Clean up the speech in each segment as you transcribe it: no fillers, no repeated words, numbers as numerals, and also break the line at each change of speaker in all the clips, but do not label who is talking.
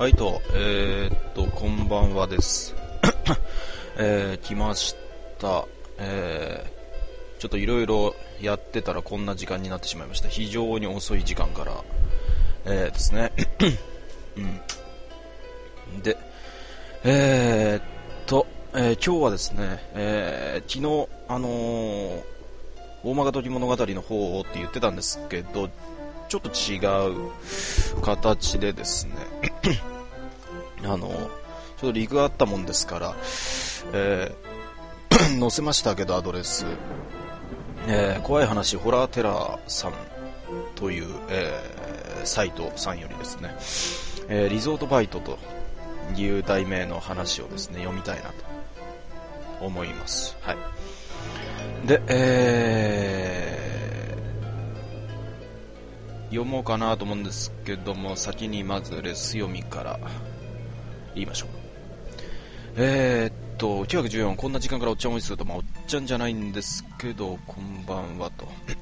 はいと、こんばんはです。来ました。ちょっといろいろやってたらこんな時間になってしまいました。非常に遅い時間から、ですね。うん。で、今日はですね、昨日、大曲鳥物語の方をって言ってたんですけど、ちょっと違う形でですね、ちょっとリークがあったもんですから、載せましたけど、アドレス、怖い話ホラーテラーさんという、サイトさんよりですね、リゾートバイトという題名の話をですね読みたいなと思います。はい。で、読もうかなと思うんですけども、先にまずレス読みから言いましょう。914、こんな時間からおっちゃんおいすると、おっちゃんじゃないんですけど、こんばんはと。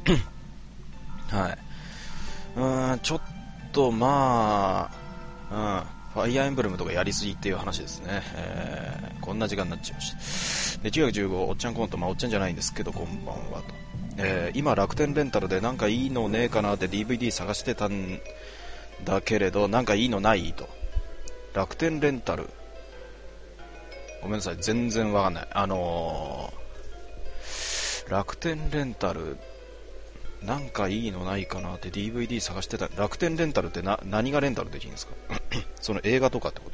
はい。ちょっとファイアーエンブレムとかやりすぎっていう話ですね。こんな時間になっちゃいました。で、915、おっちゃんコント、おっちゃんじゃないんですけど、こんばんはと。今楽天レンタルでなんかいいのねえかなって DVD 探してたんだけれど、なんかいいのないと。楽天レンタル、ごめんなさい、全然わかんない。楽天レンタルなんかいいのないかなって DVD 探してた。楽天レンタルって何がレンタルできるんですか？その映画とかってこと？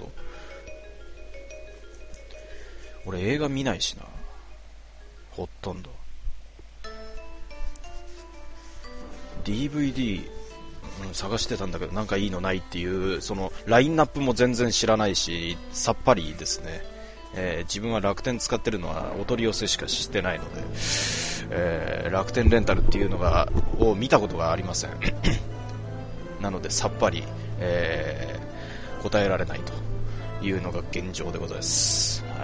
俺映画見ないしな、ほとんど。DVD、探してたんだけどなんかいいのないっていう、そのラインナップも全然知らないし、さっぱりですね。自分は楽天使ってるのはお取り寄せしかしてないので、楽天レンタルっていうのを見たことがありません。なのでさっぱり、答えられないというのが現状でございます。はい。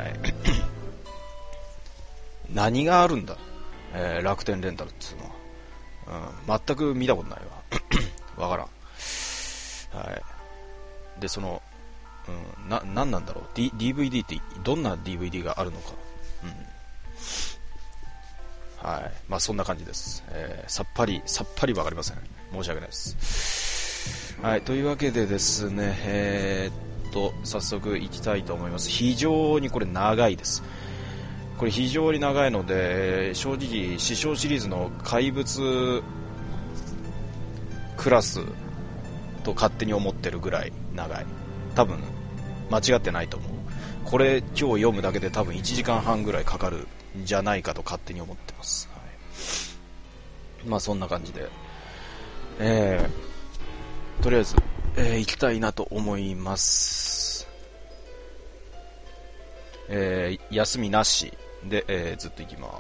何があるんだ、楽天レンタルっていうのは。全く見たことないわ。わからん。はい。で、何なんだろう。DVD ってどんな DVD があるのか。はい。そんな感じです。さっぱりわかりません。申し訳ないです。はい。というわけでですね、早速行きたいと思います。非常にこれ長いです。これ非常に長いので、正直師匠シリーズの怪物クラスと勝手に思ってるぐらい長い。多分間違ってないと思う。これ今日読むだけで多分1時間半ぐらいかかるんじゃないかと勝手に思ってます。はい、そんな感じで、とりあえず、行きたいなと思います。休みなしで、ずっと行きます。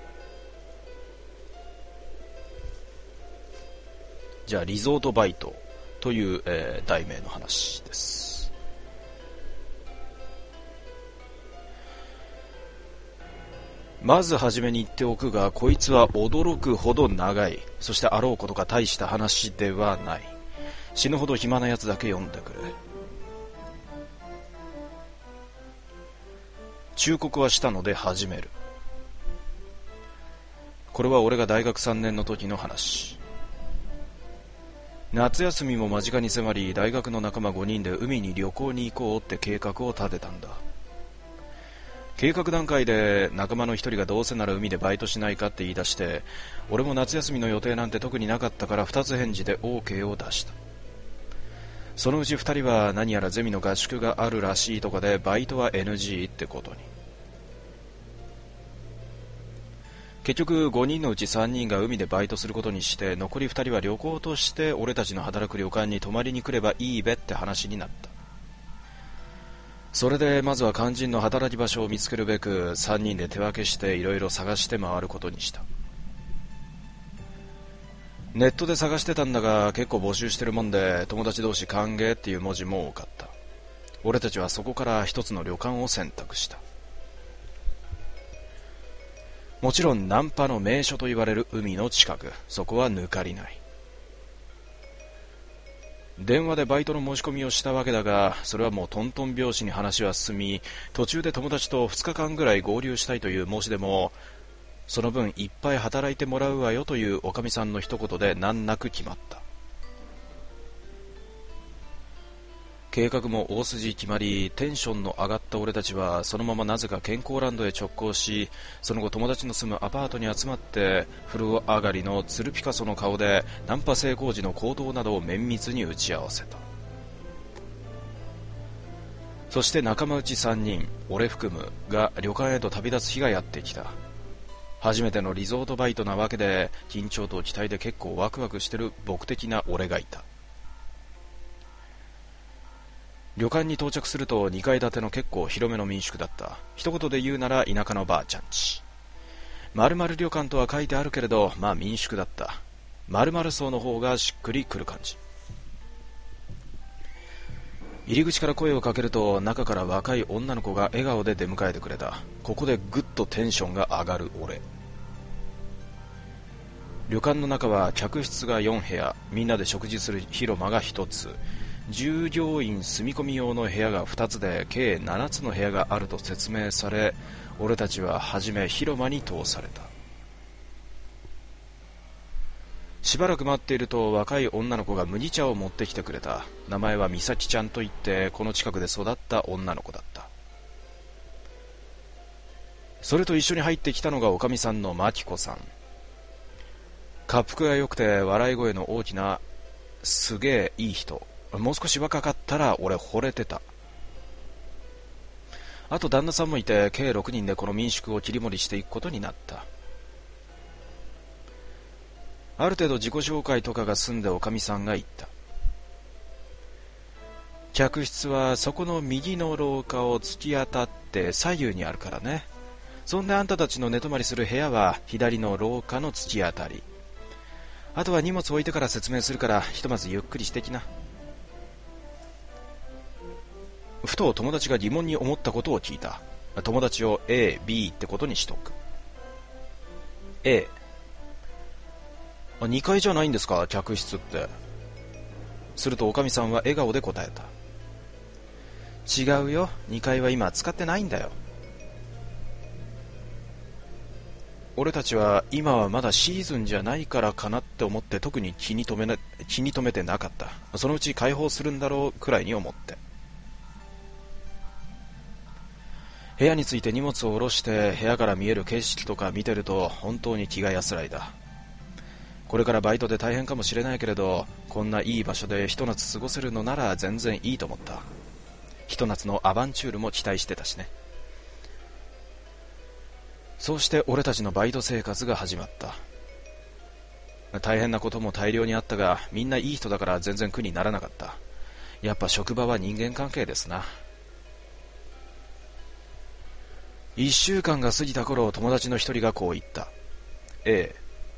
じゃあリゾートバイトという、題名の話です。まずはじめに言っておくが、こいつは驚くほど長い、そしてあろうことか大した話ではない。死ぬほど暇なやつだけ読んでくれ。忠告はしたので始める。これは俺が大学3年の時の話。夏休みも間近に迫り、大学の仲間5人で海に旅行に行こうって計画を立てたんだ。計画段階で仲間の一人がどうせなら海でバイトしないかって言い出して、俺も夏休みの予定なんて特になかったから2つ返事で OK を出した。そのうち2人は何やらゼミの合宿があるらしいとかで、バイトは NG ってことに。結局5人のうち3人が海でバイトすることにして、残り2人は旅行として俺たちの働く旅館に泊まりに来ればいいべって話になった。それでまずは肝心の働き場所を見つけるべく3人で手分けしていろいろ探して回ることにした。ネットで探してたんだが、結構募集してるもんで友達同士歓迎っていう文字も多かった。俺たちはそこから一つの旅館を選択した。もちろんナンパの名所と言われる海の近く、そこは抜かりない。 電話でバイトの申し込みをしたわけだが、それはもうトントン拍子に話は進み、途中で友達と2日間ぐらい合流したいという申し出も、その分いっぱい働いてもらうわよというおかみさんの一言で難なく決まった。計画も大筋決まり、テンションの上がった俺たちはそのままなぜか健康ランドへ直行し、その後友達の住むアパートに集まって風呂上がりのツルピカソの顔でナンパ成功時の行動などを綿密に打ち合わせた。そして仲間内3人、俺含むが旅館へと旅立つ日がやってきた。初めてのリゾートバイトなわけで、緊張と期待で結構ワクワクしてる僕的な俺がいた。旅館に到着すると2階建ての結構広めの民宿だった。一言で言うなら田舎のばあちゃんち。〇〇旅館とは書いてあるけれど、まあ民宿だった。〇〇層の方がしっくりくる感じ。入り口から声をかけると、中から若い女の子が笑顔で出迎えてくれた。ここでぐっとテンションが上がる俺。旅館の中は客室が4部屋、みんなで食事する広間が1つ、従業員住み込み用の部屋が2つで計7つの部屋があると説明され、俺たちははじめ広間に通された。しばらく待っていると若い女の子が麦茶を持ってきてくれた。名前は美咲ちゃんといって、この近くで育った女の子だった。それと一緒に入ってきたのがおかみさんのまきこさん。恰幅が良くて笑い声の大きなすげえいい人。もう少し若かったら俺惚れてた。あと旦那さんもいて、計6人でこの民宿を切り盛りしていくことになった。ある程度自己紹介とかが済んでおかみさんが言った。客室はそこの右の廊下を突き当たって左右にあるからね。そんであんたたちの寝泊まりする部屋は左の廊下の突き当たり。あとは荷物置いてから説明するから、ひとまずゆっくりしてきな。ふと友達が疑問に思ったことを聞いた。友達を A、B ってことにしとく。A、2階じゃないんですか、客室って。するとおかみさんは笑顔で答えた。違うよ、2階は今使ってないんだよ。俺たちは今はまだシーズンじゃないからかなって思って特に気に留めてなかった。そのうち開放するんだろうくらいに思って。部屋に着いて荷物を下ろして部屋から見える景色とか見てると本当に気が安らいだ。これからバイトで大変かもしれないけれど、こんないい場所でひと夏過ごせるのなら全然いいと思った。ひと夏のアバンチュールも期待してたしね。そうして俺たちのバイト生活が始まった。大変なことも大量にあったが、みんないい人だから全然苦にならなかった。やっぱ職場は人間関係ですな。1週間が過ぎた頃、友達の一人がこう言った。A、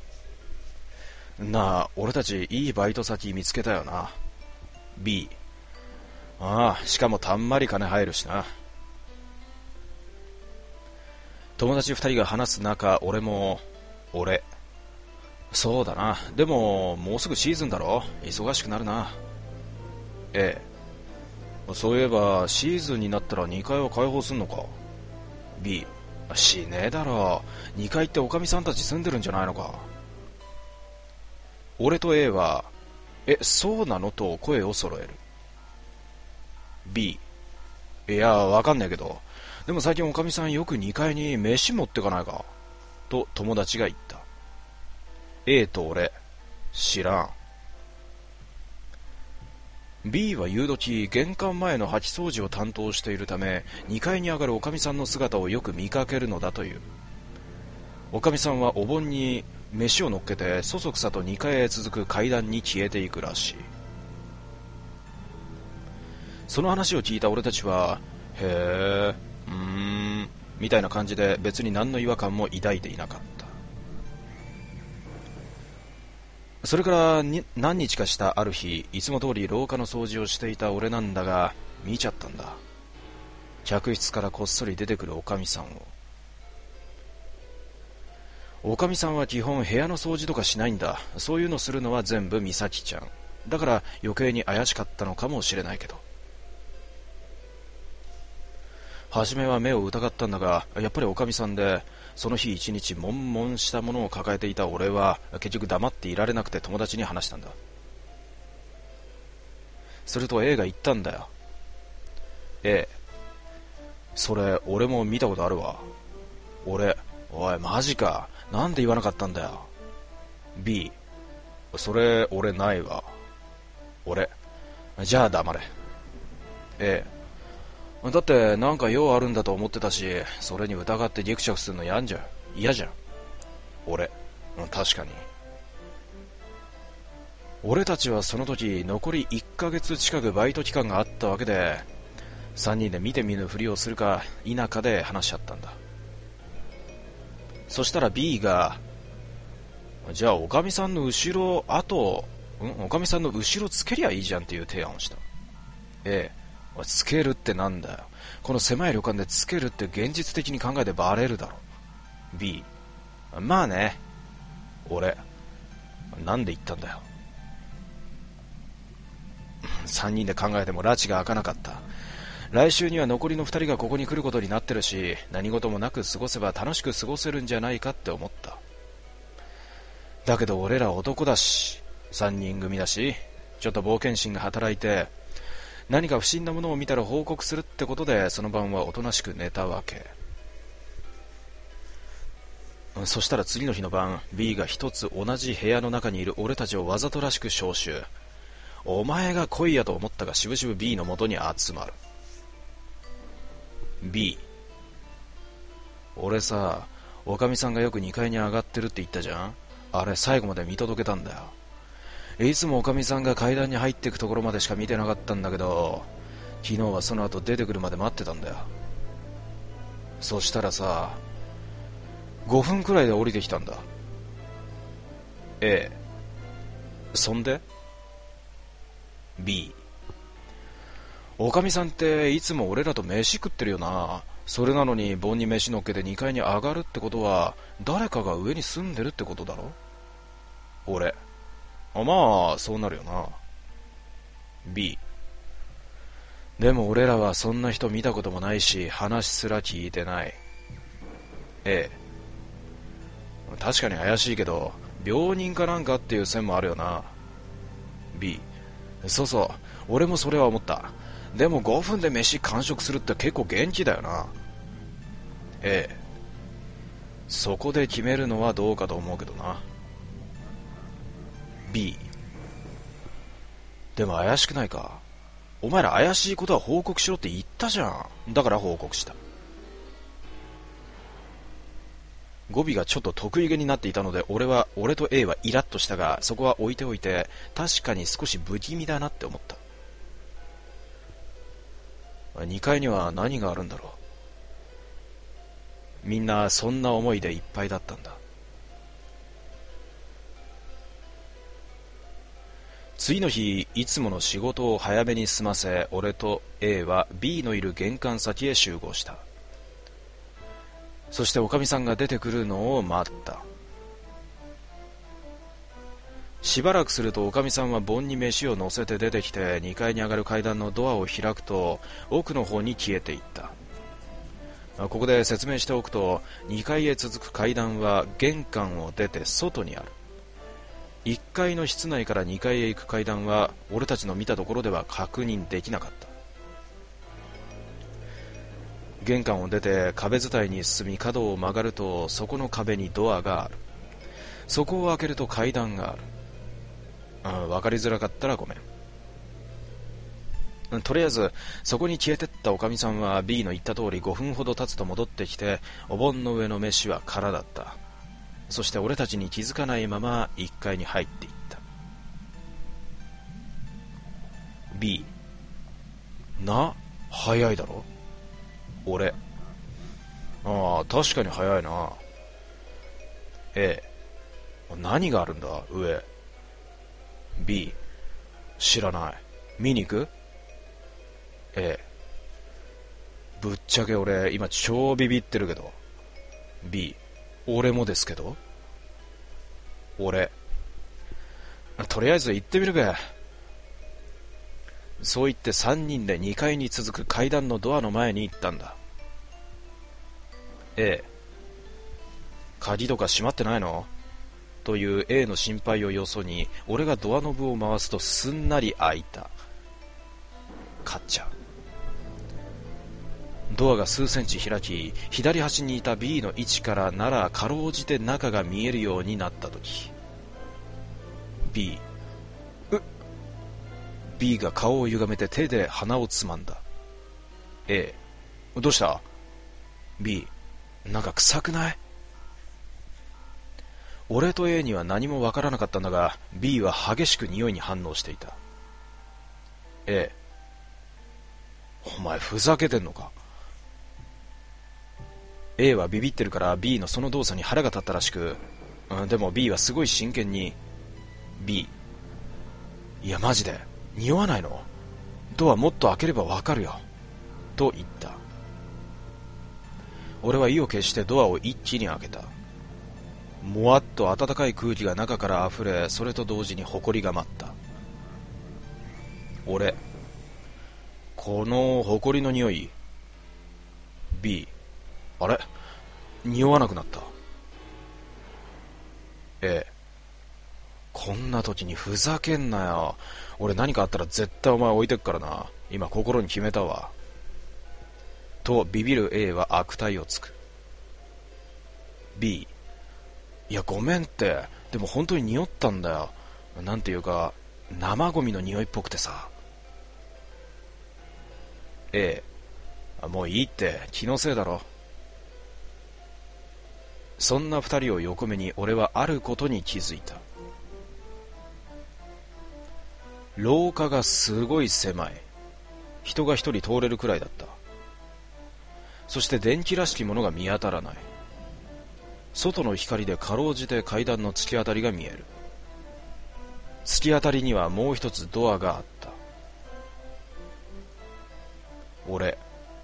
なあ、俺たちいいバイト先見つけたよな。B、ああ、しかもたんまり金入るしな。友達2人が話す中、俺、そうだな。でももうすぐシーズンだろ、忙しくなるな。A、そういえばシーズンになったら2階は開放すんのか。B、しねえだろ、2階っておかみさんたち住んでるんじゃないのか。俺と A はそうなのと声を揃える。 B、いやわかんねえけど、でも最近おかみさんよく2階に飯持ってかないかと友達が言った。 A と俺、知らん。 B は夕時玄関前の掃き掃除を担当しているため、2階に上がるおかみさんの姿をよく見かけるのだという。おかみさんはお盆に飯を乗っけてそそくさと2階へ続く階段に消えていくらしい。その話を聞いた俺たちは、へえ、みたいな感じで別に何の違和感も抱いていなかった。それから何日かしたある日、いつも通り廊下の掃除をしていた俺なんだが、見ちゃったんだ。客室からこっそり出てくるおかみさんを。おかみさんは基本部屋の掃除とかしないんだ。そういうのするのは全部美咲ちゃん。 だから余計に怪しかったのかもしれないけど。初めは目を疑ったんだが、やっぱりおかみさんで、その日一日悶々したものを抱えていた俺は結局黙っていられなくて友達に話したんだ。すると A が言ったんだよ。それ俺も見たことあるわ。おいマジか、なんで言わなかったんだよ。B、それ俺ないわ。じゃあ黙れ。だってなんか用あるんだと思ってたし、それに疑ってギクシャクするの嫌じゃん。確かに。俺たちはその時残り1ヶ月近くバイト期間があったわけで、3人で見て見ぬふりをするか否かで話し合ったんだ。そしたら B が、じゃあおかみさんの後ろつけりゃいいじゃんっていう提案をした。つけるってなんだよ。この狭い旅館でつけるって現実的に考えてバレるだろ。B、まあね。なんで言ったんだよ。3人で考えても拉致が開かなかった。来週には残りの2人がここに来ることになってるし、何事もなく過ごせば楽しく過ごせるんじゃないかって思った。だけど俺ら男だし、3人組だし、ちょっと冒険心が働いて、何か不審なものを見たら報告するってことで、その晩はおとなしく寝たわけ。そしたら次の日の晩、 B が一つ同じ部屋の中にいる俺たちをわざとらしく招集。お前が来いやと思ったが、しぶしぶ B の元に集まる。 B、 俺さ、おかみさんがよく2階に上がってるって言ったじゃん。あれ最後まで見届けたんだよ。いつもおかみさんが階段に入っていくところまでしか見てなかったんだけど、昨日はその後出てくるまで待ってたんだよ。そしたらさ、5分くらいで降りてきたんだ。そんで B、 おかみさんっていつも俺らと飯食ってるよな。それなのに盆に飯乗っけて2階に上がるってことは、誰かが上に住んでるってことだろ。まあそうなるよな。 B、 でも俺らはそんな人見たこともないし、話すら聞いてない。確かに怪しいけど、病人かなんかっていう線もあるよな。 B、 そうそう、俺もそれは思った。でも5分で飯完食するって結構元気だよな。そこで決めるのはどうかと思うけどな。 B、 でも怪しくないか。お前ら怪しいことは報告しろって言ったじゃん。だから報告した。語尾がちょっと得意げになっていたので、俺と A はイラッとしたが、そこは置いておいて、確かに少し不気味だなって思った。2階には何があるんだろう。みんなそんな思いでいっぱいだったんだ。次の日、いつもの仕事を早めに済ませ、俺と A は B のいる玄関先へ集合した。そしておかみさんが出てくるのを待った。しばらくするとおかみさんは盆に飯を乗せて出てきて、2階に上がる階段のドアを開くと奥の方に消えていった。ここで説明しておくと、2階へ続く階段は玄関を出て外にある。1階の室内から2階へ行く階段は俺たちの見たところでは確認できなかった。玄関を出て壁伝いに進み、角を曲がるとそこの壁にドアがある。そこを開けると階段がある。分かりづらかったらごめん。とりあえずそこに消えてったおかみさんは B の言った通り5分ほど経つと戻ってきて、お盆の上の飯は空だった。そして俺たちに気づかないまま1階に入っていった。 B、 早いだろ。確かに早いな。何があるんだ上。 B、 知らない。見に行く。ぶっちゃけ俺今超ビビってるけど。 B、 俺もですけど。とりあえず行ってみるべ。 そう言って3人で2階に続く階段のドアの前に行ったんだ。A、鍵とか閉まってないのという A の心配をよそに、俺がドアノブを回すとすんなり開いた。カッチャ。ドアが数センチ開き、左端にいた B の位置からならかろうじて中が見えるようになったとき、B が顔を歪めて手で鼻をつまんだ。A、どうした？ B、なんか臭くない？俺と A には何もわからなかったんだが、 B は激しく匂いに反応していた。A、お前ふざけてんのか？ A はビビってるから B のその動作に腹が立ったらしく、でも B はすごい真剣に、 B、いやマジで匂わないの？ドアもっと開ければわかるよと言った。俺は意を決してドアを一気に開けた。もわっと暖かい空気が中から溢れ、それと同時に埃が舞った。俺、この埃の匂い。 B、あれ？匂わなくなった。A、こんな時にふざけんなよ。俺何かあったら絶対お前置いてくからな。今心に決めたわ。とビビる A は悪態をつく。B、いやごめんって、でも本当に匂ったんだよ。なんていうか生ゴミの匂いっぽくてさ。A、もういいって気のせいだろ。そんな二人を横目に俺はあることに気づいた。廊下がすごい狭い。人が一人通れるくらいだった。そして電気らしきものが見当たらない。外の光でかろうじて階段の突き当たりが見える。突き当たりにはもう一つドアがあった。俺、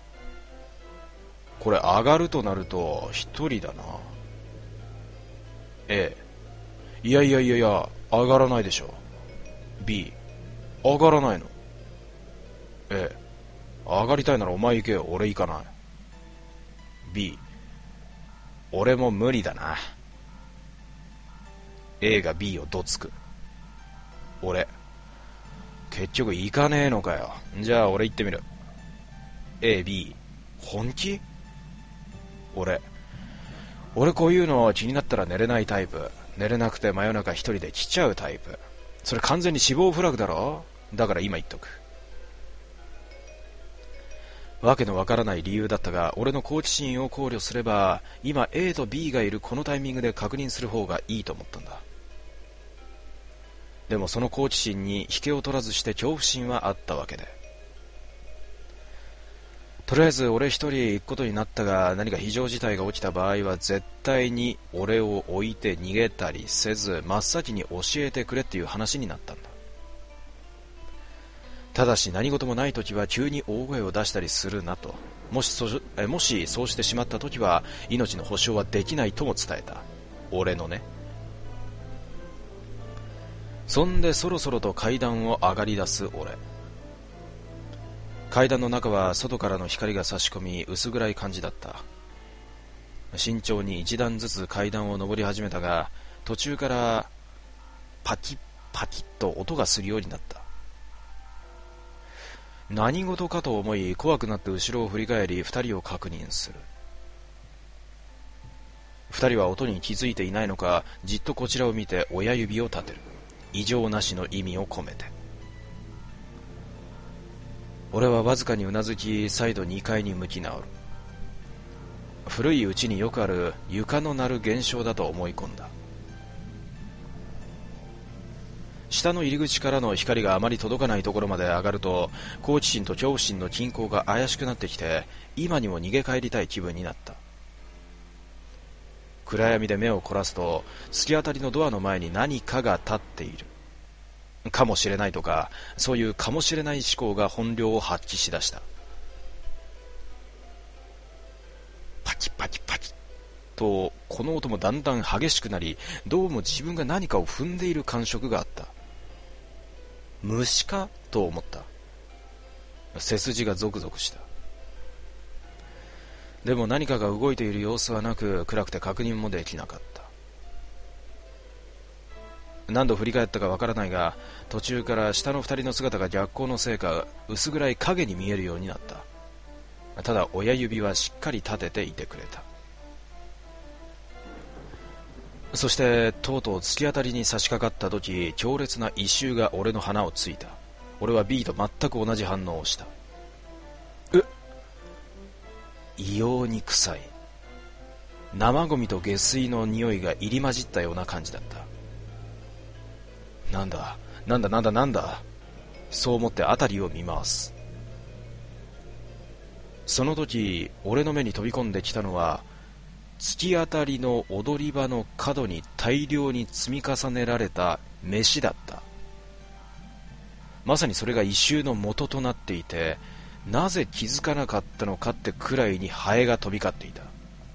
これ上がるとなると一人だな。A、いや上がらないでしょ。B、上がらないの。A、上がりたいならお前行けよ、俺行かない。B、俺も無理だな。A が B をどつく。俺、結局行かねえのかよ。じゃあ俺行ってみる。A、B、本気？俺こういうの気になったら寝れないタイプ。寝れなくて真夜中一人で来ちゃうタイプ。それ完全に死亡フラグだろ。だから今言っとく。わけのわからない理由だったが、俺の好奇心を考慮すれば、今 A と B がいるこのタイミングで確認する方がいいと思ったんだ。でもその好奇心に引けを取らずして恐怖心はあったわけで、とりあえず俺一人行くことになったが、何か非常事態が起きた場合は絶対に俺を置いて逃げたりせず、真っ先に教えてくれっていう話になったんだ。ただし何事もない時は急に大声を出したりするなと。もしそうしてしまった時は命の保証はできないとも伝えた。俺のね。そんでそろそろと階段を上がり出す俺。階段の中は外からの光が差し込み薄暗い感じだった。慎重に一段ずつ階段を上り始めたが、途中からパキッパキッと音がするようになった。何事かと思い怖くなって後ろを振り返り二人を確認する。二人は音に気づいていないのか、じっとこちらを見て親指を立てる。異常なしの意味を込めて。俺はわずかにうなずき、再度2階に向き直る。古いうちによくある床の鳴る現象だと思い込んだ。下の入り口からの光があまり届かないところまで上がると、好奇心と恐怖心の均衡が怪しくなってきて、今にも逃げ帰りたい気分になった。暗闇で目を凝らすと、突き当たりのドアの前に何かが立っている。かもしれないとか、そういうかもしれない思考が本領を発揮しだした。パキパキパキと、この音もだんだん激しくなり、どうも自分が何かを踏んでいる感触があった。虫かと思った。 背筋がゾクゾクした。でも何かが動いている様子はなく、暗くて確認もできなかった。何度振り返ったかわからないが、途中から下の二人の姿が逆光のせいか薄暗い影に見えるようになった。ただ親指はしっかり立てていてくれた。そしてとうとう突き当たりに差し掛かった時、強烈な異臭が俺の鼻をついた。俺は B と全く同じ反応をした。異様に臭い。生ゴミと下水の匂いが入り混じったような感じだった。なんだ、そう思って辺りを見回す。その時俺の目に飛び込んできたのは、突き当たりの踊り場の角に大量に積み重ねられた飯だった。まさにそれが異臭の元となっていて、なぜ気づかなかったのかってくらいにハエが飛び交っていた。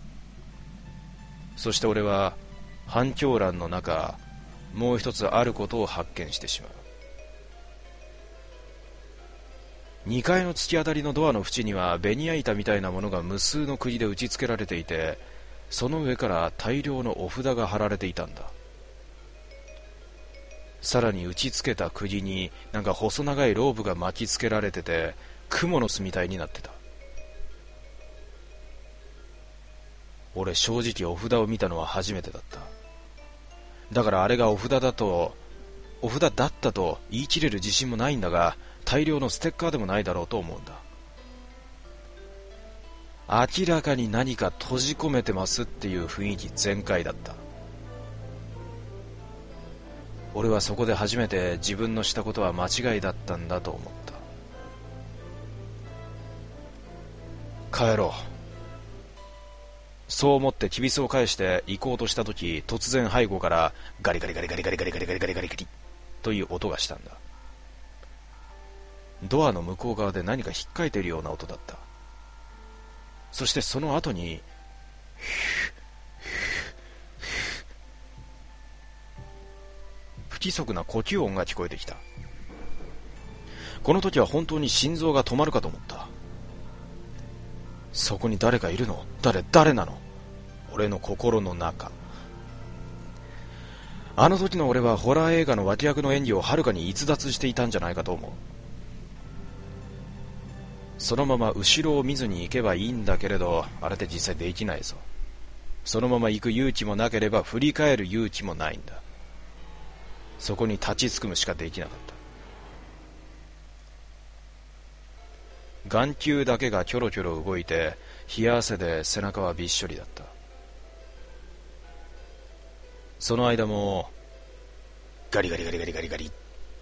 そして俺は半狂乱の中、もう一つあることを発見してしまう。2階の突き当たりのドアの縁にはベニヤ板みたいなものが無数の釘で打ち付けられていて、その上から大量のお札が貼られていたんだ。さらに打ち付けた釘になんか細長いロープが巻きつけられてて、蜘蛛の巣みたいになってた。俺正直お札を見たのは初めてだった。だからあれがお札だったと言い切れる自信もないんだが、大量のステッカーでもないだろうと思うんだ。明らかに何か閉じ込めてますっていう雰囲気全開だった。俺はそこで初めて自分のしたことは間違いだったんだと思った。帰ろう。そう思ってきびすを返して行こうとしたとき、突然背後からガリガリガリガリガリガリガリガリガリガリガリという音がしたんだ。ドアの向こう側で何か引っかいているような音だった。そしてその後に不規則な呼吸音が聞こえてきた。この時は本当に心臓が止まるかと思った。そこに誰かいるの？誰なの？俺の心の中。あの時の俺はホラー映画の脇役の演技をはるかに逸脱していたんじゃないかと思う。そのまま後ろを見ずに行けばいいんだけれど、あれって実際できないぞ。そのまま行く勇気もなければ振り返る勇気もないんだ。そこに立ちすくむしかできなかった。眼球だけがキョロキョロ動いて、冷や汗で背中はびっしょりだった。その間もガリガリガリガリガリガリ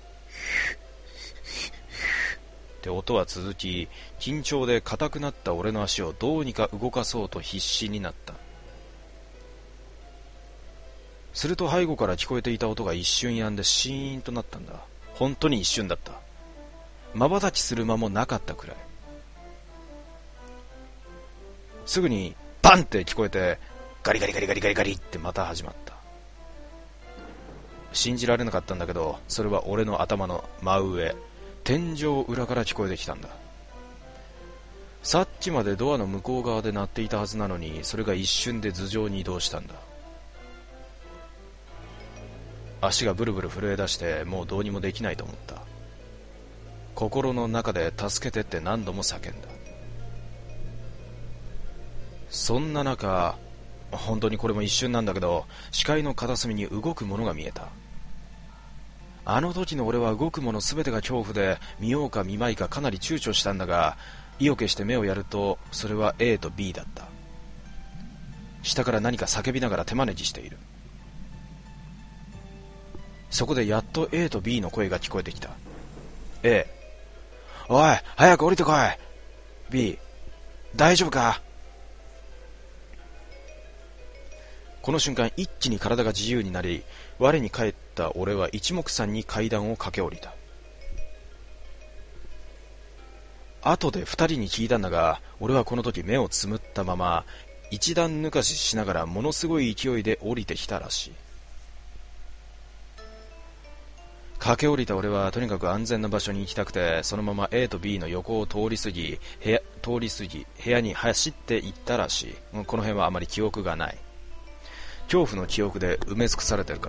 って音は続き、緊張で硬くなった俺の足をどうにか動かそうと必死になった。すると背後から聞こえていた音が一瞬止んでシーンとなったんだ。本当に一瞬だった。瞬きする間もなかったくらい。すぐにバンって聞こえて、ガリガリガリガリガリガリってまた始まった。信じられなかったんだけど、それは俺の頭の真上、天井裏から聞こえてきたんだ。さっきまでドアの向こう側で鳴っていたはずなのに、それが一瞬で頭上に移動したんだ。足がブルブル震え出して、もうどうにもできないと思った。心の中で助けてって何度も叫んだ。そんな中、本当にこれも一瞬なんだけど、視界の片隅に動くものが見えた。あの時の俺は動くもの全てが恐怖で、見ようか見まいかかなり躊躇したんだが、意を決して目をやると、それは A と B だった。下から何か叫びながら手招きしている。そこでやっと A と B の声が聞こえてきた。 A、 おい早く降りてこい。 B、 大丈夫か。この瞬間一気に体が自由になり、我に返った俺は一目散に階段を駆け下りた。後で二人に聞いたんだが、俺はこの時目をつむったまま一段抜かししながらものすごい勢いで降りてきたらしい。 駆け下りた俺はとにかく安全な場所に行きたくて、そのまま A と B の横を通り過ぎ部屋に走って行ったらしい。この辺はあまり記憶がない。恐怖の記憶で埋め尽くされてるから。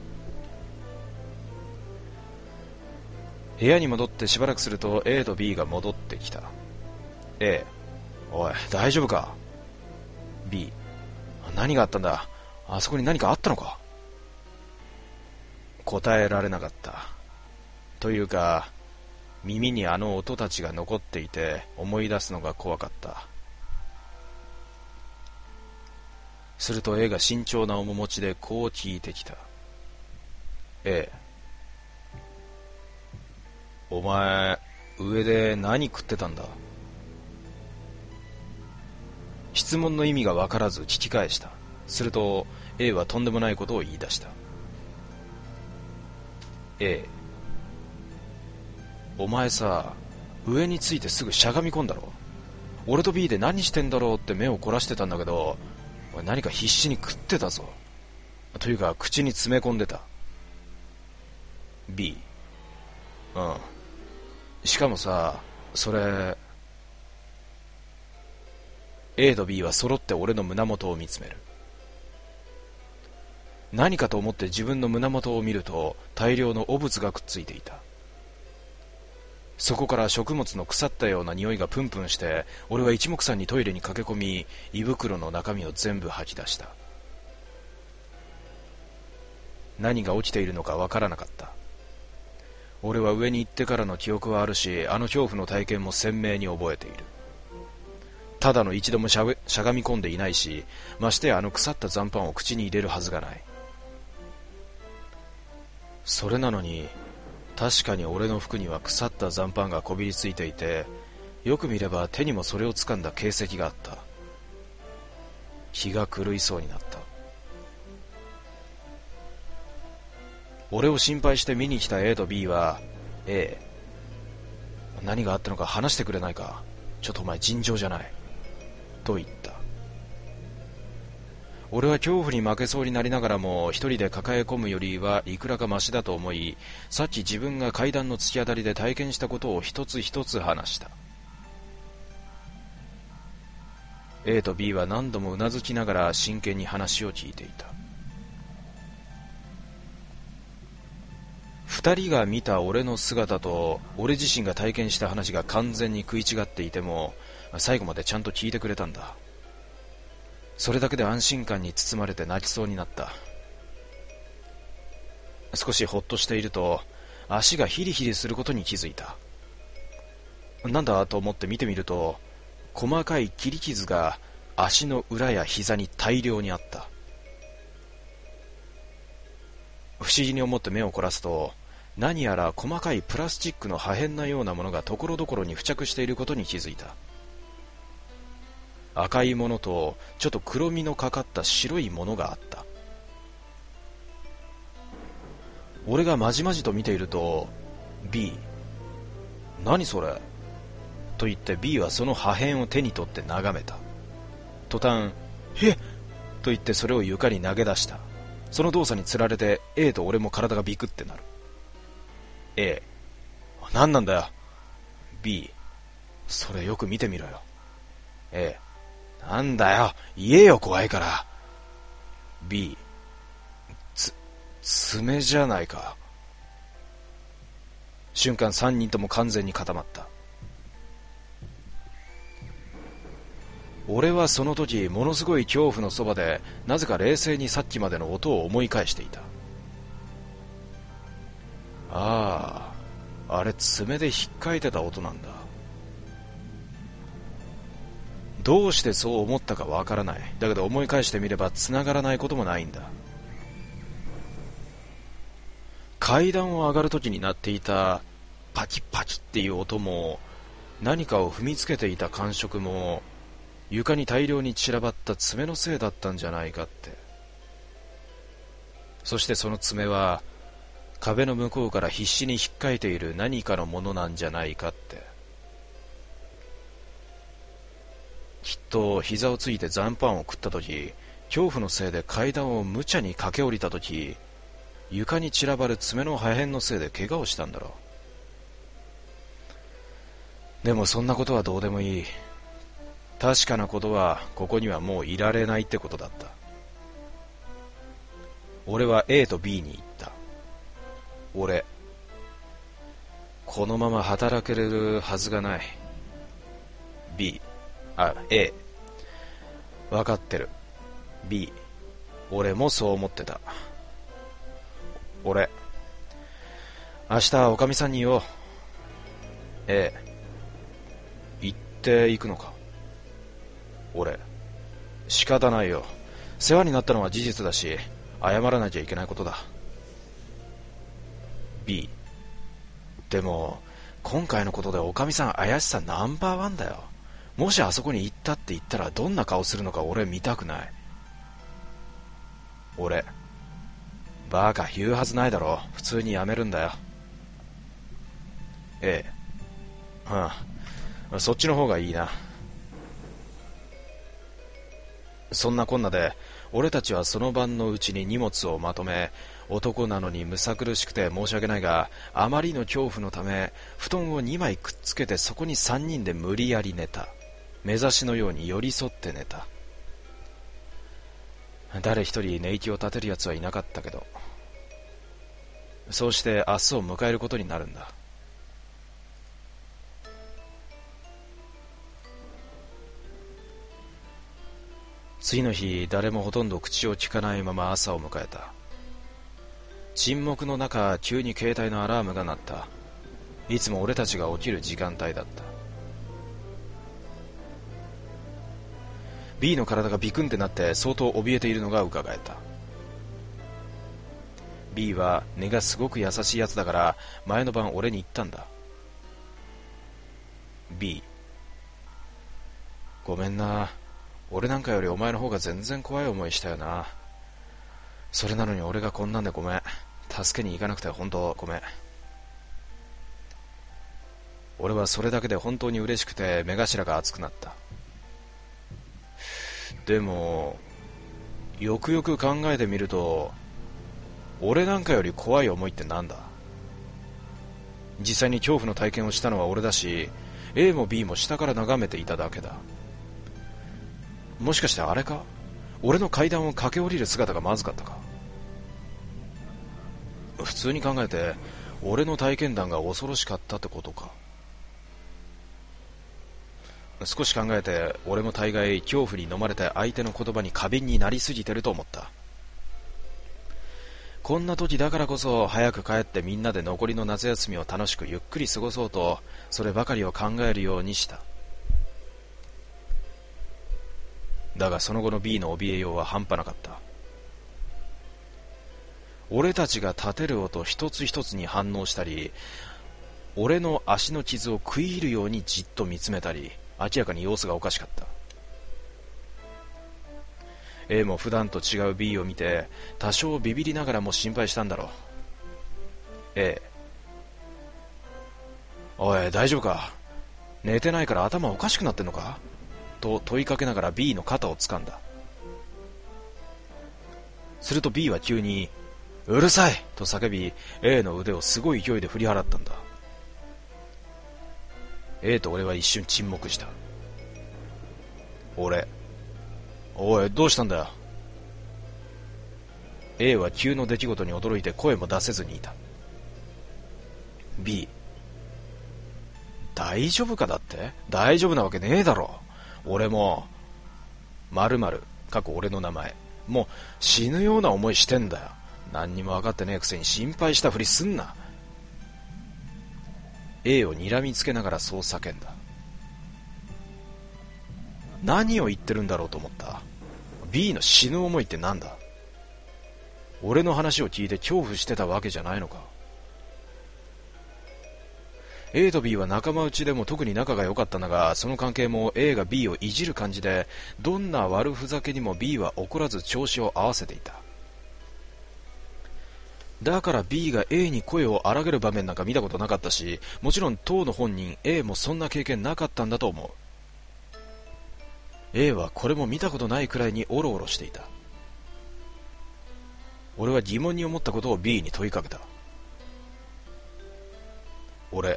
部屋に戻ってしばらくすると A と B が戻ってきた。 A、 おい大丈夫か。 B、 何があったんだ。あそこに何かあったのか。答えられなかった。というか、耳にあの音たちが残っていて思い出すのが怖かった。すると A が慎重な面持ちでこう聞いてきた。 A、 お前上で何食ってたんだ。質問の意味が分からず聞き返した。すると A はとんでもないことを言い出した。 A、 お前さ、上についてすぐしゃがみ込んだろ。俺と B で何してんだろうって目を凝らしてたんだけど、何か必死に食ってたぞ。というか口に詰め込んでた。 B、 うん、しかもさ、それ。 A と B は揃って俺の胸元を見つめる。何かと思って自分の胸元を見ると大量の汚物がくっついていた。そこから食物の腐ったような匂いがプンプンして、俺は一目散にトイレに駆け込み、胃袋の中身を全部吐き出した。何が起きているのかわからなかった。俺は上に行ってからの記憶はあるし、あの恐怖の体験も鮮明に覚えている。ただの一度もしゃがみ込んでいないし、ましてやあの腐った残飯を口に入れるはずがない。それなのに、確かに俺の服には腐った残飯がこびりついていて、よく見れば手にもそれを掴んだ形跡があった。気が狂いそうになった。俺を心配して見に来た A と B は、 A、 何があったのか話してくれないか。ちょっとお前尋常じゃないと言った。俺は恐怖に負けそうになりながらも、一人で抱え込むよりはいくらかマシだと思い、さっき自分が階段の突き当たりで体験したことを一つ一つ話した。 A と B は何度もうなずきながら真剣に話を聞いていた。二人が見た俺の姿と俺自身が体験した話が完全に食い違っていても、最後までちゃんと聞いてくれたんだ。それだけで安心感に包まれて泣きそうになった。少しほっとしていると、足がヒリヒリすることに気づいた。なんだと思って見てみると、細かい切り傷が足の裏や膝に大量にあった。不思議に思って目を凝らすと、何やら細かいプラスチックの破片のようなものがところどころに付着していることに気づいた。赤いものとちょっと黒みのかかった白いものがあった。俺がまじまじと見ていると、 B、 何それと言って B はその破片を手に取って眺めた。途端、へっと言ってそれを床に投げ出した。その動作につられて A と俺も体がビクってなる。 A、 何なんだよ。 B、 それよく見てみろよ。 A、 なんだよ言えよ怖いから。 B、 爪じゃないか。瞬間3人とも完全に固まった。俺はその時ものすごい恐怖のそばで、なぜか冷静にさっきまでの音を思い返していた。ああ、あれ爪で引っかいてた音なんだ。どうしてそう思ったかわからない。だけど思い返してみれば繋がらないこともないんだ。階段を上がるときに鳴っていたパキパキっていう音も、何かを踏みつけていた感触も、床に大量に散らばった爪のせいだったんじゃないかって。そしてその爪は壁の向こうから必死に引っかいている何かのものなんじゃないかって。きっと膝をついて残飯を食った時、恐怖のせいで階段を無茶に駆け下りた時、 床に散らばる爪の破片のせいで怪我をしたんだろう。でもそんなことはどうでもいい。確かなことはここにはもういられないってことだった。俺は A と B に言った。俺、このまま働けるはずがない。A、わかってる。B、俺もそう思ってた。俺、明日おかみさんに言おう。A、行っていくのか。俺、仕方ないよ。世話になったのは事実だし、謝らなきゃいけないことだ。B、でも今回のことでおかみさん怪しさナンバーワンだよ。もしあそこに行ったって言ったらどんな顔するのか俺見たくない。俺、バカ言うはずないだろ。普通にやめるんだよ。そっちの方がいいな。そんなこんなで俺たちはその晩のうちに荷物をまとめ、男なのにむさ苦しくて申し訳ないが、あまりの恐怖のため布団を2枚くっつけてそこに3人で無理やり寝た。目指しのように寄り添って寝た。誰一人寝息を立てるやつはいなかったけど、そうして明日を迎えることになるんだ。次の日、誰もほとんど口を聞かないまま朝を迎えた。沈黙の中、急に携帯のアラームが鳴った。いつも俺たちが起きる時間帯だった。B の体がビクンってなって相当怯えているのが伺えた。B は根がすごく優しいやつだから前の晩俺に言ったんだ。B、ごめんな。俺なんかよりお前の方が全然怖い思いしたよな。それなのに俺がこんなんでごめん。助けに行かなくて本当ごめん。俺はそれだけで本当に嬉しくて目頭が熱くなった。でもよくよく考えてみると、俺なんかより怖い思いってなんだ。実際に恐怖の体験をしたのは俺だし、 A も B も下から眺めていただけだ。もしかしてあれか、俺の階段を駆け下りる姿がまずかったか。普通に考えて俺の体験談が恐ろしかったってことか。少し考えて俺も大概恐怖に飲まれて相手の言葉に過敏になりすぎてると思った。こんな時だからこそ早く帰ってみんなで残りの夏休みを楽しくゆっくり過ごそうと、そればかりを考えるようにした。だがその後の B の怯えようは半端なかった。俺たちが立てる音一つ一つに反応したり、俺の足の傷を食い入るようにじっと見つめたり、明らかに様子がおかしかった。 A も普段と違う B を見て多少ビビりながらも心配したんだろう。 A、 おい大丈夫か、寝てないから頭おかしくなってんのかと問いかけながら B の肩を掴んだ。すると B は急にうるさいと叫び A の腕をすごい勢いで振り払ったんだ。 A と俺は一瞬沈黙した。俺、おいどうしたんだよ。 A は急の出来事に驚いて声も出せずにいた。 B、 大丈夫かだって。大丈夫なわけねえだろ。俺も〇〇俺の名前もう死ぬような思いしてんだよ。何にも分かってねえくせに心配したふりすんな。 A を睨みつけながらそう叫んだ。何を言ってるんだろうと思った。 B の死ぬ思いってなんだ。俺の話を聞いて恐怖してたわけじゃないのか。 A と B は仲間内でも特に仲が良かったんだが、その関係も A が B をいじる感じで、どんな悪ふざけにも B は怒らず調子を合わせていた。だから B が A に声を荒げる場面なんか見たことなかったし、もちろん当の本人 A もそんな経験なかったんだと思う。 A はこれも見たことないくらいにオロオロしていた。 俺は疑問に思ったことを B に問いかけた。俺、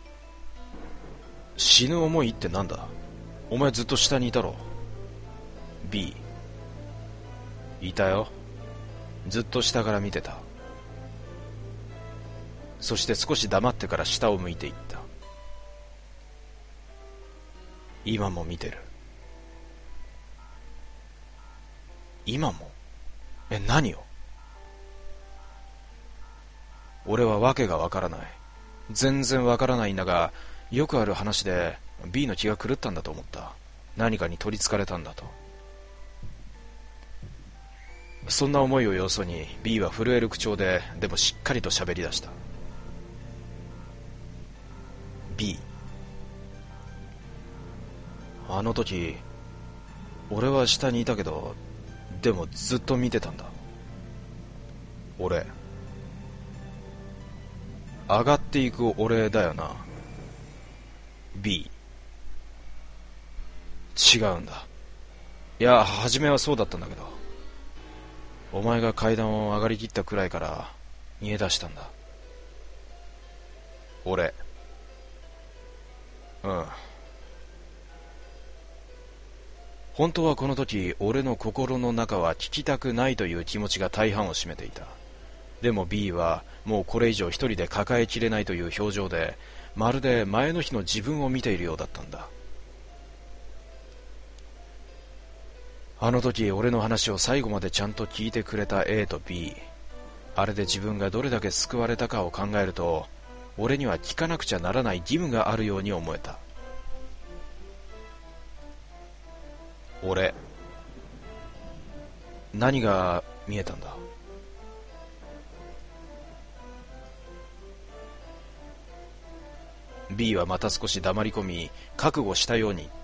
死ぬ思いってなんだ？お前ずっと下にいたろ。 B、 いたよ。ずっと下から見てた。そして少し黙ってから下を向いていった。今も見てる。今も？何を？俺はわけがわからない。全然わからないんだが、よくある話で B の気が狂ったんだと思った。何かに取りつかれたんだと。そんな思いをよそに B は震える口調で、でもしっかりと喋り出した。 B、 あの時俺は下にいたけど、でもずっと見てたんだ。俺、上がっていく俺だよな。 B、 違うんだ。いや、初めはそうだったんだけど、お前が階段を上がりきったくらいから逃げ出したんだ。俺、本当はこの時俺の心の中は聞きたくないという気持ちが大半を占めていた。でも B はもうこれ以上一人で抱えきれないという表情で、まるで前の日の自分を見ているようだったんだ。あの時俺の話を最後までちゃんと聞いてくれた A と B、 あれで自分がどれだけ救われたかを考えると、俺には聞かなくちゃならない義務があるように思えた。俺、何が見えたんだ？ B はまた少し黙り込み、覚悟したように言った。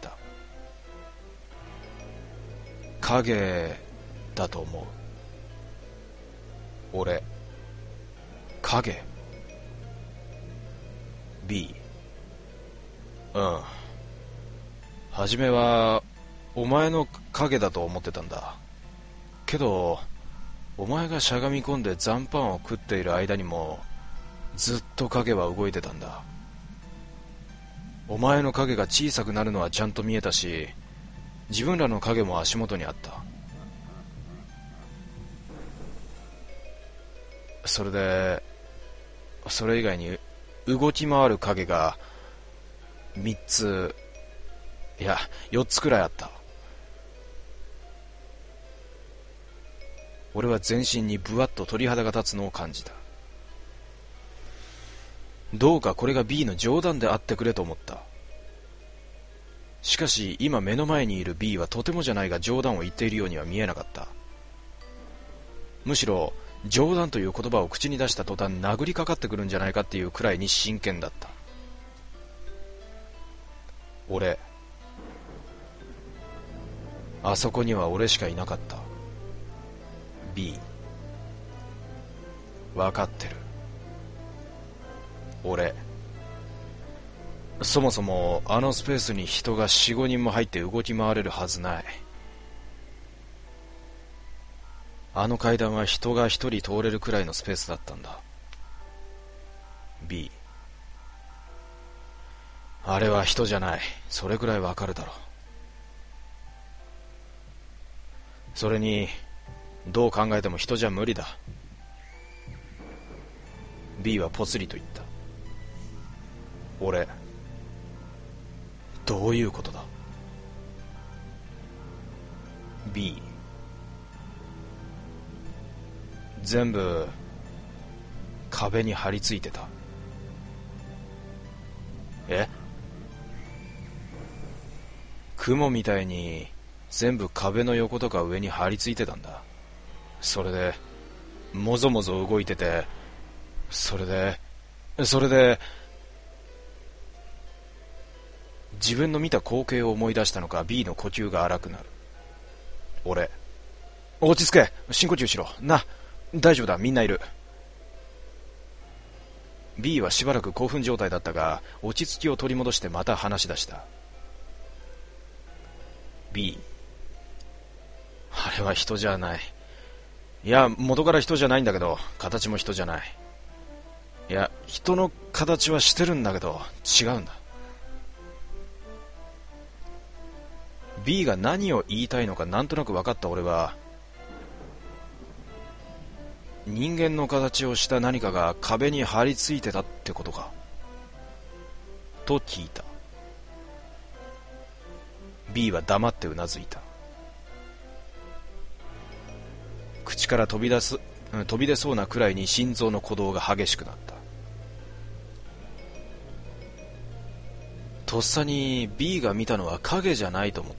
影だと思う。俺、影？ B、 初めはお前の影だと思ってたんだけど、お前がしゃがみ込んで残飯を食っている間にもずっと影は動いてたんだ。お前の影が小さくなるのはちゃんと見えたし、自分らの影も足元にあった。それで、それ以外に動き回る影が3つ、いや4つくらいあった。俺は全身にぶわっと鳥肌が立つのを感じた。どうかこれが B の冗談であってくれと思った。しかし今目の前にいる B はとてもじゃないが冗談を言っているようには見えなかった。むしろ冗談という言葉を口に出した途端殴りかかってくるんじゃないかっていうくらいに真剣だった。俺、あそこには俺しかいなかった。 B、 分かってる。俺、そもそもあのスペースに人が 4,5 人も入って動き回れるはずない。あの階段は人が一人通れるくらいのスペースだったんだ。 B、 あれは人じゃない。それくらいわかるだろう。それにどう考えても人じゃ無理だ。 B はぽつりと言った。俺、どういうことだ？ B、 全部壁に張り付いてた。え？雲みたいに全部壁の横とか上に張り付いてたんだ。それでもぞもぞ動いてて、それで自分の見た光景を思い出したのか B の呼吸が荒くなる。俺、落ち着け、深呼吸しろな、大丈夫だ、みんないる。 B はしばらく興奮状態だったが落ち着きを取り戻してまた話し出した。 B、 あれは人じゃない。 いや、元から人じゃないんだけど、形も人じゃない。いや、人の形はしてるんだけど、違うんだ。B が何を言いたいのかなんとなく分かった俺は、人間の形をした何かが壁に張り付いてたってことかと聞いた。 B は黙ってうなずいた。口から飛び出そうなくらいに心臓の鼓動が激しくなった。とっさに B が見たのは影じゃないと思った。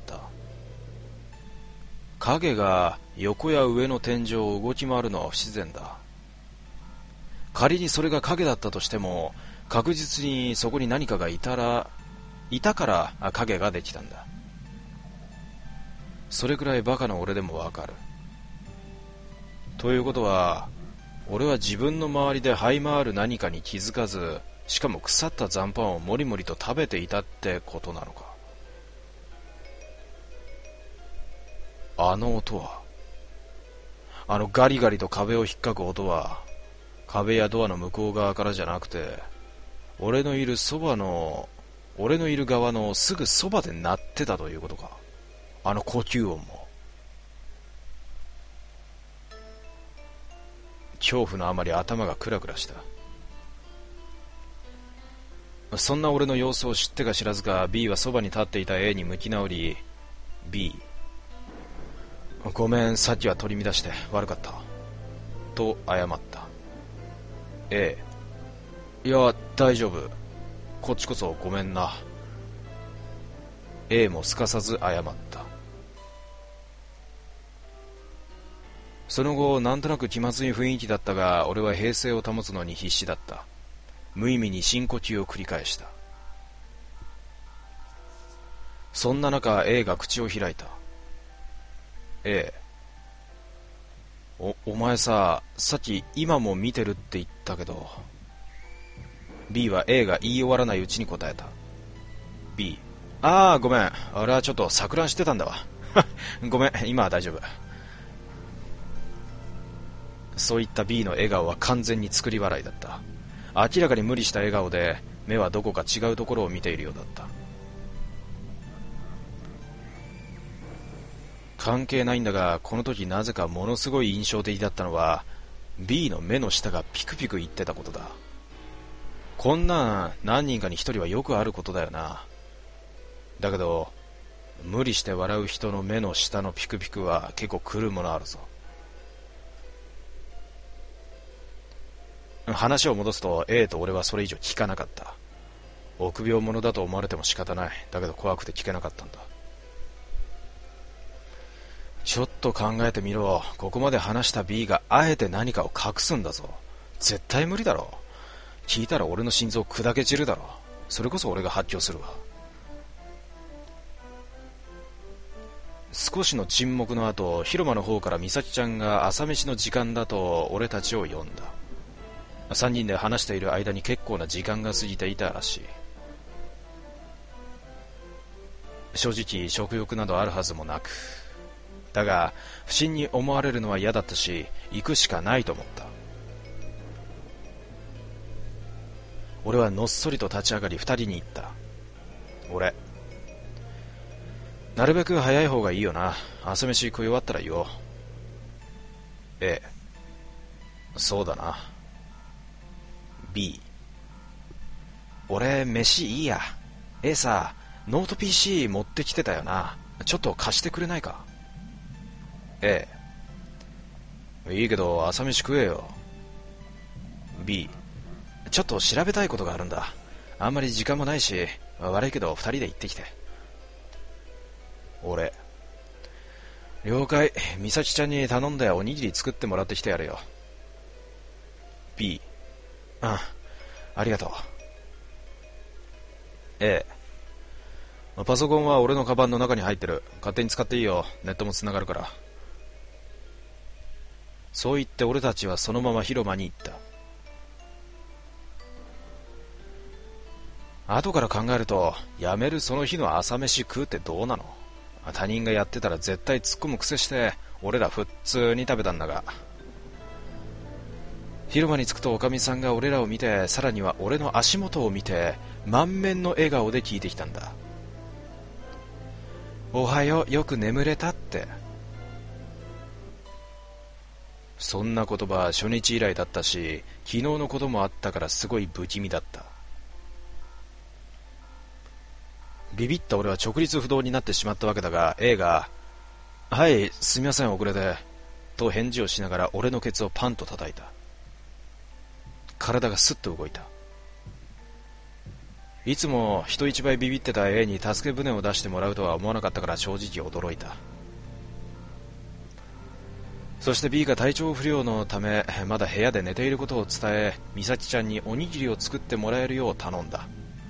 影が横や上の天井を動き回るのは不自然だ。仮にそれが影だったとしても、確実にそこに何かがいたから影ができたんだ。それくらいバカな俺でもわかる。ということは、俺は自分の周りで這い回る何かに気づかず、しかも腐った残飯をもりもりと食べていたってことなのか。あの音は、あのガリガリと壁を引っかく音は、壁やドアの向こう側からじゃなくて、俺のいる側のすぐそばで鳴ってたということか。あの呼吸音も。恐怖のあまり頭がクラクラした。そんな俺の様子を知ってか知らずか B はそばに立っていた A に向き直り、 B、 ごめん、さっきは取り乱して悪かったと謝った。 A、 いや大丈夫、こっちこそごめんな。 A もすかさず謝った。その後なんとなく気まずい雰囲気だったが、俺は平静を保つのに必死だった。無意味に深呼吸を繰り返した。そんな中 A が口を開いた。 A、 お前さっき今も見てるって言ったけど。 B は A が言い終わらないうちに答えた。 B、 ああごめん、俺はちょっと錯乱してたんだわごめん、今は大丈夫。そういった B の笑顔は完全に作り笑いだった。明らかに無理した笑顔で、目はどこか違うところを見ているようだった。関係ないんだが、この時なぜかものすごい印象的だったのは B の目の下がピクピクいってたことだ。こんなん何人かに一人はよくあることだよな。だけど無理して笑う人の目の下のピクピクは結構くるものあるぞ。話を戻すと A と俺はそれ以上聞かなかった。臆病者だと思われても仕方ない。だけど怖くて聞けなかったんだ。ちょっと考えてみろ。ここまで話した B があえて何かを隠すんだぞ。絶対無理だろ。聞いたら俺の心臓砕け散るだろ。それこそ俺が発狂するわ。少しの沈黙の後、広間の方から美咲ちゃんが朝飯の時間だと俺たちを呼んだ。3人で話している間に結構な時間が過ぎていたらしい。正直食欲などあるはずもなく、だが不審に思われるのは嫌だったし、行くしかないと思った。俺はのっそりと立ち上がり2人に言った。俺、なるべく早い方がいいよな。朝飯食い終わったら言おう。そうだな。B、 俺飯いいや。さ、ノート PC 持ってきてたよな。ちょっと貸してくれないか。いいけど朝飯食えよ。 B、 ちょっと調べたいことがあるんだ。あんまり時間もないし、悪いけど2人で行ってきて。俺、了解。美咲ちゃんに頼んでおにぎり作ってもらってきてやるよ。 B、 ありがとう。パソコンは俺のカバンの中に入ってる。勝手に使っていいよ。ネットもつながるから。そう言って俺たちはそのまま広間に行った。後から考えると、やめるその日の朝飯食うってどうなの。他人がやってたら絶対突っ込む癖して、俺ら普通に食べたんだが。 広間に着くとおかみさんが俺らを見て、さらには俺の足元を見て、満面の笑顔で聞いてきたんだ。おはよう、よく眠れたって。そんな言葉初日以来だったし、昨日のこともあったからすごい不気味だった。ビビった俺は直立不動になってしまったわけだが、A が、はい、すみません遅れて、と返事をしながら俺のケツをパンと叩いた。体がスッと動いた。いつも人一倍ビビってた A に助け舟を出してもらうとは思わなかったから正直驚いた。そして B が体調不良のためまだ部屋で寝ていることを伝え、美咲ちゃんにおにぎりを作ってもらえるよう頼んだ。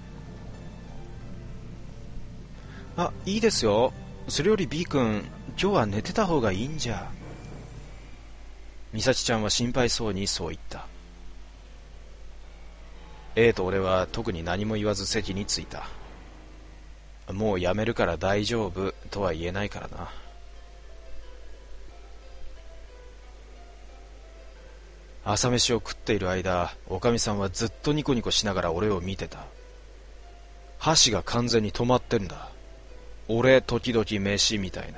あ、いいですよ。それより B 君、今日は寝てた方がいいんじゃ。美咲ちゃんは心配そうにそう言った。A と俺は特に何も言わず席に着いた。もうやめるから大丈夫とは言えないからな。朝飯を食っている間、おかみさんはずっとニコニコしながら俺を見てた。箸が完全に止まってるんだ。俺時々飯みたいな。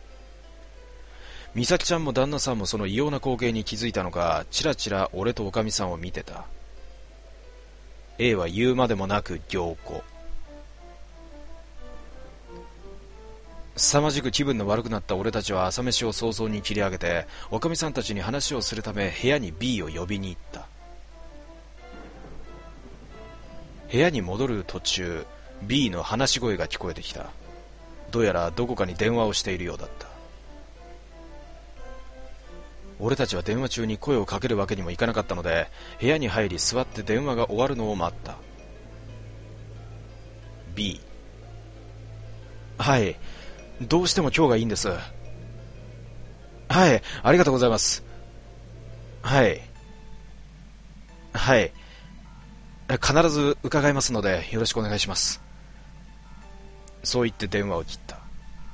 美咲ちゃんも旦那さんもその異様な光景に気づいたのか、チラチラ俺とおかみさんを見てた。A は言うまでもなく凝固。凄まじく気分の悪くなった俺たちは朝飯を早々に切り上げて、おかみさんたちに話をするため部屋に B を呼びに行った。部屋に戻る途中、 B の話し声が聞こえてきた。どうやらどこかに電話をしているようだった。俺たちは電話中に声をかけるわけにもいかなかったので、部屋に入り座って電話が終わるのを待った。 B、 はい、どうしても今日がいいんです。はい、ありがとうございます。はい、はい、必ず伺いますのでよろしくお願いします。そう言って電話を切った。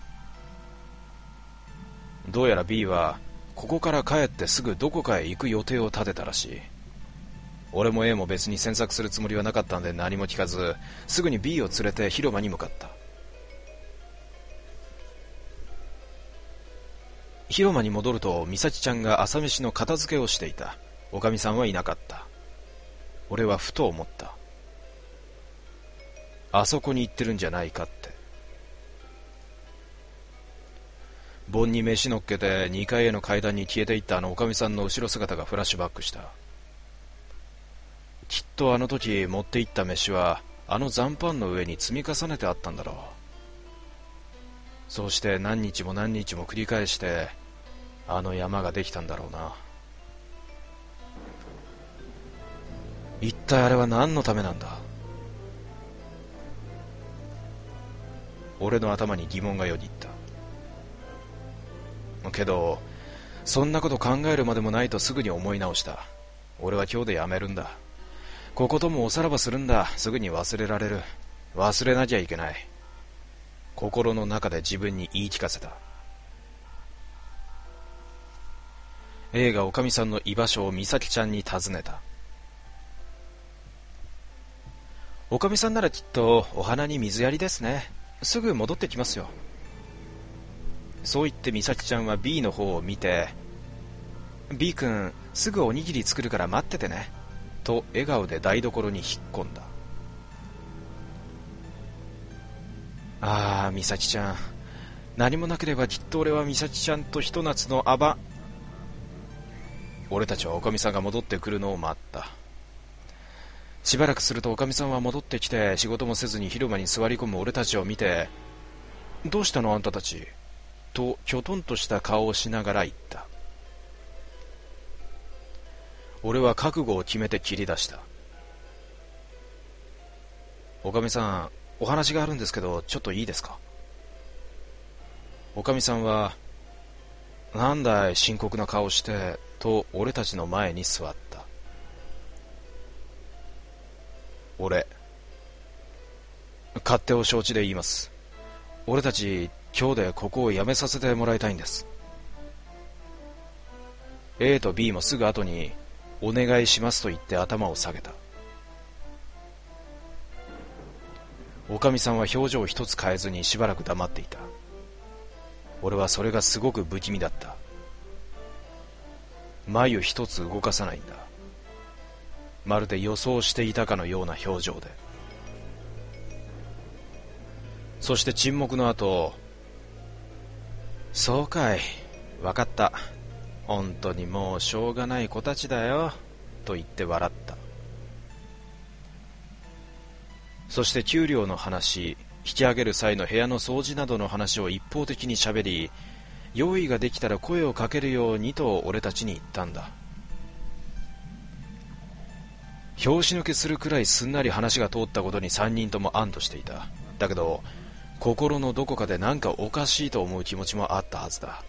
どうやら B はここから帰ってすぐどこかへ行く予定を立てたらしい。俺も A も別に詮索するつもりはなかったので何も聞かず、すぐに B を連れて広場に向かった。広間に戻ると美咲ちゃんが朝飯の片付けをしていた。おかみさんはいなかった。俺はふと思った。あそこに行ってるんじゃないかって。盆に飯乗っけて2階への階段に消えていったあのおかみさんの後ろ姿がフラッシュバックした。きっとあの時持って行った飯はあの残飯の上に積み重ねてあったんだろう。そうして何日も何日も繰り返してあの山ができたんだろうな。一体あれは何のためなんだ。俺の頭に疑問がよぎった。けどそんなこと考えるまでもないとすぐに思い直した。俺は今日でやめるんだ。ここともおさらばするんだ。すぐに忘れられる。忘れなきゃいけない。心の中で自分に言い聞かせた。A がおかみさんの居場所を美咲ちゃんに尋ねた。おかみさんならきっとお花に水やりですね。すぐ戻ってきますよ。そう言って美咲ちゃんは B の方を見て、 B 君すぐおにぎり作るから待っててねと笑顔で台所に引っ込んだ。ああ、美咲ちゃん、何もなければきっと俺は美咲ちゃんとひと夏の俺たちはおかみさんが戻ってくるのを待った。しばらくするとおかみさんは戻ってきて、仕事もせずに広場に座り込む俺たちを見て、どうしたのあんたたちときょとんとした顔をしながら言った。俺は覚悟を決めて切り出した。おかみさん、お話があるんですけどちょっといいですか。おかみさんは、なんだい深刻な顔してと俺たちの前に座った。俺、勝手を承知で言います。俺たち今日でここを辞めさせてもらいたいんです。 A と B もすぐ後にお願いしますと言って頭を下げた。おかみさんは表情一つ変えずにしばらく黙っていた。俺はそれがすごく不気味だった。眉一つ動かさないんだ。まるで予想していたかのような表情で。そして沈黙の後、そうかい、わかった。本当にもうしょうがない子たちだよ、と言って笑った。そして給料の話、引き上げる際の部屋の掃除などの話を一方的に喋り、用意ができたら声をかけるようにと俺たちに言ったんだ。拍子抜けするくらいすんなり話が通ったことに3人とも安堵していた。だけど心のどこかで何かおかしいと思う気持ちもあったはずだ。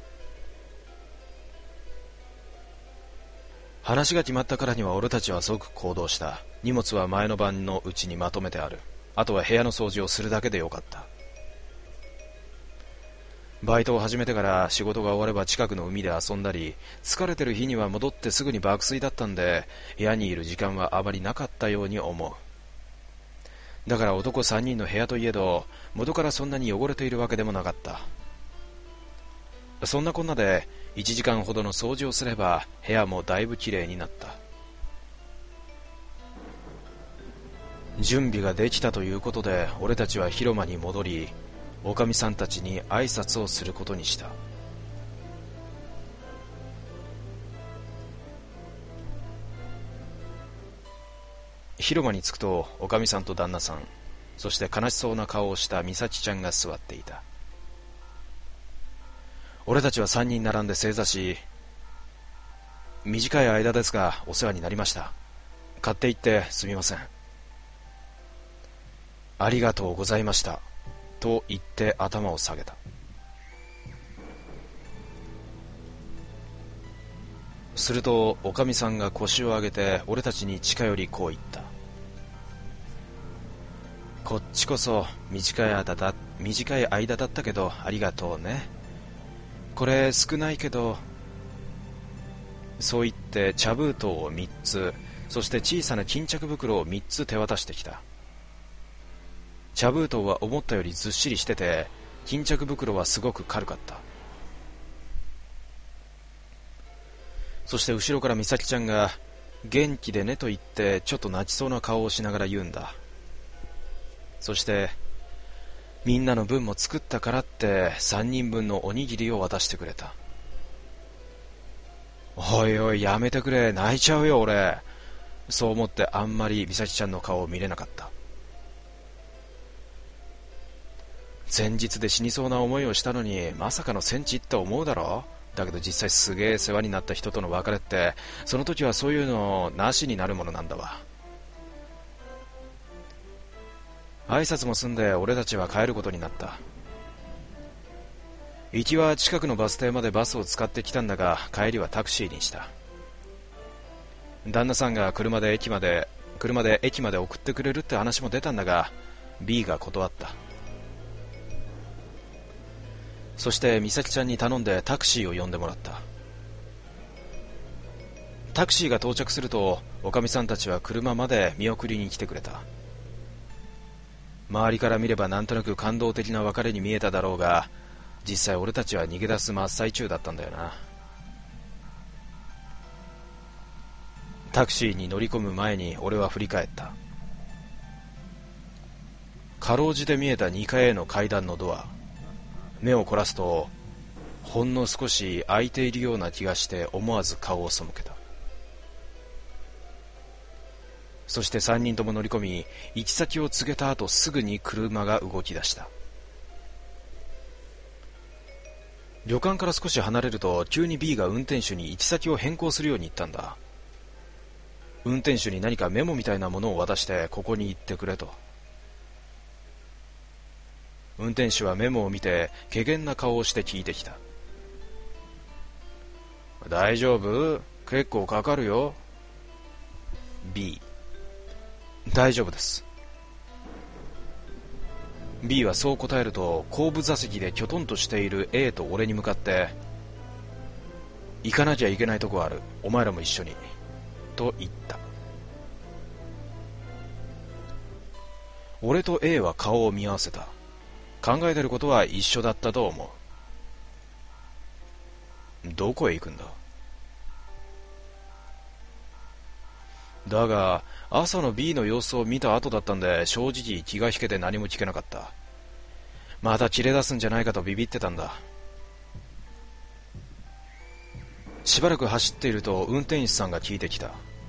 話が決まったからには俺たちは即行動した。荷物は前の晩のうちにまとめてある。あとは部屋の掃除をするだけでよかった。バイトを始めてから仕事が終われば近くの海で遊んだり、疲れてる日には戻ってすぐに爆睡だったんで、部屋にいる時間はあまりなかったように思う。だから男3人の部屋といえど、元からそんなに汚れているわけでもなかった。そんなこんなで1時間ほどの掃除をすれば部屋もだいぶきれいになった。準備ができたということで俺たちは広間に戻り、おかみさんたちに挨拶をすることにした。広間に着くとおかみさんと旦那さん、そして悲しそうな顔をした美咲ちゃんが座っていた。俺たちは3人並んで正座し、短い間ですがお世話になりました。買っていってすみません。ありがとうございましたと言って頭を下げた。するとおかみさんが腰を上げて俺たちに近寄りこう言った。こっちこそ短い間だったけどありがとうね。これ少ないけど。そう言って茶封筒を3つ、そして小さな巾着袋を3つ手渡してきた。茶封筒は思ったよりずっしりしてて、巾着袋はすごく軽かった。そして後ろから美咲ちゃんが元気でねと言ってちょっと泣きそうな顔をしながら言うんだ。そしてみんなの分も作ったからって3人分のおにぎりを渡してくれた。おいおいやめてくれ、泣いちゃうよ俺。そう思ってあんまり美咲ちゃんの顔を見れなかった。前日で死にそうな思いをしたのにまさかの戦地って思うだろ。だけど実際すげえ世話になった人との別れってその時はそういうのなしになるものなんだわ。挨拶も済んで俺たちは帰ることになった。行きは近くのバス停までバスを使ってきたんだが帰りはタクシーにした。旦那さんが車で駅まで送ってくれるって話も出たんだが B が断った。そして美咲ちゃんに頼んでタクシーを呼んでもらった。タクシーが到着するとおかみさんたちは車まで見送りに来てくれた。周りから見ればなんとなく感動的な別れに見えただろうが、実際俺たちは逃げ出す真っ最中だったんだよな。タクシーに乗り込む前に俺は振り返った。かろうじて見えた2階への階段のドア、目を凝らすとほんの少し開いているような気がして思わず顔を背けた。そして3人とも乗り込み行き先を告げた後すぐに車が動き出した。旅館から少し離れると急に B が運転手に行き先を変更するように言ったんだ。運転手に何かメモみたいなものを渡してここに行ってくれと。運転手はメモを見て怪訝な顔をして聞いてきた。大丈夫？結構かかるよ。 B、 大丈夫です。 B はそう答えると後部座席できょとんとしている A と俺に向かって、行かなきゃいけないとこある、お前らも一緒に。 と言った。俺と A は顔を見合わせた。考えてることは一緒だったと思う。どこへ行くんだ？だが、朝の B の様子を見た後だったんで、正直気が引けて何も聞けなかった。また切れ出すんじゃないかとビビってたんだ。しばらく走っていると運転手さんが聞いてきた。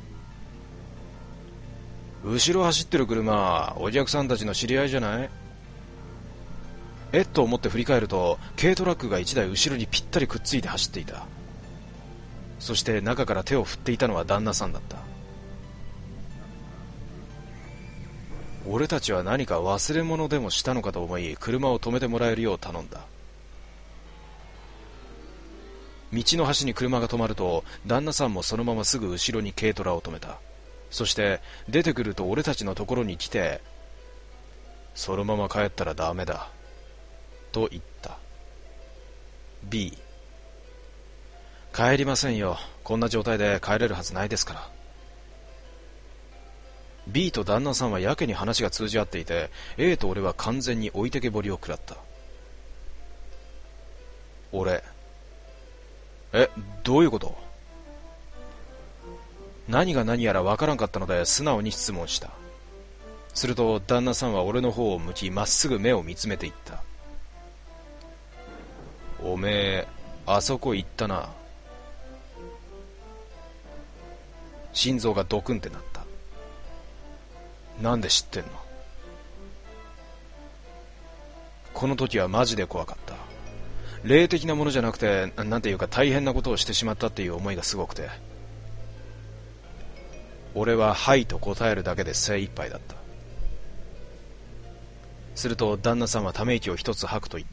後ろ走ってる車、お客さんたちの知り合いじゃない？と思って振り返ると、軽トラックが1台後ろにぴったりくっついて走っていた。そして中から手を振っていたのは旦那さんだった。俺たちは何か忘れ物でもしたのかと思い、車を止めてもらえるよう頼んだ。道の端に車が止まると、旦那さんもそのまますぐ後ろに軽トラを止めた。そして出てくると俺たちのところに来て、そのまま帰ったらダメだと言った。 B、 帰りませんよ。こんな状態で帰れるはずないですから。 B と旦那さんはやけに話が通じ合っていて、 A と俺は完全に置いてけぼりを食らった。俺、どういうこと？何が何やらわからんかったので素直に質問した。すると旦那さんは俺の方を向き、まっすぐ目を見つめていった。おめえ、あそこ行ったな。心臓がドクンってなった。なんで知ってんの？この時はマジで怖かった。霊的なものじゃなくて、なんていうか大変なことをしてしまったっていう思いがすごくて、俺ははいと答えるだけで精一杯だった。すると旦那さんはため息を一つ吐くと言った。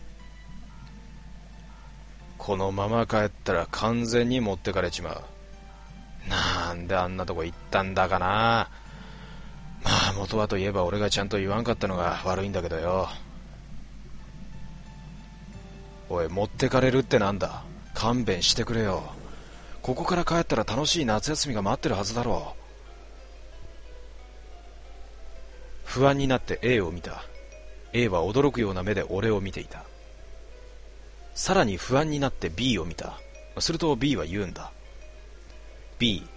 このまま帰ったら完全に持ってかれちまう。なんであんなとこ行ったんだかな。まあ元はといえば俺がちゃんと言わんかったのが悪いんだけどよ。おい、持ってかれるってなんだ。勘弁してくれよ。ここから帰ったら楽しい夏休みが待ってるはずだろう。不安になって A を見た。 A は驚くような目で俺を見ていた。さらに不安になって B を見た。すると B は言うんだ。 B、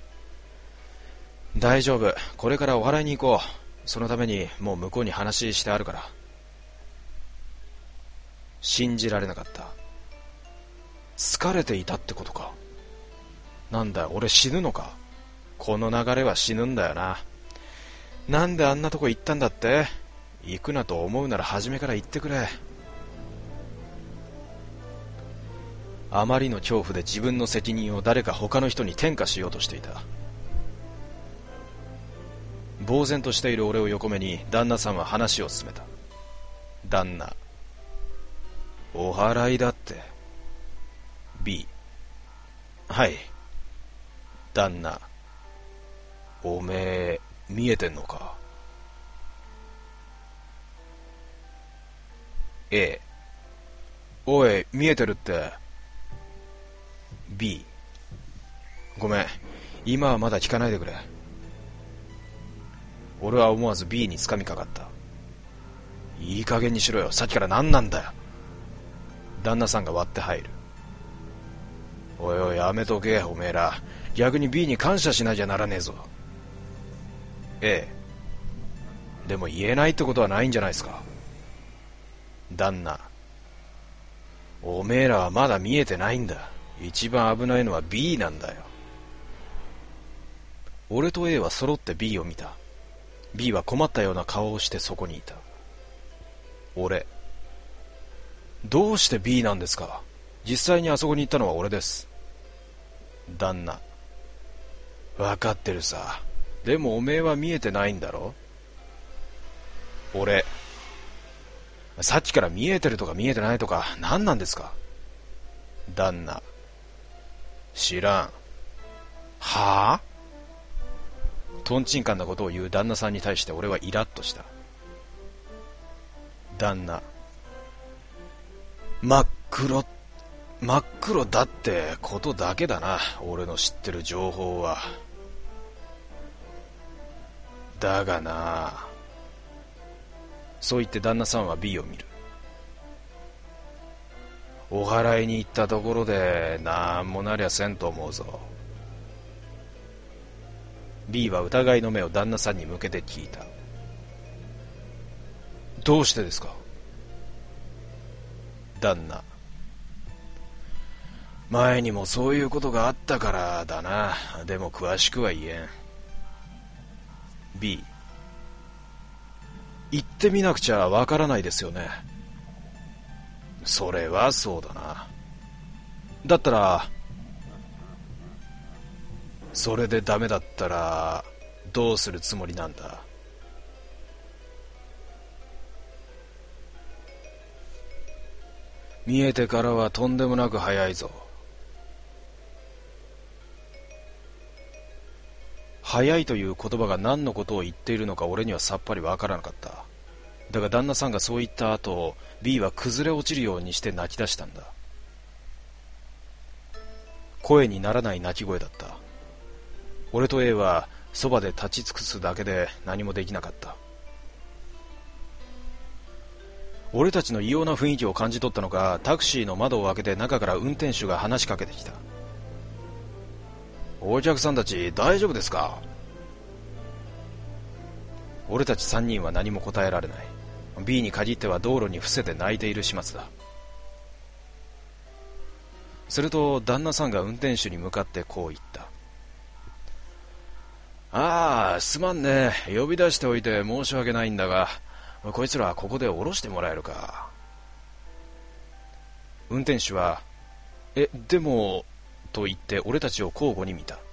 大丈夫、これからお祓いに行こう。そのためにもう向こうに話してあるから。信じられなかった。疲れていたってことか。なんだ、俺死ぬのか。この流れは死ぬんだよな。なんであんなとこ行ったんだって。行くなと思うなら初めから言ってくれ。あまりの恐怖で自分の責任を誰か他の人に転嫁しようとしていた。呆然としている俺を横目に旦那さんは話を進めた。旦那、お祓いだって。 B、 はい。旦那、おめえ見えてんのか。 A、 おい見えてるって。 B、 ごめん、今はまだ聞かないでくれ。俺は思わず B に掴みかかった。いい加減にしろよ、さっきから何なんだよ。旦那さんが割って入る。おいおい、やめとけおめえら。逆に B に感謝しなきゃならねえぞ。A、でも言えないってことはないんじゃないですか。旦那、おめえらはまだ見えてないんだ。一番危ないのは B なんだよ。俺と A は揃って B を見た。 B は困ったような顔をしてそこにいた。俺、どうして B なんですか。実際にあそこに行ったのは俺です。旦那、分かってるさ。でもおめえは見えてないんだろ。俺、さっきから見えてるとか見えてないとか何なんですか。旦那、知らん。はあ？トンチンカンなことを言う旦那さんに対して俺はイラッとした。旦那、真っ黒真っ黒だってことだけだな、俺の知ってる情報は。だがな。そう言って旦那さんは B を見る。お祓いに行ったところでなんもなりゃせんと思うぞ。 B は疑いの目を旦那さんに向けて聞いた。どうしてですか？旦那。前にもそういうことがあったからだな。でも詳しくは言えん。 B。 言ってみなくちゃわからないですよね。それはそうだな。だったら、それでダメだったらどうするつもりなんだ？見えてからはとんでもなく早いぞ。早いという言葉が何のことを言っているのか俺にはさっぱりわからなかった。だが旦那さんがそう言った後、 B は崩れ落ちるようにして泣き出したんだ。声にならない泣き声だった。俺と A はそばで立ち尽くすだけで何もできなかった。俺たちの異様な雰囲気を感じ取ったのか、タクシーの窓を開けて中から運転手が話しかけてきた。お客さんたち大丈夫ですか？俺たち3人は何も答えられない。 B に限っては道路に伏せて泣いている始末だ。すると旦那さんが運転手に向かってこう言った。ああ、すまんね。呼び出しておいて申し訳ないんだが、こいつらここで降ろしてもらえるか。運転手は、でも、と言って俺たちを交互に見た。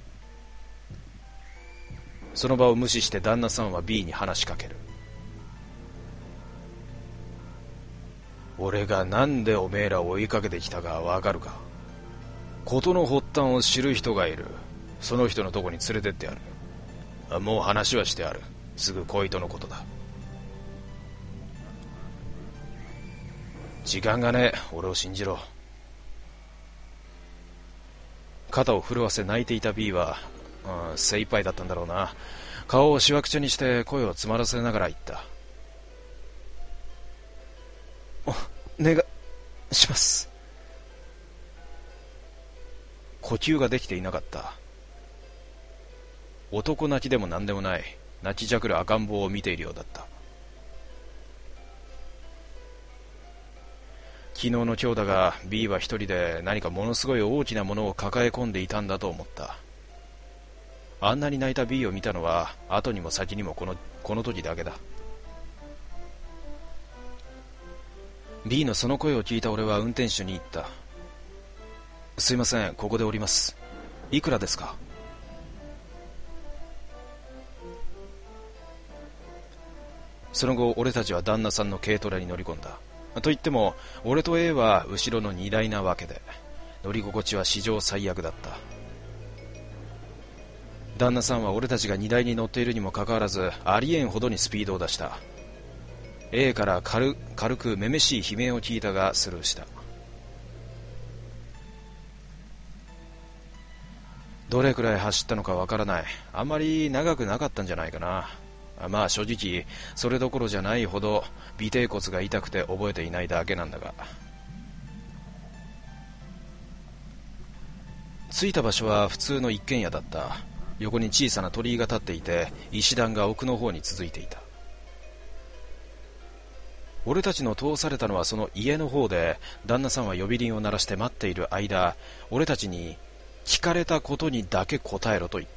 その場を無視して旦那さんは B に話しかける。俺がなんでおめえらを追いかけてきたかわかるか？事の発端を知る人がいる。その人のとこに連れてってやる。もう話はしてある。すぐ来いとのことだ。時間がねえ。俺を信じろ。肩を震わせ泣いていた B は、精一杯だったんだろうな。顔をしわくちゃにして声を詰まらせながら言った。お願いします。呼吸ができていなかった。男泣きでも何でもない。泣きじゃくる赤ん坊を見ているようだった。昨日の今日だが B は一人で何かものすごい大きなものを抱え込んでいたんだと思った。あんなに泣いた B を見たのは後にも先にもこの時だけだ。 B のその声を聞いた俺は運転手に言った。すいません、ここで降ります。いくらですか？その後俺たちは旦那さんの軽トラに乗り込んだ。と言っても俺と A は後ろの荷台なわけで乗り心地は史上最悪だった。旦那さんは俺たちが荷台に乗っているにもかかわらずありえんほどにスピードを出した。 A から軽くめめしい悲鳴を聞いたがスルーした。どれくらい走ったのかわからない。あんまり長くなかったんじゃないかな。まあ正直それどころじゃないほど尾てい骨が痛くて覚えていないだけなんだが。着いた場所は普通の一軒家だった。横に小さな鳥居が立っていて石段が奥の方に続いていた。俺たちの通されたのはその家の方で、旦那さんは呼び鈴を鳴らして待っている間、俺たちに聞かれたことにだけ答えろと言った。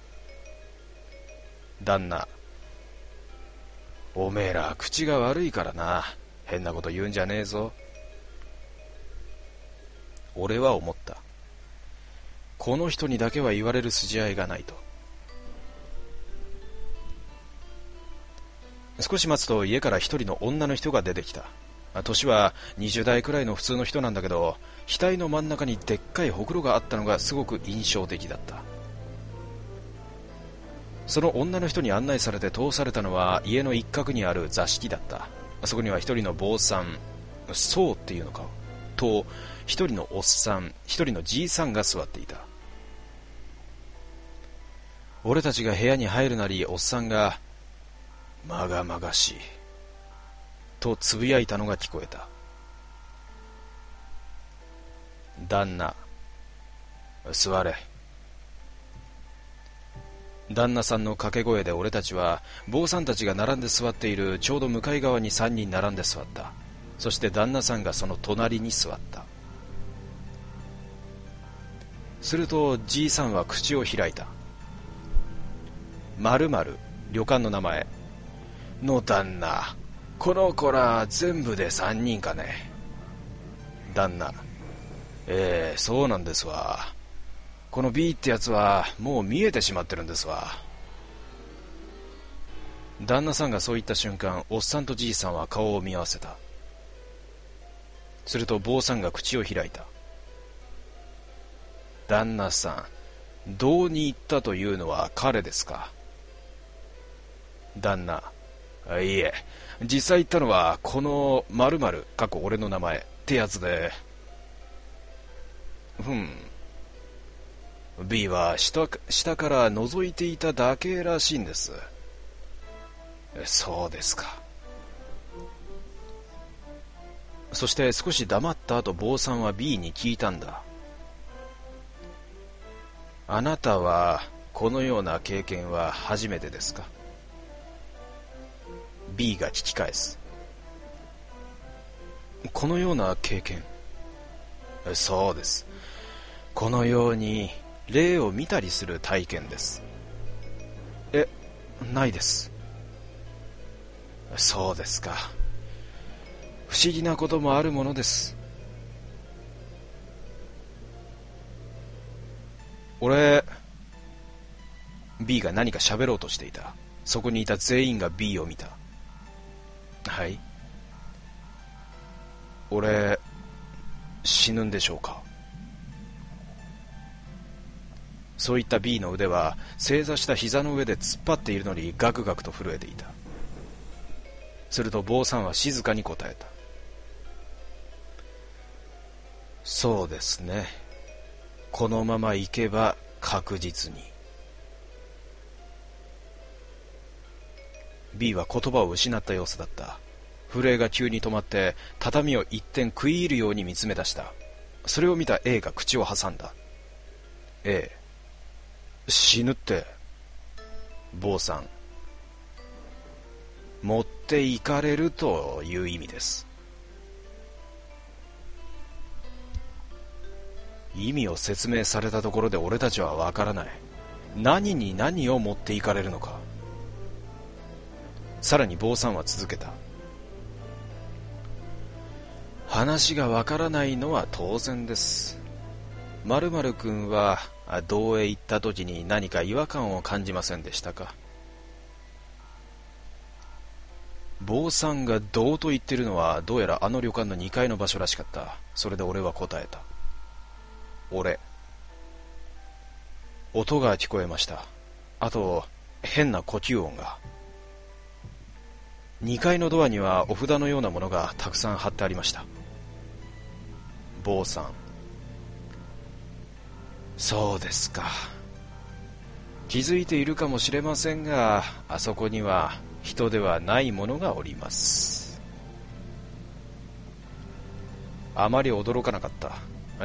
旦那、おめえら口が悪いからな。変なこと言うんじゃねえぞ。俺は思った。この人にだけは言われる筋合いがないと。少し待つと家から一人の女の人が出てきた。年は20代くらいの普通の人なんだけど、額の真ん中にでっかいほくろがあったのがすごく印象的だった。その女の人に案内されて通されたのは家の一角にある座敷だった。そこには一人の坊さん、そうっていうのか、 と一人のおっさん、一人のじいさんが座っていた。俺たちが部屋に入るなり、おっさんがまがまがしいとつぶやいたのが聞こえた。旦那、座れ。旦那さんの掛け声で俺たちは坊さんたちが並んで座っているちょうど向かい側に3人並んで座った。そして旦那さんがその隣に座った。するとじいさんは口を開いた。〇〇、旅館の名前の旦那、この子ら全部で3人かね。旦那、そうなんですわ。この B ってやつはもう見えてしまってるんですわ。旦那さんがそう言った瞬間、おっさんとじいさんは顔を見合わせた。すると坊さんが口を開いた。旦那さん、どうに言ったというのは彼ですか。旦那、いえ、実際言ったのはこの〇〇、過去俺の名前ってやつで。B は下から覗いていただけらしいんです。そうですか。そして少し黙った後、坊さんは B に聞いたんだ。あなたはこのような経験は初めてですか。 B が聞き返す。このような経験。そうです。このように霊を見たりする体験です。ないです。そうですか。不思議なこともあるものです。B が何か喋ろうとしていた。そこにいた全員が B を見た。はい。俺、死ぬんでしょうか。そういった B の腕は正座した膝の上で突っ張っているのにガクガクと震えていた。すると坊さんは静かに答えた。そうですね。このまま行けば確実に。B は言葉を失った様子だった。震えが急に止まって畳を一転食い入るように見つめ出した。それを見た A が口を挟んだ。A、死ぬって。坊さん、持っていかれるという意味です。意味を説明されたところで俺たちはわからない。何に何を持っていかれるのか。さらに坊さんは続けた。話がわからないのは当然です。〇〇君は道へ行った時に何か違和感を感じませんでしたか。坊さんが道と言ってるのはどうやらあの旅館の2階の場所らしかった。それで俺は答えた。音が聞こえました。あと変な呼吸音が。2階のドアにはお札のようなものがたくさん貼ってありました。坊さん、そうですか。気づいているかもしれませんが、あそこには人ではないものがおります。あまり驚かなかった。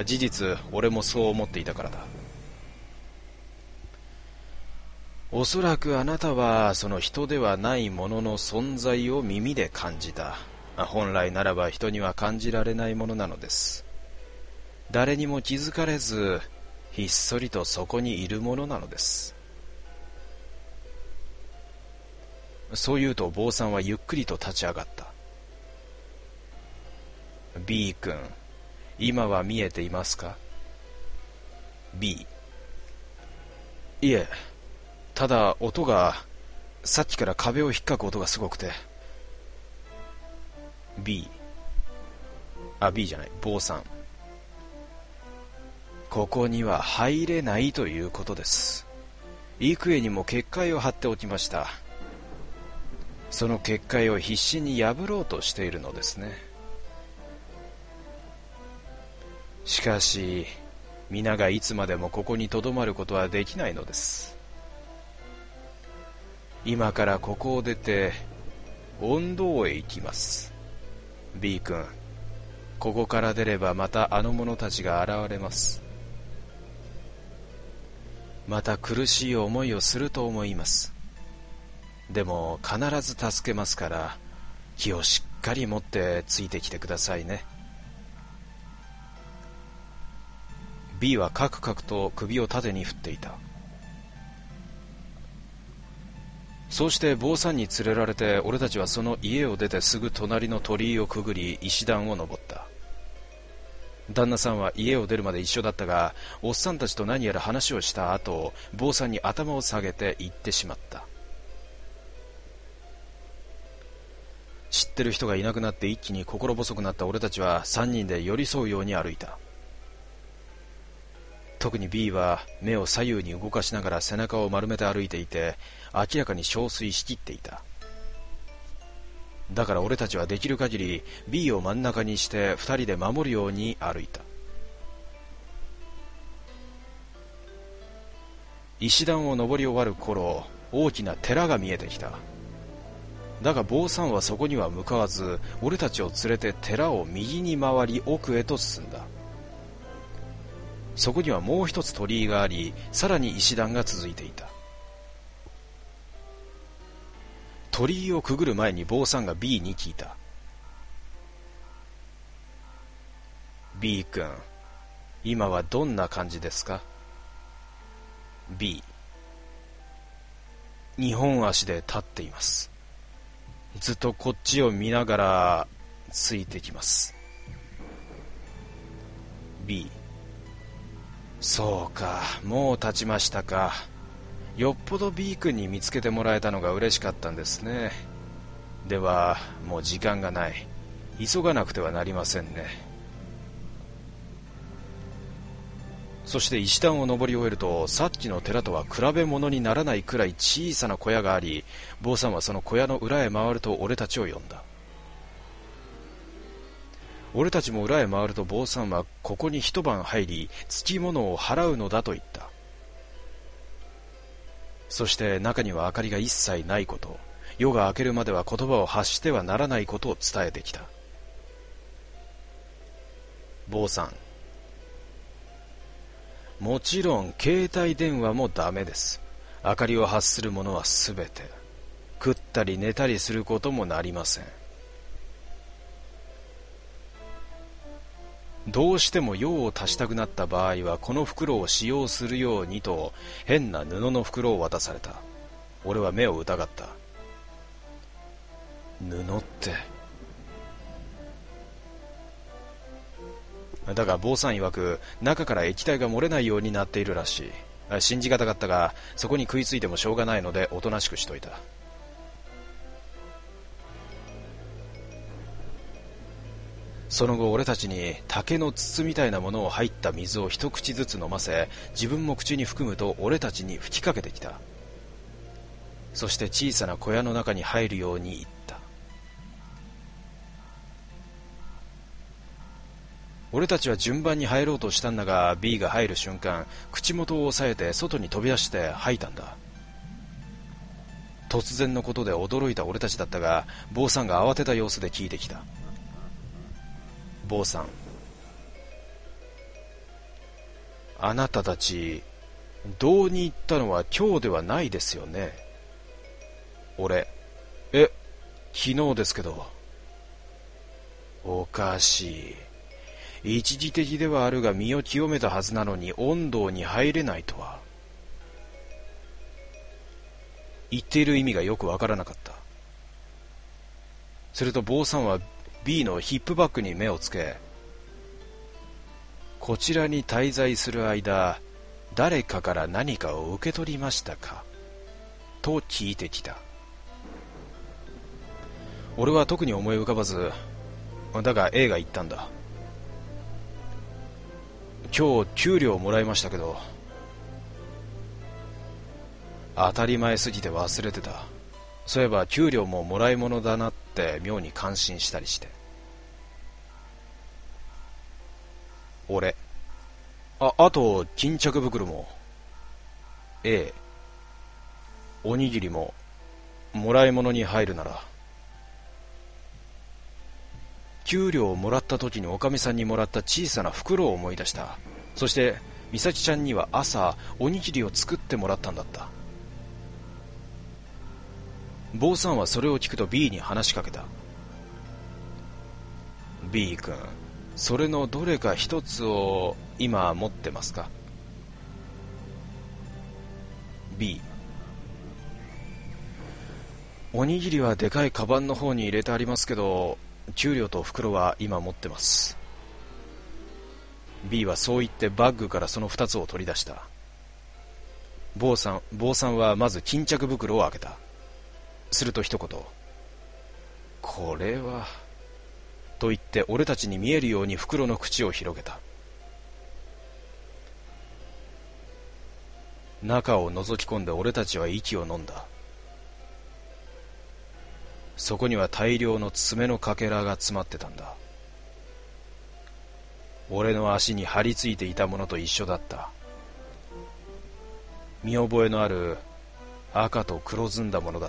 事実、俺もそう思っていたからだ。おそらくあなたはその人ではないものの存在を耳で感じた。本来ならば人には感じられないものなのです。誰にも気づかれず、ひっそりとそこにいるものなのです。そう言うと坊さんはゆっくりと立ち上がった。B 君、今は見えていますか。 B、 いえ、ただ音がさっきから壁を引っかく音がすごくて。 B、 B じゃない、坊さん、ここには入れないということです。幾重にも結界を張っておきました。その結界を必死に破ろうとしているのですね。 しかし皆がいつまでもここにとどまることはできないのです。今からここを出て温道へ行きます。 B 君、ここから出ればまたあの者たちが現れます。また苦しい思いをすると思います。でも必ず助けますから、気をしっかり持ってついてきてくださいね。 B はカクカクと首を縦に振っていた。そうして坊さんに連れられて、俺たちはその家を出てすぐ隣の鳥居をくぐり石段を登った。旦那さんは家を出るまで一緒だったが、おっさんたちと何やら話をした後、坊さんに頭を下げて行ってしまった。知ってる人がいなくなって一気に心細くなった俺たちは3人で寄り添うように歩いた。特に B は目を左右に動かしながら背中を丸めて歩いていて、明らかに憔悴しきっていた。だから俺たちはできる限り B を真ん中にして2人で守るように歩いた。石段を登り終わる頃、大きな寺が見えてきた。だが坊さんはそこには向かわず、俺たちを連れて寺を右に回り奥へと進んだ。そこにはもう一つ鳥居があり、さらに石段が続いていた。鳥居をくぐる前に坊さんが B に聞いた。 B 君、今はどんな感じですか？ B、 2本足で立っています。ずっとこっちを見ながらついてきます。 B、 そうか、もう立ちましたか。よっぽど B 君に見つけてもらえたのが嬉しかったんですね。ではもう時間がない。急がなくてはなりませんね。そして石段を登り終えると、さっきの寺とは比べ物にならないくらい小さな小屋があり、坊さんはその小屋の裏へ回ると俺たちを呼んだ。俺たちも裏へ回ると坊さんはここに一晩入り、つきものを払うのだと言った。そして中には明かりが一切ないこと、夜が明けるまでは言葉を発してはならないことを伝えてきた。坊さん、もちろん携帯電話もダメです。明かりを発するものはすべて。食ったり寝たりすることもなりません。どうしても用を足したくなった場合はこの袋を使用するようにと、変な布の袋を渡された。俺は目を疑った。布ってだが坊さん曰く、中から液体が漏れないようになっているらしい。信じがたかったが、そこに食いついてもしょうがないのでおとなしくしといた。その後俺たちに竹の筒みたいなものを入った水を一口ずつ飲ませ、自分も口に含むと俺たちに吹きかけてきた。そして小さな小屋の中に入るように言った。俺たちは順番に入ろうとしたんだが、 B が入る瞬間、口元を押さえて外に飛び出して吐いたんだ。突然のことで驚いた俺たちだったが、坊さんが慌てた様子で聞いてきた。坊さん、あなたたち道に行ったのは今日ではないですよね。俺、昨日ですけど。おかしい。一時的ではあるが身を清めたはずなのに恩道に入れないとは。言っている意味がよくわからなかった。すると坊さんは B のヒップバッグに目をつけ、こちらに滞在する間、誰かから何かを受け取りましたかと聞いてきた。俺は特に思い浮かばず、だが A が言ったんだ。今日給料もらいましたけど。当たり前すぎて忘れてた。そういえば給料ももらい物だなって妙に感心したりして。 俺。あと、巾着袋も。A。おにぎりも、もらい物に入るなら。給料をもらった時におかみさんにもらった小さな袋を思い出した。そして、美咲ちゃんには朝、おにぎりを作ってもらったんだった。坊さんはそれを聞くと B に話しかけた。B 君、それのどれか一つを今持ってますか？ B。 おにぎりはでかいカバンの方に入れてありますけど、給料と袋は今持ってます。 B はそう言ってバッグからその2つを取り出した。坊さんはまず巾着袋を開けた。すると一言、これはと言って俺たちに見えるように袋の口を広げた。中を覗き込んで俺たちは息を飲んだ。そこには大量の爪のかけらが詰まってたんだ。俺の足に張り付いていたものと一緒だった。見覚えのある赤と黒ずんだものだった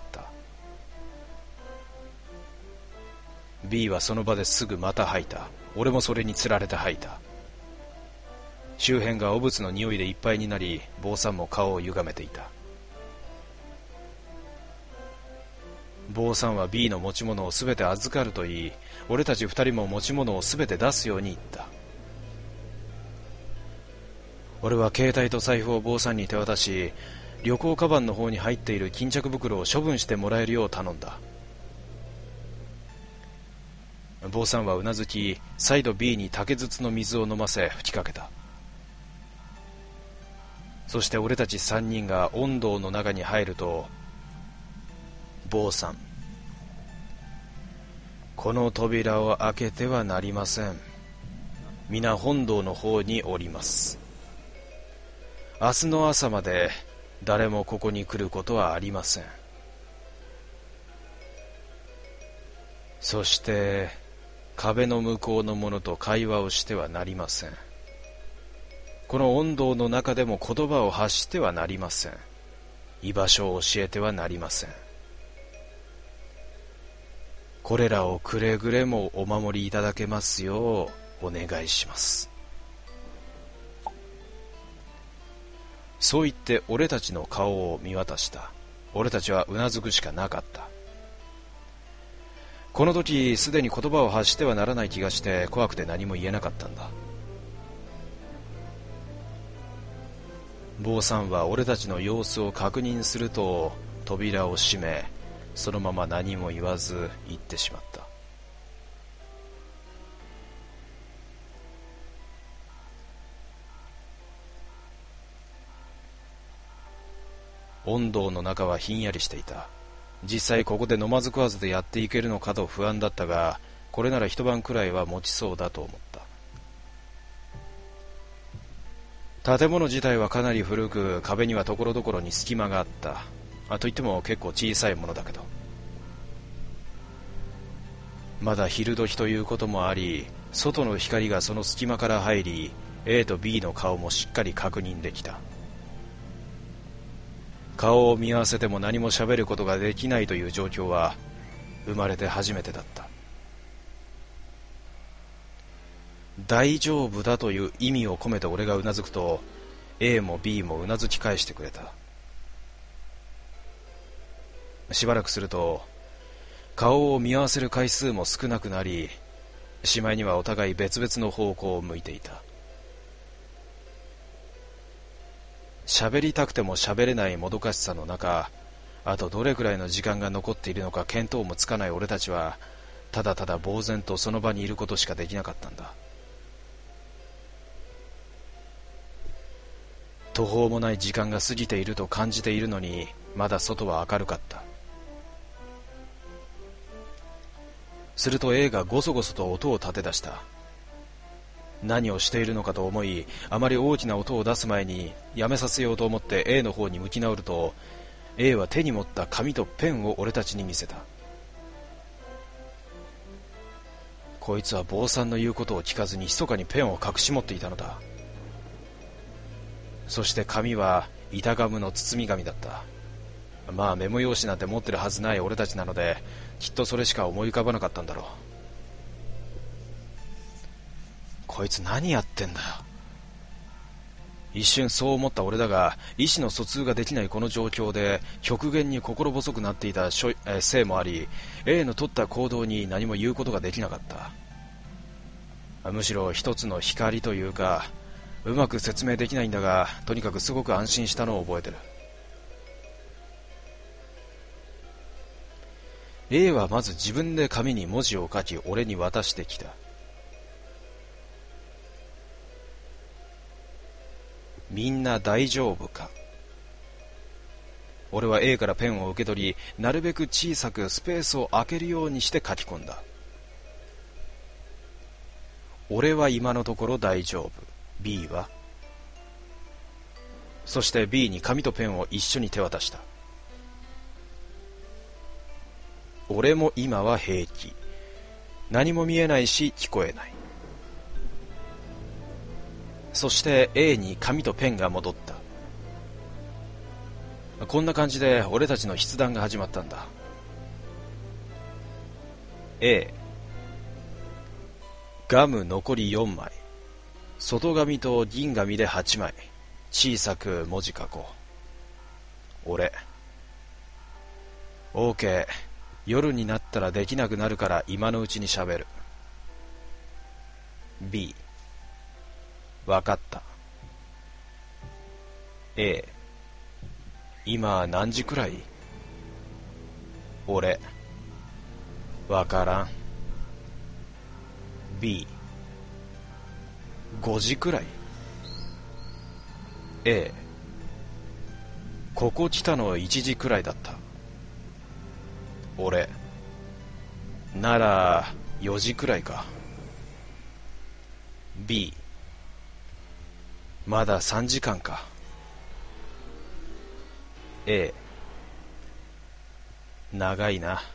。B はその場ですぐまた吐いた。俺もそれにつられて吐いた。周辺が汚物の匂いでいっぱいになり、坊さんも顔を歪めていた。坊さんは B の持ち物をすべて預かると言い、俺たち二人も持ち物をすべて出すように言った。俺は携帯と財布を坊さんに手渡し、旅行カバンの方に入っている巾着袋を処分してもらえるよう頼んだ。坊さんはうなずき、再度 B に竹筒の水を飲ませ吹きかけた。そして俺たち三人が恩堂の中に入ると、坊さん、この扉を開けてはなりません。皆本堂の方におります。明日の朝まで誰もここに来ることはありません。そして壁の向こうの者と会話をしてはなりません。この恩堂の中でも言葉を発してはなりません。居場所を教えてはなりません。これらをくれぐれもお守りいただけますようお願いします。そう言って俺たちの顔を見渡した。俺たちはうなずくしかなかった。この時すでに言葉を発してはならない気がして怖くて何も言えなかったんだ。坊さんは俺たちの様子を確認すると扉を閉め、そのまま何も言わず行ってしまった。恩堂の中はひんやりしていた。実際ここで飲まず食わずでやっていけるのかと不安だったが、これなら一晩くらいは持ちそうだと思った。建物自体はかなり古く、壁にはところどころに隙間があった。といっても結構小さいものだけど、まだ昼時ということもあり、外の光がその隙間から入り、 A と B の顔もしっかり確認できた。顔を見合わせても何も喋ることができないという状況は生まれて初めてだった。大丈夫だという意味を込めて俺がうなずくと A も B もうなずき返してくれた。しばらくすると顔を見合わせる回数も少なくなり、しまいにはお互い別々の方向を向いていた。喋りたくても喋れないもどかしさの中、あとどれくらいの時間が残っているのか見当もつかない俺たちはただただ呆然とその場にいることしかできなかったんだ。途方もない時間が過ぎていると感じているのに、まだ外は明るかった。すると A がごそごそと音を立て出した。何をしているのかと思い、あまり大きな音を出す前にやめさせようと思って A の方に向き直ると、 A は手に持った紙とペンを俺たちに見せた。 こいつは坊さんの言うことを聞かずに密かにペンを隠し持っていたのだ。そして紙は板ガムの包み紙だった。まあメモ用紙なんて持ってるはずない俺たちなので、きっとそれしか思い浮かばなかったんだろう。こいつ何やってんだよ。一瞬そう思った俺だが、意思の疎通ができないこの状況で極限に心細くなっていたせいもあり、 A の取った行動に何も言うことができなかった。むしろ一つの光というか、うまく説明できないんだが、とにかくすごく安心したのを覚えてる。 A はまず自分で紙に文字を書き俺に渡してきた。みんな大丈夫か。俺は A からペンを受け取り、なるべく小さくスペースを空けるようにして書き込んだ。俺は今のところ大丈夫。 B は。そして B に紙とペンを一緒に手渡した。俺も今は平気。何も見えないし聞こえない。そして A に紙とペンが戻った。こんな感じで俺たちの筆談が始まったんだ。 A、 ガム残り4枚、外紙と銀紙で8枚、小さく文字書こう。俺、 OK、 夜になったらできなくなるから今のうちに喋る。 B、 わかった。 A、 今何時くらい？俺、わからん。 B、 5時くらい？ A、 ここ来たの1時くらいだった。俺、なら4時くらいか。 B、 まだ3時間か。 A、 長いな。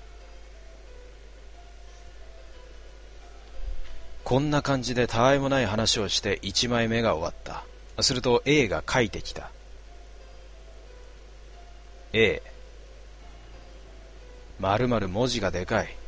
こんな感じでたわいもない話をして1枚目が終わった。すると A が書いてきた。 A、〇〇文字がでかい。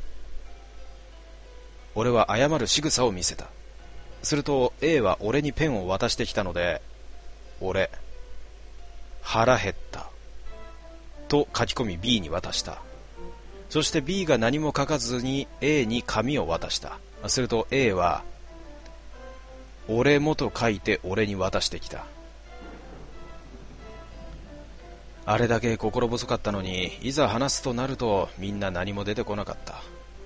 俺は謝る仕草を見せた。すると A は俺にペンを渡してきたので、俺、腹減ったと書き込み B に渡した。そして B が何も書かずに A に紙を渡した。すると A は俺もと書いて俺に渡してきた。あれだけ心細かったのに、いざ話すとなるとみんな何も出てこなかった。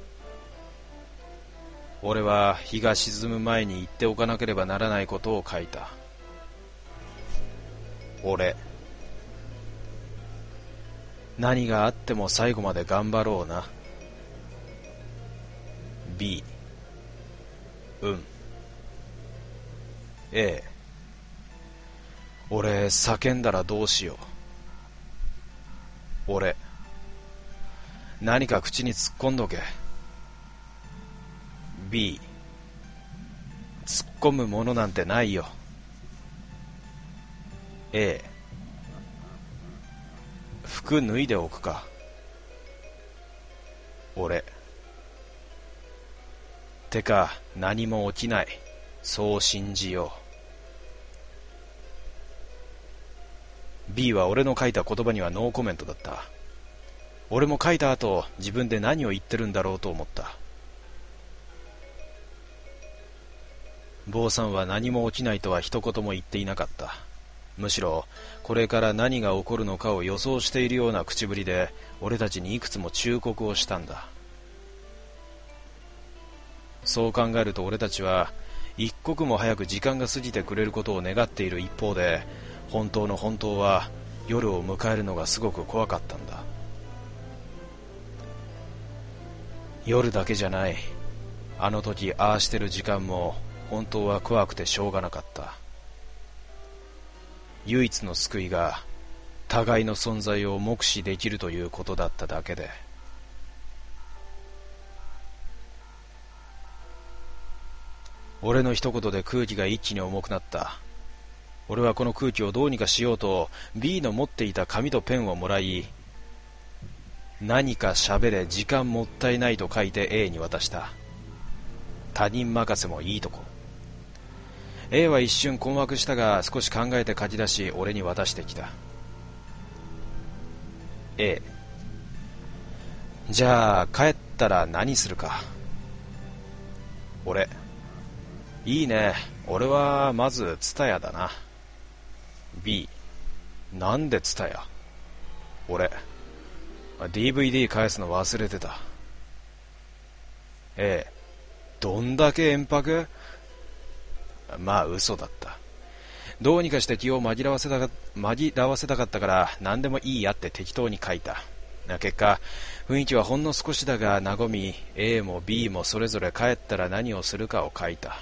俺は日が沈む前に言っておかなければならないことを書いた。俺、何があっても最後まで頑張ろうな。 B、 うん。 A、 俺叫んだらどうしよう。俺、何か口に突っ込んどけ。 B、 突っ込むものなんてないよ。 A、 服脱いでおくか。俺、てか何も起きない、そう信じよう。 B は俺の書いた言葉にはノーコメントだった。俺も書いた後、自分で何を言ってるんだろうと思った。坊さんは何も起きないとは一言も言っていなかった。むしろこれから何が起こるのかを予想しているような口ぶりで俺たちにいくつも忠告をしたんだ。そう考えると俺たちは一刻も早く時間が過ぎてくれることを願っている一方で、本当の本当は夜を迎えるのがすごく怖かったんだ。夜だけじゃない、あの時ああしてる時間も本当は怖くてしょうがなかった。唯一の救いが互いの存在を目視できるということだっただけで。 俺の一言で空気が一気に重くなった。俺はこの空気をどうにかしようと B の持っていた紙とペンをもらい、何か喋れ、時間もったいないと書いて A に渡した。他人任せもいいとこ。A は一瞬困惑したが少し考えて書き出し俺に渡してきた。 A、 じゃあ帰ったら何するか。俺、いいね、俺はまずツタヤだな。 B、 なんでツタヤ。俺、DVD 返すの忘れてた。 A、 どんだけ延泊。まあ嘘だった。どうにかして気を紛らわせたかったから何でもいいやって適当に書いた。結果雰囲気はほんの少しだが和み、 A も B もそれぞれ帰ったら何をするかを書いた。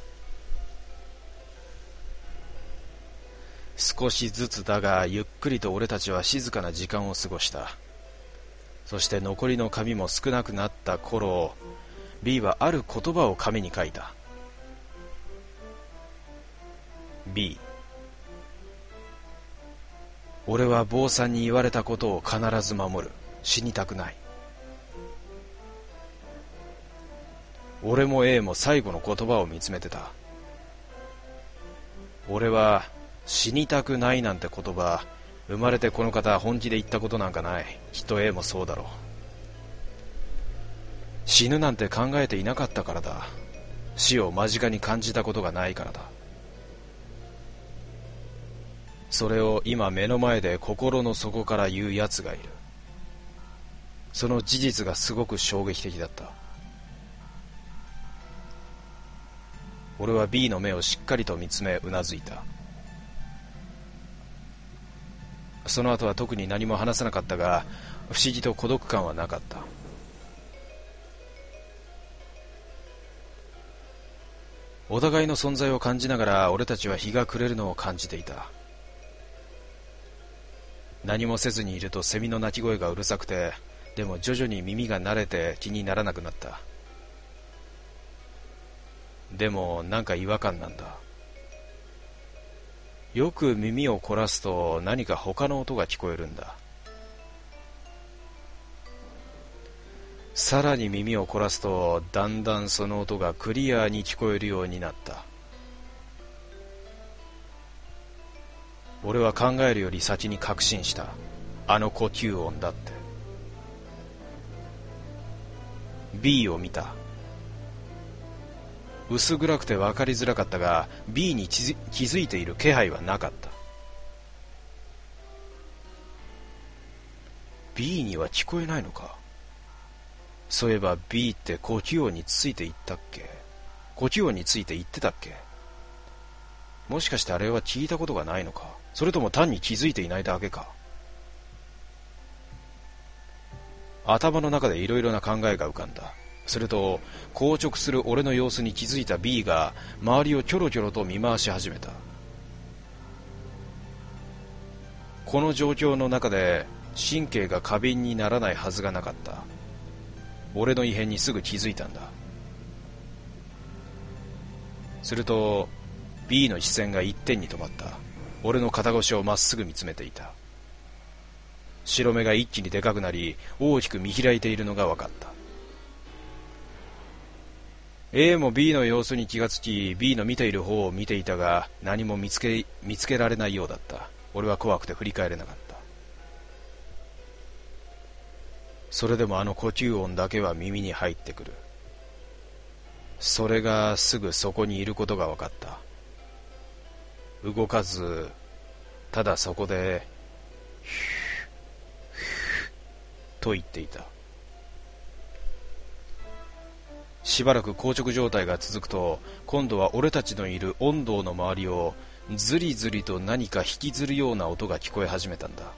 少しずつだがゆっくりと俺たちは静かな時間を過ごした。そして残りの紙も少なくなった頃、 B はある言葉を紙に書いた。 B、 俺は坊さんに言われたことを必ず守る。死にたくない。俺も A も最後の言葉を見つめてた。俺は死にたくないなんて言葉、生まれてこの方本気で言ったことなんかない。きっと A もそうだろう。死ぬなんて考えていなかったからだ。死を間近に感じたことがないからだ。それを今目の前で心の底から言う奴がいる。その事実がすごく衝撃的だった。俺は B の目をしっかりと見つめうなずいた。その後は特に何も話さなかったが、不思議と孤独感はなかった。お互いの存在を感じながら俺たちは日が暮れるのを感じていた。何もせずにいるとセミの鳴き声がうるさくて、でも徐々に耳が慣れて気にならなくなった。でもなんか違和感なんだ。よく耳を凝らすと何か他の音が聞こえるんだ。さらに耳を凝らすとだんだんその音がクリアに聞こえるようになった。俺は考えるより先に確信した。あの呼吸音だって。 B を見た。薄暗くて分かりづらかったが B に気づいている気配はなかった。 B には聞こえないのか。そういえば B って呼吸音について言ったっけ。呼吸音について言ってたっけ。もしかしてあれは聞いたことがないのか、それとも単に気づいていないだけか。頭の中でいろいろな考えが浮かんだ。すると硬直する俺の様子に気づいた B が周りをキョロキョロと見回し始めた。この状況の中で神経が過敏にならないはずがなかった。俺の異変にすぐ気づいたんだ。すると B の視線が一点に止まった。俺の肩越しをまっすぐ見つめていた。白目が一気にでかくなり大きく見開いているのが分かった。A も B の様子に気がつき B の見ている方を見ていたが何も見つけられないようだった。俺は怖くて振り返れなかった。それでもあの呼吸音だけは耳に入ってくる。それがすぐそこにいることが分かった。動かずただそこでヒューヒューと言っていた。しばらく硬直状態が続くと今度は俺たちのいる温道の周りをずりずりと何か引きずるような音が聞こえ始めたんだ。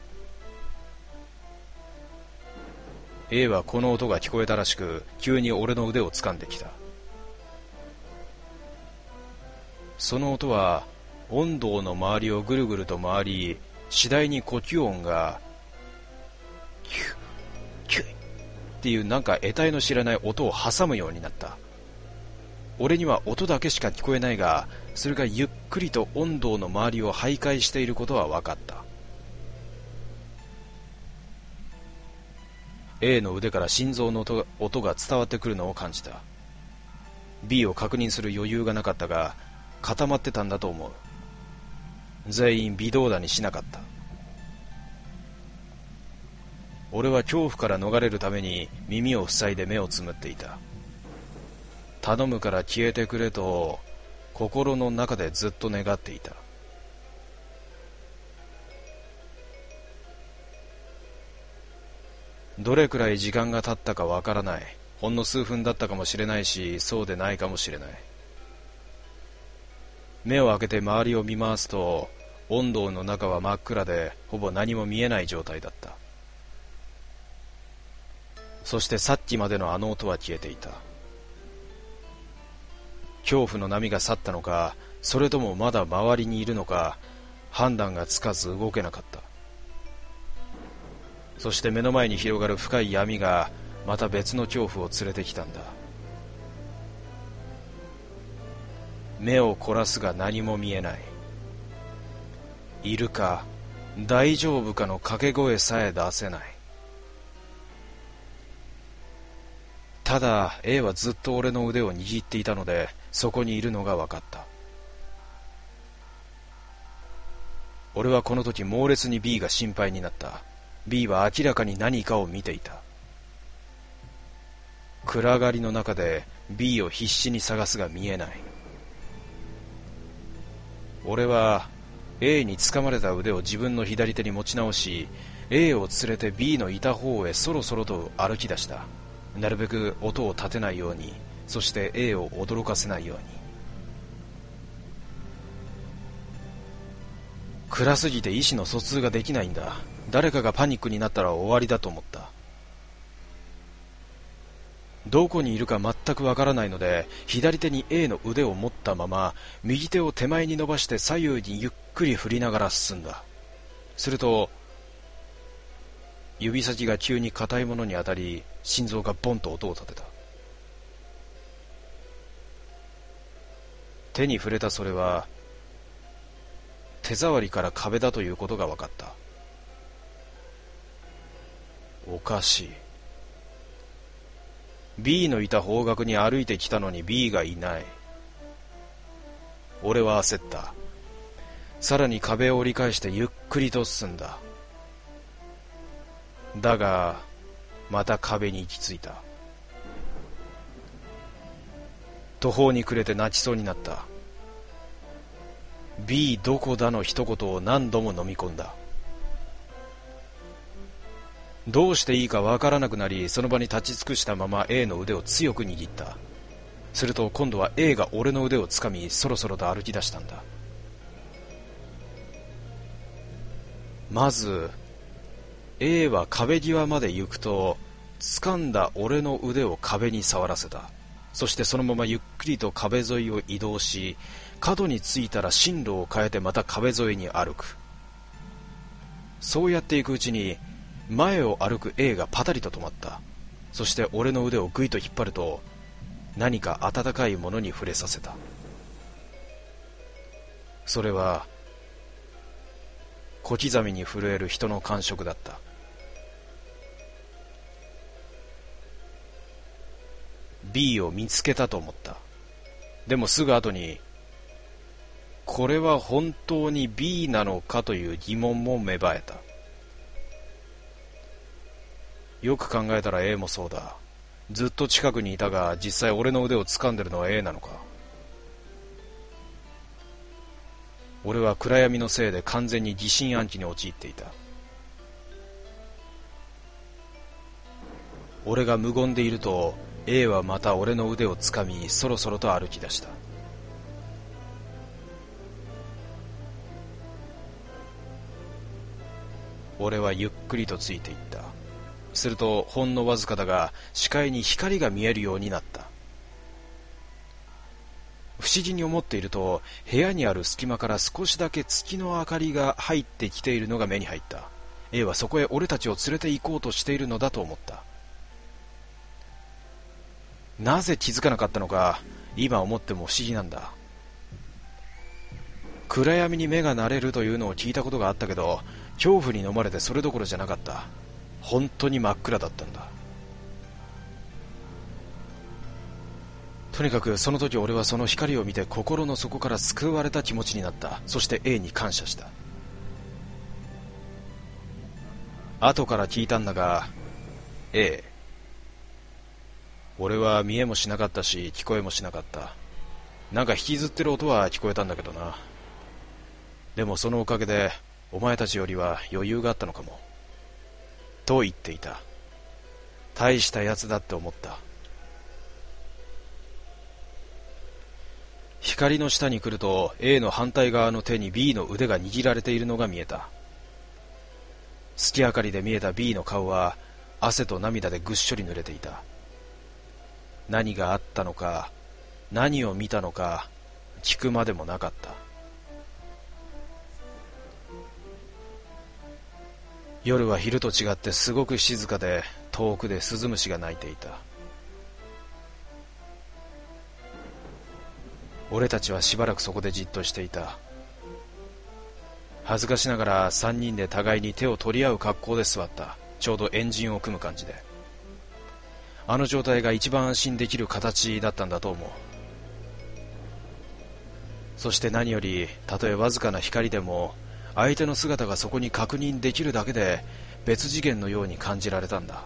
A はこの音が聞こえたらしく急に俺の腕を掴んできた。その音は温道の周りをぐるぐると回り、次第に呼吸音がキュッキュッっていうなんか得体の知らない音を挟むようになった。 俺には音だけしか聞こえないが、それがゆっくりと音頭の周りを徘徊していることは分かった。A の腕から心臓の音が伝わってくるのを感じた。B を確認する余裕がなかったが、固まってたんだと思う。全員微動だにしなかった。俺は恐怖から逃れるために耳を塞いで目をつむっていた。頼むから消えてくれと心の中でずっと願っていた。どれくらい時間が経ったかわからない。ほんの数分だったかもしれないし、そうでないかもしれない。目を開けて周りを見回すと、音頭の中は真っ暗でほぼ何も見えない状態だった。そしてさっきまでのあの音は消えていた。恐怖の波が去ったのか、それともまだ周りにいるのか、判断がつかず動けなかった。そして目の前に広がる深い闇がまた別の恐怖を連れてきたんだ。目を凝らすが何も見えない。いるか大丈夫かの掛け声さえ出せない。ただ A はずっと俺の腕を握っていたので、そこにいるのが分かった。俺はこの時猛烈に B が心配になった。B は明らかに何かを見ていた。暗がりの中で B を必死に探すが見えない。俺は A に掴まれた腕を自分の左手に持ち直し、 A を連れて B のいた方へそろそろと歩き出した。なるべく音を立てないように、そして A を驚かせないように。暗すぎて意思の疎通ができないんだ。誰かがパニックになったら終わりだと思った。どこにいるか全くわからないので、左手に A の腕を持ったまま右手を手前に伸ばして左右にゆっくり振りながら進んだ。すると指先が急に硬いものに当たり、心臓がボンと音を立てた。手に触れたそれは手触りから壁だということが分かった。おかしい。 B のいた方角に歩いてきたのに B がいない。俺は焦った。さらに壁を折り返してゆっくりと進んだ。だがまた壁に行き着いた。途方に暮れて泣きそうになった。 B どこだの一言を何度も飲み込んだ。どうしていいかわからなくなり、その場に立ち尽くしたまま A の腕を強く握った。すると今度は A が俺の腕をつかみ、そろそろと歩き出したんだ。まず A は壁際まで行くと、掴んだ俺の腕を壁に触らせた。そしてそのままゆっくりと壁沿いを移動し、角に着いたら進路を変えてまた壁沿いに歩く。そうやっていくうちに前を歩く A がパタリと止まった。そして俺の腕をぐいと引っ張ると、何か温かいものに触れさせた。それは小刻みに震える人の感触だった。B を見つけたと思った。でもすぐ後に、これは本当に B なのかという疑問も芽生えた。よく考えたら A もそうだ。ずっと近くにいたが、実際俺の腕を掴んでるのは A なのか。俺は暗闇のせいで完全に疑心暗鬼に陥っていた。俺が無言でいると A はまた俺の腕をつかみ、そろそろと歩き出した。俺はゆっくりとついていった。するとほんのわずかだが視界に光が見えるようになった。不思議に思っていると、部屋にある隙間から少しだけ月の明かりが入ってきているのが目に入った。 A はそこへ俺たちを連れて行こうとしているのだと思った。なぜ気づかなかったのか、 今思っても不思議なんだ。暗闇に目が慣れるというのを聞いたことがあったけど、恐怖に飲まれてそれどころじゃなかった。本当に真っ暗だったんだ。とにかくその時俺はその光を見て心の底から救われた気持ちになった。そして A に感謝した。後から聞いたんだが、A、俺は見えもしなかったし聞こえもしなかった。なんか引きずってる音は聞こえたんだけどな。でもそのおかげでお前たちよりは余裕があったのかもと言っていた。大したやつだって思った。光の下に来ると A の反対側の手に B の腕が握られているのが見えた。月明かりで見えた B の顔は汗と涙でぐっしょり濡れていた。何があったのか、何を見たのか聞くまでもなかった。夜は昼と違ってすごく静かで、遠くでスズムシが鳴いていた。俺たちはしばらくそこでじっとしていた。恥ずかしながら3人で互いに手を取り合う格好で座った。ちょうど円陣を組む感じで。あの状態が一番安心できる形だったんだと思う。そして何より、たとえわずかな光でも相手の姿がそこに確認できるだけで別次元のように感じられたんだ。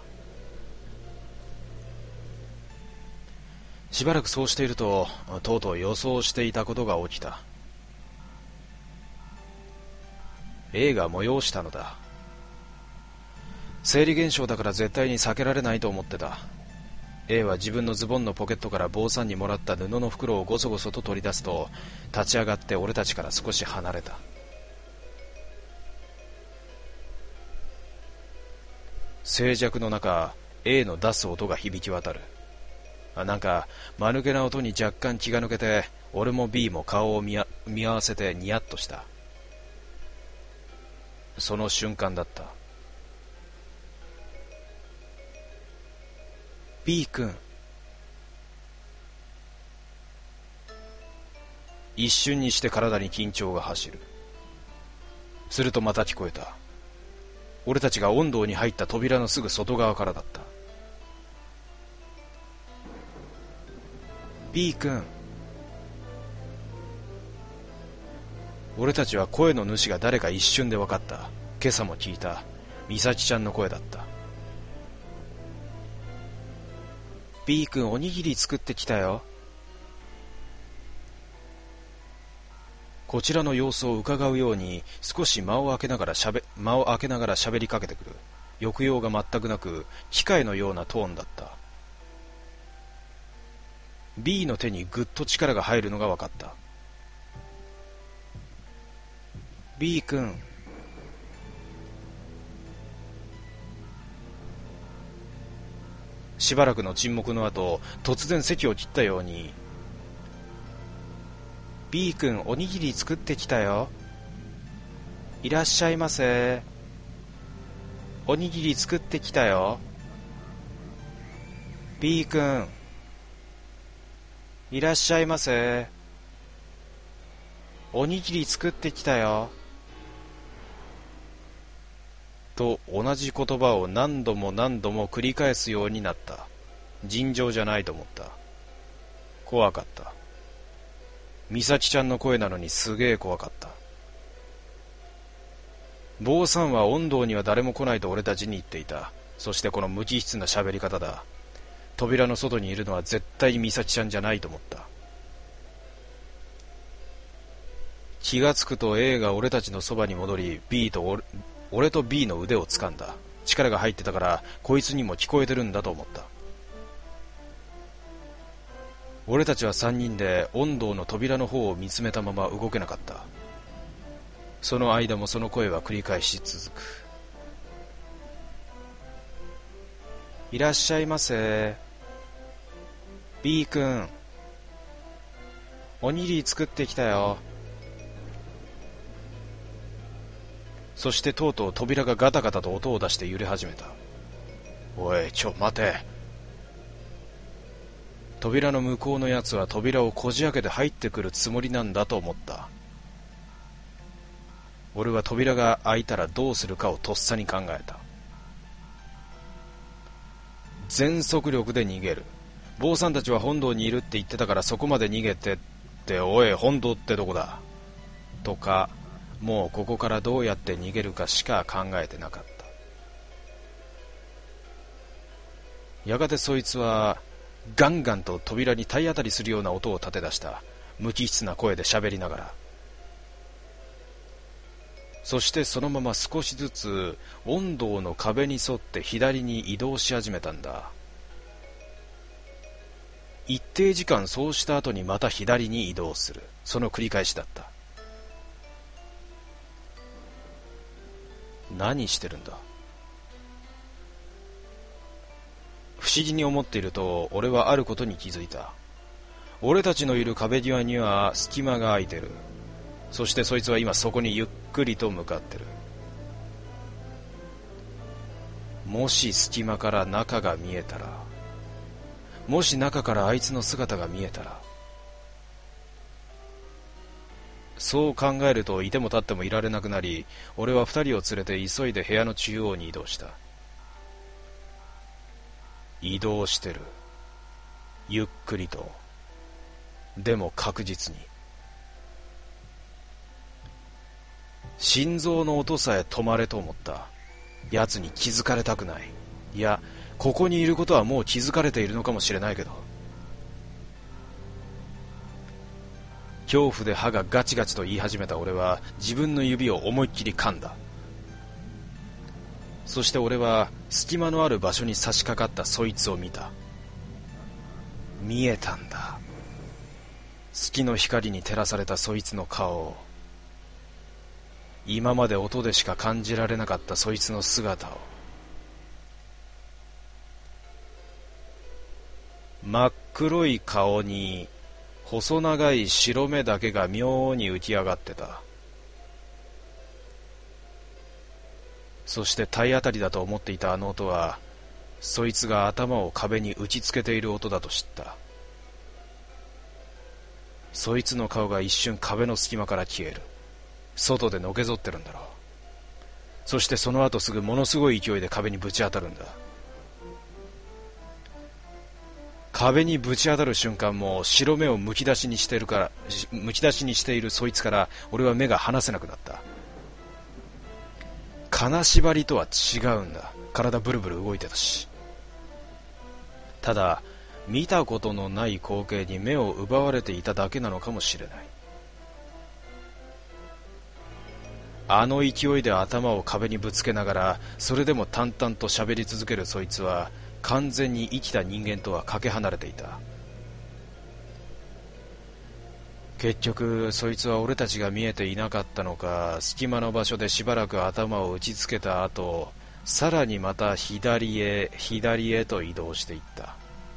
しばらくそうしていると、とうとう予想していたことが起きた。A が催したのだ。生理現象だから絶対に避けられないと思ってた。A は自分のズボンのポケットから坊さんにもらった布の袋をごそごそと取り出すと、立ち上がって俺たちから少し離れた。静寂の中、A の出す音が響き渡る。なんか間抜けな音に若干気が抜けて、俺も B も顔を見合わせてニヤッとした。その瞬間だった。B 君。一瞬にして体に緊張が走る。するとまた聞こえた。俺たちが本堂に入った扉のすぐ外側からだった。B 君。俺たちは声の主が誰か一瞬で分かった。今朝も聞いた美咲ちゃんの声だった。B 君、おにぎり作ってきたよ。こちらの様子を伺うように少し間を空けながら喋りかけてくる。抑揚が全くなく機械のようなトーンだった。B の手にぐっと力が入るのが分かった。B 君。しばらくの沈黙の後、突然席を切ったように、B 君、おにぎり作ってきたよ。いらっしゃいませ。おにぎり作ってきたよ。B 君、いらっしゃいませ。おにぎり作ってきたよ。と同じ言葉を何度も何度も繰り返すようになった。尋常じゃないと思った。怖かった。美咲ちゃんの声なのにすげえ怖かった。坊さんは本堂には誰も来ないと俺たちに言っていた。そしてこの無機質な喋り方だ。扉の外にいるのは絶対美咲ちゃんじゃないと思った。気がつくと A が俺たちのそばに戻り、俺と B の腕を掴んだ。力が入ってたからこいつにも聞こえてるんだと思った。俺たちは3人で本堂の扉の方を見つめたまま動けなかった。その間もその声は繰り返し続く。いらっしゃいませ。B 君、おにぎり作ってきたよ。そしてとうとう扉がガタガタと音を出して揺れ始めた。おい、待て。 扉の向こうのやつは扉をこじ開けて入ってくるつもりなんだと思った。俺は扉が開いたらどうするかをとっさに考えた。全速力で逃げる。坊さんたちは本堂にいるって言ってたからそこまで逃げてって、おい本堂ってどこだとか、もうここからどうやって逃げるかしか考えてなかった。やがてそいつはガンガンと扉に体当たりするような音を立て出した。無機質な声で喋りながら。そしてそのまま少しずつ本堂の壁に沿って左に移動し始めたんだ。一定時間そうした後にまた左に移動する。その繰り返しだった。何してるんだ。不思議に思っていると俺はあることに気づいた。俺たちのいる壁際には隙間が空いてる。そしてそいつは今そこにゆっくりと向かってる。もし隙間から中が見えたら、もし中からあいつの姿が見えたら、そう考えるといても立ってもいられなくなり、俺は二人を連れて急いで部屋の中央に移動した。移動してる。ゆっくりと。でも確実に。心臓の音さえ止まれと思った。奴に気づかれたくない。いや、ここにいることはもう気づかれているのかもしれないけど。恐怖で歯がガチガチと言い始めた俺は自分の指を思いっきり噛んだ。そして俺は隙間のある場所に差し掛かったそいつを見た。見えたんだ。月の光に照らされたそいつの顔を。今まで音でしか感じられなかったそいつの姿を。真っ黒い顔に細長い白目だけが妙に浮き上がってた。そして体当たりだと思っていたあの音は、そいつが頭を壁に打ちつけている音だと知った。そいつの顔が一瞬壁の隙間から消える。外でのけぞってるんだろう。そしてその後すぐものすごい勢いで壁にぶち当たるんだ。壁にぶち当たる瞬間も白目をむき出しにしているそいつから俺は目が離せなくなった。金縛りとは違うんだ。体ブルブル動いてたし。ただ見たことのない光景に目を奪われていただけなのかもしれない。あの勢いで頭を壁にぶつけながらそれでも淡々と喋り続けるそいつは完全に生きた人間とはかけ離れていた。結局そいつは俺たちが見えていなかったのか、隙間の場所でしばらく頭を打ちつけた後、さらにまた左へと移動していった。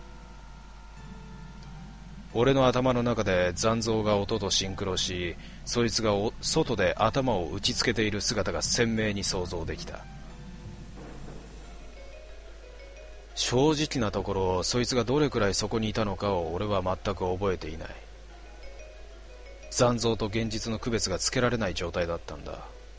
俺の頭の中で残像が音とシンクロし、そいつが外で頭を打ちつけている姿が鮮明に想像できた。正直なところ、そいつがどれくらいそこにいたのかを俺は全く覚えていない。残像と現実の区別がつけられない状態だったんだ。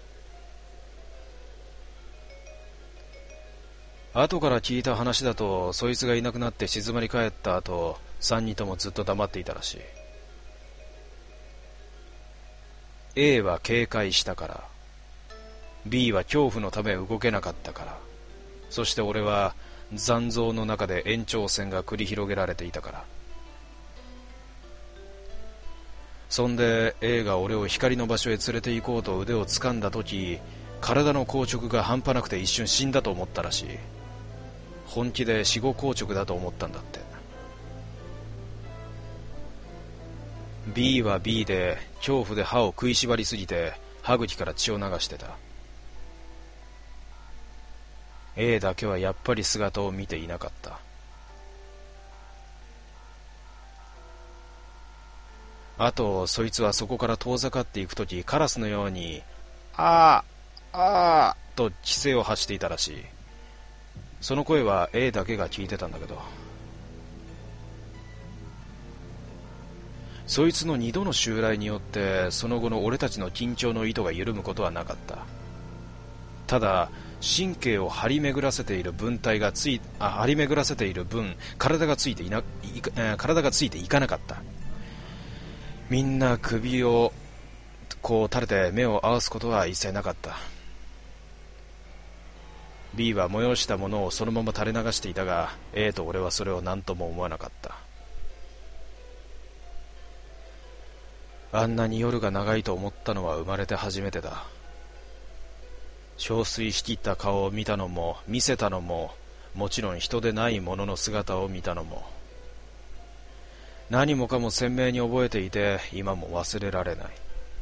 後から聞いた話だと、そいつがいなくなって静まり返った後、3人ともずっと黙っていたらしい。A は警戒したから、B は恐怖のため動けなかったから、そして俺は残像の中で延長戦が繰り広げられていたから。そんで A が俺を光の場所へ連れて行こうと腕を掴んだ時、体の硬直が半端なくて一瞬死んだと思ったらしい。本気で死後硬直だと思ったんだって。B は B で恐怖で歯を食いしばりすぎて歯茎から血を流してた。A だけはやっぱり姿を見ていなかった。あとそいつはそこから遠ざかっていくとき、カラスのようにあーあーと奇声を発していたらしい。その声は A だけが聞いてたんだけど、 そいつの二度の襲来によってその後の俺たちの緊張の糸が緩むことはなかった。ただ神経を張り巡らせている分体が張り巡らせている分体がついていかなかった。みんな首をこう垂れて目を合わすことは一切なかった。 B は催したものをそのまま垂れ流していたが A と俺はそれを何とも思わなかった。あんなに夜が長いと思ったのは生まれて初めてだ。憔悴しきった顔を見たのも見せたのも、もちろん人でないものの姿を見たのも、何もかも鮮明に覚えていて今も忘れられない。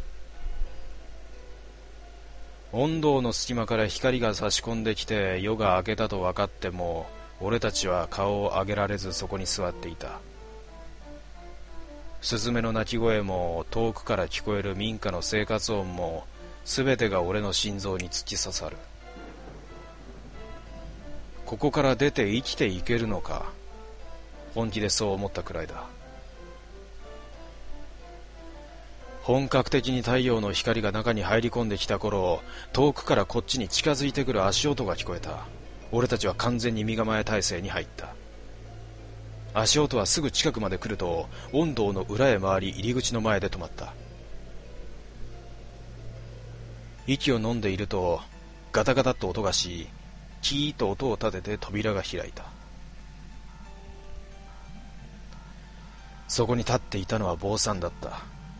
御堂の隙間から光が差し込んできて夜が明けたと分かっても、俺たちは顔を上げられずそこに座っていた。スズメの鳴き声も遠くから聞こえる民家の生活音もすべてが俺の心臓に突き刺さる。ここから出て生きていけるのか、本気でそう思ったくらいだ。本格的に太陽の光が中に入り込んできた頃、遠くからこっちに近づいてくる足音が聞こえた。俺たちは完全に身構え体制に入った。足音はすぐ近くまで来ると御堂の裏へ回り入り口の前で止まった。息を飲んでいるとガタガタっと音がし、キーッと音を立てて扉が開いた。そこに立っていたのは坊さんだった。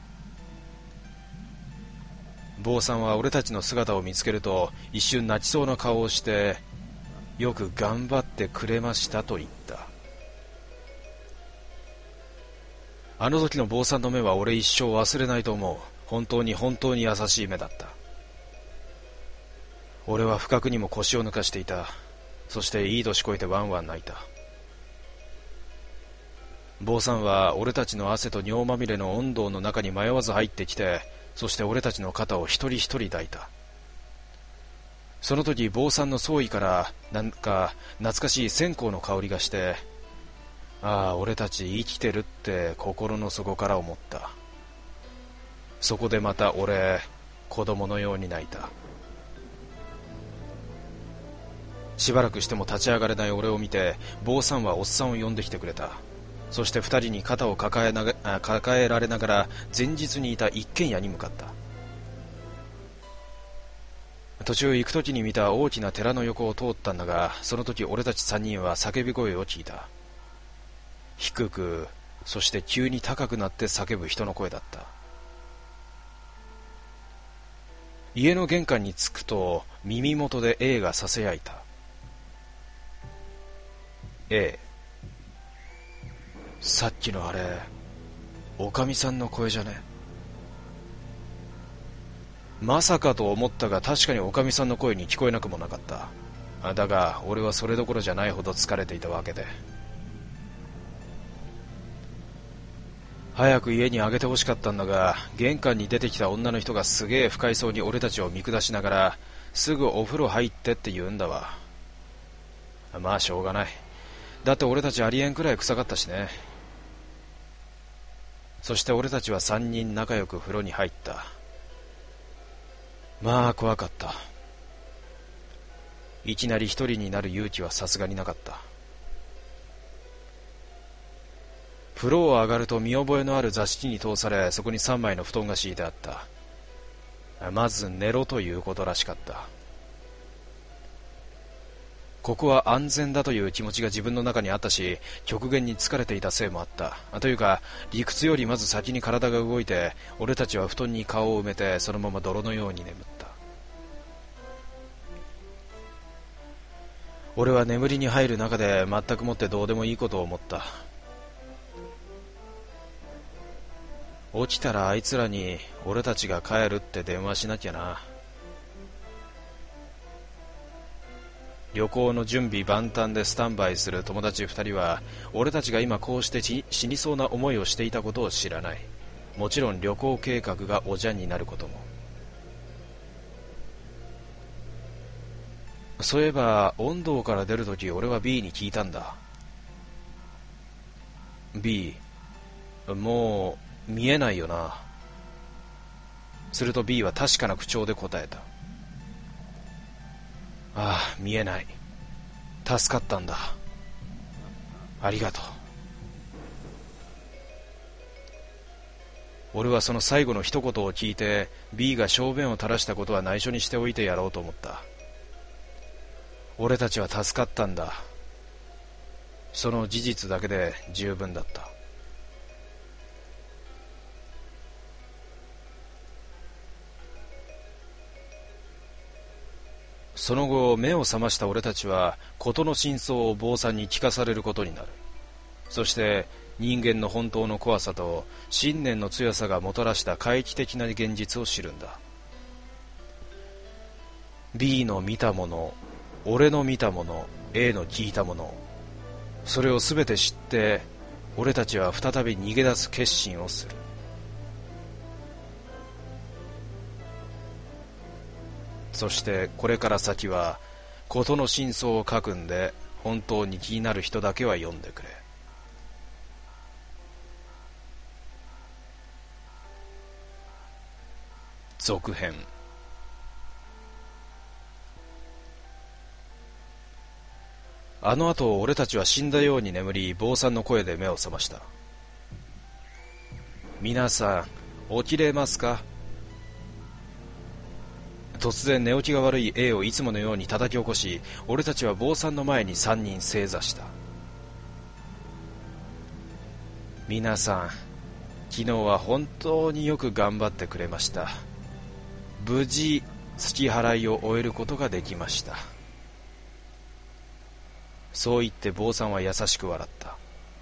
坊さんは俺たちの姿を見つけると一瞬泣きそうな顔をして、よく頑張ってくれましたと言った。あの時の坊さんの目は俺一生忘れないと思う。本当に本当に優しい目だった。俺は不覚にも腰を抜かしていた。そしていい年こいてワンワン泣いた。坊さんは俺たちの汗と尿まみれの御堂の中に迷わず入ってきて、そして俺たちの肩を一人一人抱いた。その時坊さんの総意からなんか懐かしい線香の香りがして、ああ俺たち生きてるって心の底から思った。そこでまた俺子供のように泣いた。しばらくしても立ち上がれない俺を見て坊さんはおっさんを呼んできてくれた。そして二人に肩を抱えられながら前日にいた一軒家に向かった。途中行く時に見た大きな寺の横を通ったんだが、その時俺たち三人は叫び声を聞いた。低く、そして急に高くなって叫ぶ人の声だった。家の玄関に着くと耳元で A がささやいた。A、さっきのあれおかみさんの声じゃね？まさかと思ったが確かにおかみさんの声に聞こえなくもなかった。だが俺はそれどころじゃないほど疲れていたわけで、早く家にあげてほしかったんだが、玄関に出てきた女の人がすげえ不快そうに俺たちを見下しながら、すぐお風呂入ってって言うんだわ。まあしょうがない。だって俺たちありえんくらい臭かったしね。そして俺たちは3人仲良く風呂に入った。まあ怖かった。いきなり一人になる勇気はさすがになかった。風呂を上がると見覚えのある座敷に通され、そこに3枚の布団が敷いてあった。まず寝ろということらしかった。ここは安全だという気持ちが自分の中にあったし、極限に疲れていたせいもあった。というか理屈よりまず先に体が動いて、俺たちは布団に顔を埋めてそのまま泥のように眠った。俺は眠りに入る中で全くもってどうでもいいことを思った。起きたらあいつらに俺たちが帰るって電話しなきゃな。旅行の準備万端でスタンバイする友達2人は俺たちが今こうして死にそうな思いをしていたことを知らない。もちろん旅行計画がおじゃんになることも。そういえば御堂から出るとき俺は B に聞いたんだ。 B、も見えないよな。すると B は確かな口調で答えた。ああ、見えない。助かったんだ。ありがとう。俺はその最後の一言を聞いて B が小便を垂らしたことは内緒にしておいてやろうと思った。俺たちは助かったんだ。その事実だけで十分だった。その後目を覚ました俺たちは事の真相を坊さんに聞かされることになる。そして人間の本当の怖さと信念の強さがもたらした怪奇的な現実を知るんだ。 B の見たもの、俺の見たもの、A の聞いたもの、それを全て知って俺たちは再び逃げ出す決心をする。そしてこれから先は事の真相を書くんで、本当に気になる人だけは読んでくれ。続編。あの後俺たちは死んだように眠り、坊さんの声で目を覚ました。皆さん起きれますか。突然寝起きが悪い A をいつものように叩き起こし、俺たちは坊さんの前に3人正座した。皆さん、昨日は本当によく頑張ってくれました。無事月払いを終えることができました。そう言って坊さんは優しく笑った。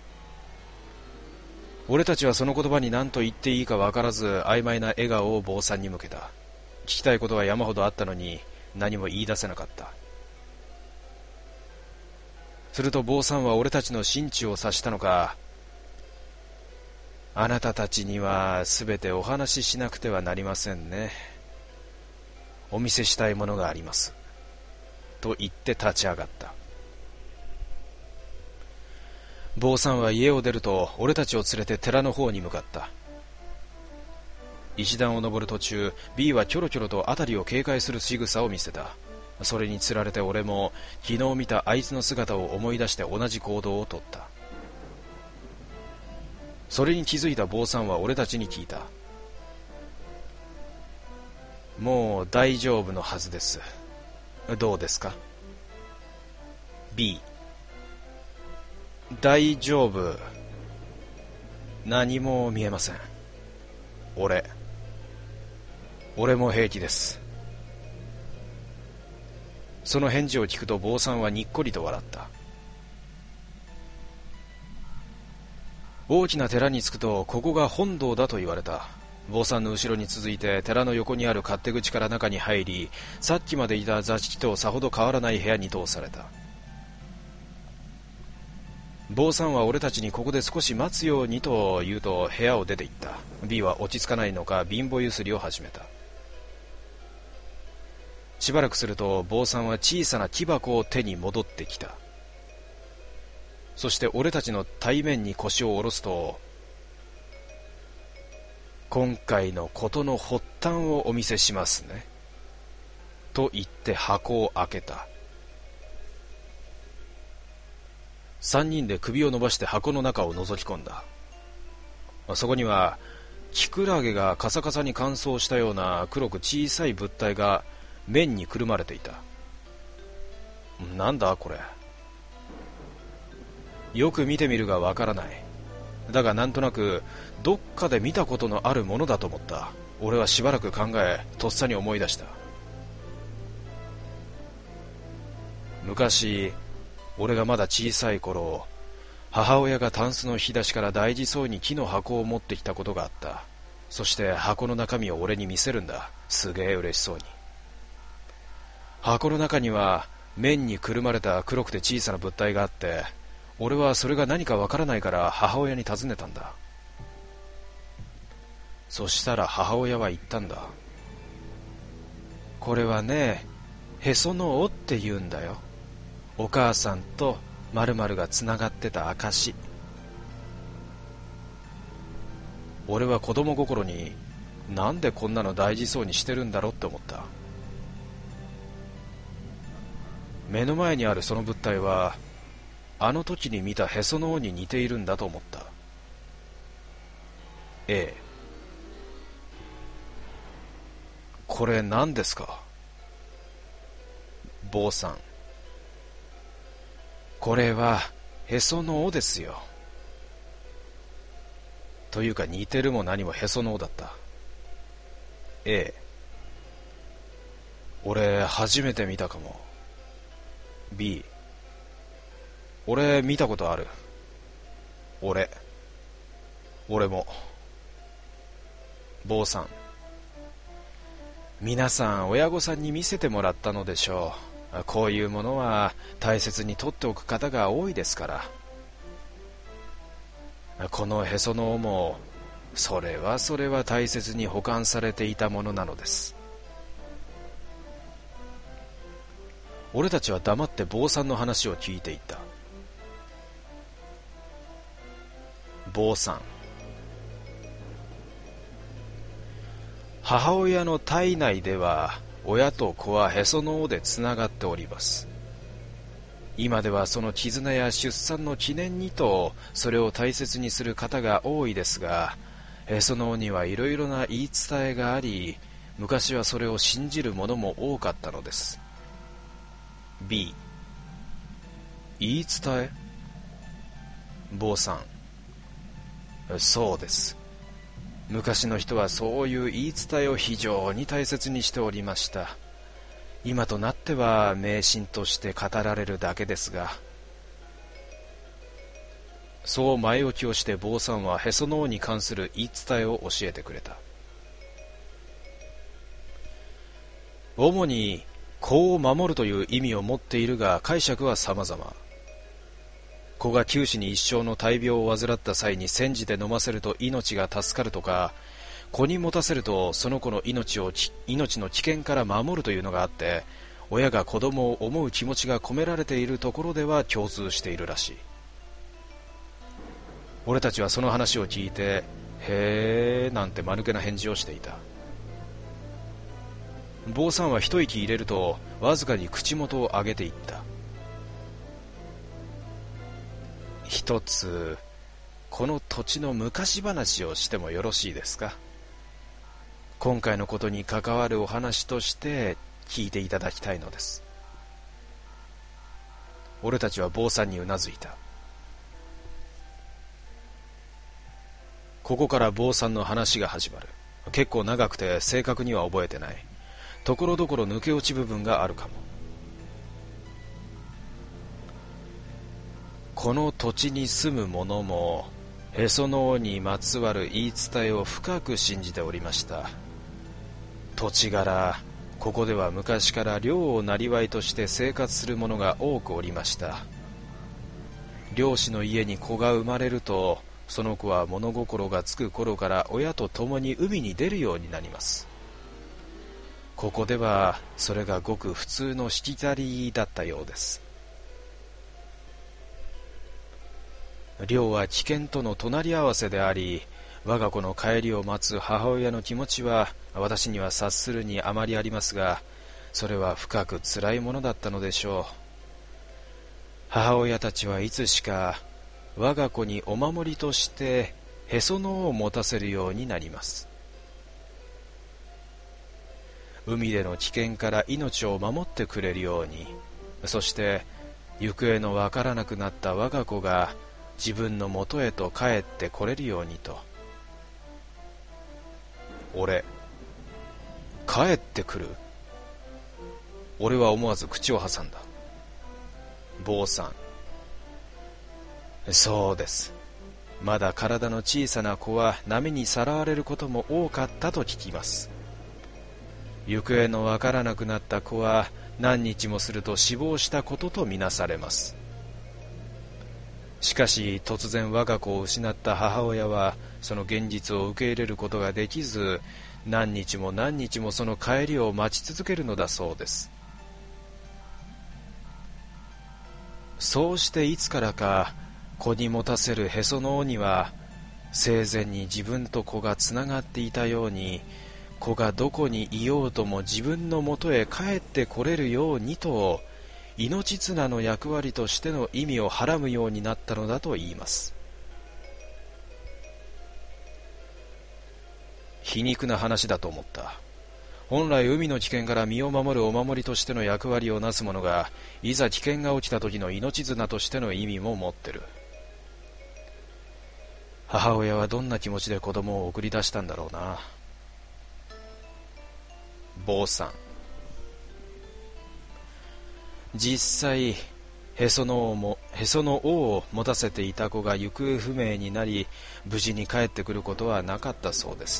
俺たちはその言葉に何と言っていいか分からず、曖昧な笑顔を坊さんに向けた。聞きたいことは山ほどあったのに何も言い出せなかった。すると坊さんは俺たちの心中を察したのか、あなたたちにはすべてお話ししなくてはなりませんね。お見せしたいものがあります。と言って立ち上がった。坊さんは家を出ると俺たちを連れて寺の方に向かった。石段を登る途中、 B はキョロキョロと辺りを警戒する仕草を見せた。それにつられて俺も昨日見たあいつの姿を思い出して同じ行動をとった。それに気づいた坊さんは俺たちに聞いた。もう大丈夫のはずです。どうですか。 B、 大丈夫。何も見えません。俺も平気です。その返事を聞くと坊さんはにっこりと笑った。大きな寺に着くとここが本堂だと言われた。坊さんの後ろに続いて寺の横にある勝手口から中に入り、さっきまでいた座敷とさほど変わらない部屋に通された。坊さんは俺たちにここで少し待つようにと言うと部屋を出て行った。 B は落ち着かないのか貧乏ゆすりを始めた。しばらくすると坊さんは小さな木箱を手に戻ってきた。そして俺たちの対面に腰を下ろすと、今回の事の発端をお見せしますね、と言って箱を開けた。3人で首を伸ばして箱の中を覗き込んだ。そこにはキクラゲがカサカサに乾燥したような黒く小さい物体が面にくるまれていた。なんだこれ。よく見てみるがわからない。だがなんとなくどっかで見たことのあるものだと思った。俺はしばらく考え、とっさに思い出した。昔俺がまだ小さい頃、母親がタンスの引き出しから大事そうに木の箱を持ってきたことがあった。そして箱の中身を俺に見せるんだ。すげえ嬉しそうに。箱の中には面にくるまれた黒くて小さな物体があって、俺はそれが何かわからないから母親に尋ねたんだ。そしたら母親は言ったんだ。これはね、へその緒って言うんだよ。お母さんと〇〇がつながってた証。 俺は子供心になんでこんなの大事そうにしてるんだろうって思った。目の前にあるその物体はあの時に見たへその緒に似ているんだと思った。ええ。これ何ですか？坊さん。これはへその緒ですよ。というか似てるも何もへその緒だった。ええ。俺初めて見たかも。B。俺見たことある。俺も。坊さん。皆さん親御さんに見せてもらったのでしょう。こういうものは大切に取っておく方が多いですから。このへその緒もそれは大切に保管されていたものなのです。俺たちは黙って坊さんの話を聞いていた。坊さん。母親の体内では親と子はへその緒でつながっております。今ではその絆や出産の記念にとそれを大切にする方が多いですが、へその緒にはいろいろな言い伝えがあり、昔はそれを信じる者も多かったのです。B。 言い伝え？坊さん。そうです。昔の人はそういう言い伝えを非常に大切にしておりました。今となっては迷信として語られるだけですが。そう前置きをして坊さんはへその緒に関する言い伝えを教えてくれた。主に子を守るという意味を持っているが、解釈は様々。子が九死に一生の大病を患った際に煎じて飲ませると命が助かるとか、子に持たせるとその子の命の危険から守るというのがあって、親が子供を思う気持ちが込められているところでは共通しているらしい。俺たちはその話を聞いて、へーなんて間抜けな返事をしていた。坊さんは一息入れるとわずかに口元を上げていった。一つこの土地の昔話をしてもよろしいですか？今回のことに関わるお話として聞いていただきたいのです。俺たちは坊さんにうなずいた。ここから坊さんの話が始まる。結構長くて正確には覚えてない。ところどころ抜け落ち部分があるかも。この土地に住む者もへその緒にまつわる言い伝えを深く信じておりました。土地柄、ここでは昔から漁をなりわいとして生活する者が多くおりました。漁師の家に子が生まれると、その子は物心がつく頃から親と共に海に出るようになります。ここではそれがごく普通のしきたりだったようです。漁は危険との隣り合わせであり、我が子の帰りを待つ母親の気持ちは私には察するにあまりありますが、それは深く辛いものだったのでしょう。母親たちはいつしか我が子にお守りとしてへその緒を持たせるようになります。海での危険から命を守ってくれるように、そして行方のわからなくなった我が子が自分の元へと帰ってこれるようにと。俺、帰ってくる？俺は思わず口を挟んだ。坊さん。そうです。まだ体の小さな子は波にさらわれることも多かったと聞きます。行方のわからなくなった子は何日もすると死亡したこととみなされます。しかし突然我が子を失った母親はその現実を受け入れることができず、何日も何日もその帰りを待ち続けるのだそうです。そうしていつからか子に持たせるへその緒には生前に自分と子がつながっていたように、子がどこにいようとも自分のもとへ帰ってこれるようにと、命綱の役割としての意味をはらむようになったのだと言います。皮肉な話だと思った。本来海の危険から身を守るお守りとしての役割をなすものが、いざ危険が起きた時の命綱としての意味も持ってる。母親はどんな気持ちで子供を送り出したんだろうな。坊さん。実際、へその緒を持たせていた子が行方不明になり、無事に帰ってくることはなかったそうです。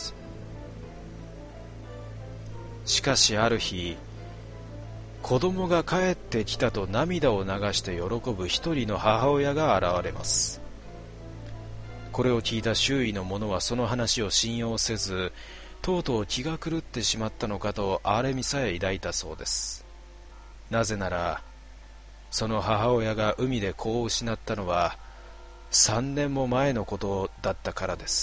しかしある日、子供が帰ってきたと涙を流して喜ぶ一人の母親が現れます。これを聞いた周囲の者はその話を信用せず、とうとう気が狂ってしまったのかと憐れみさえ抱いたそうです。なぜなら、その母親が海で子を失ったのは3年も前のことだったからです。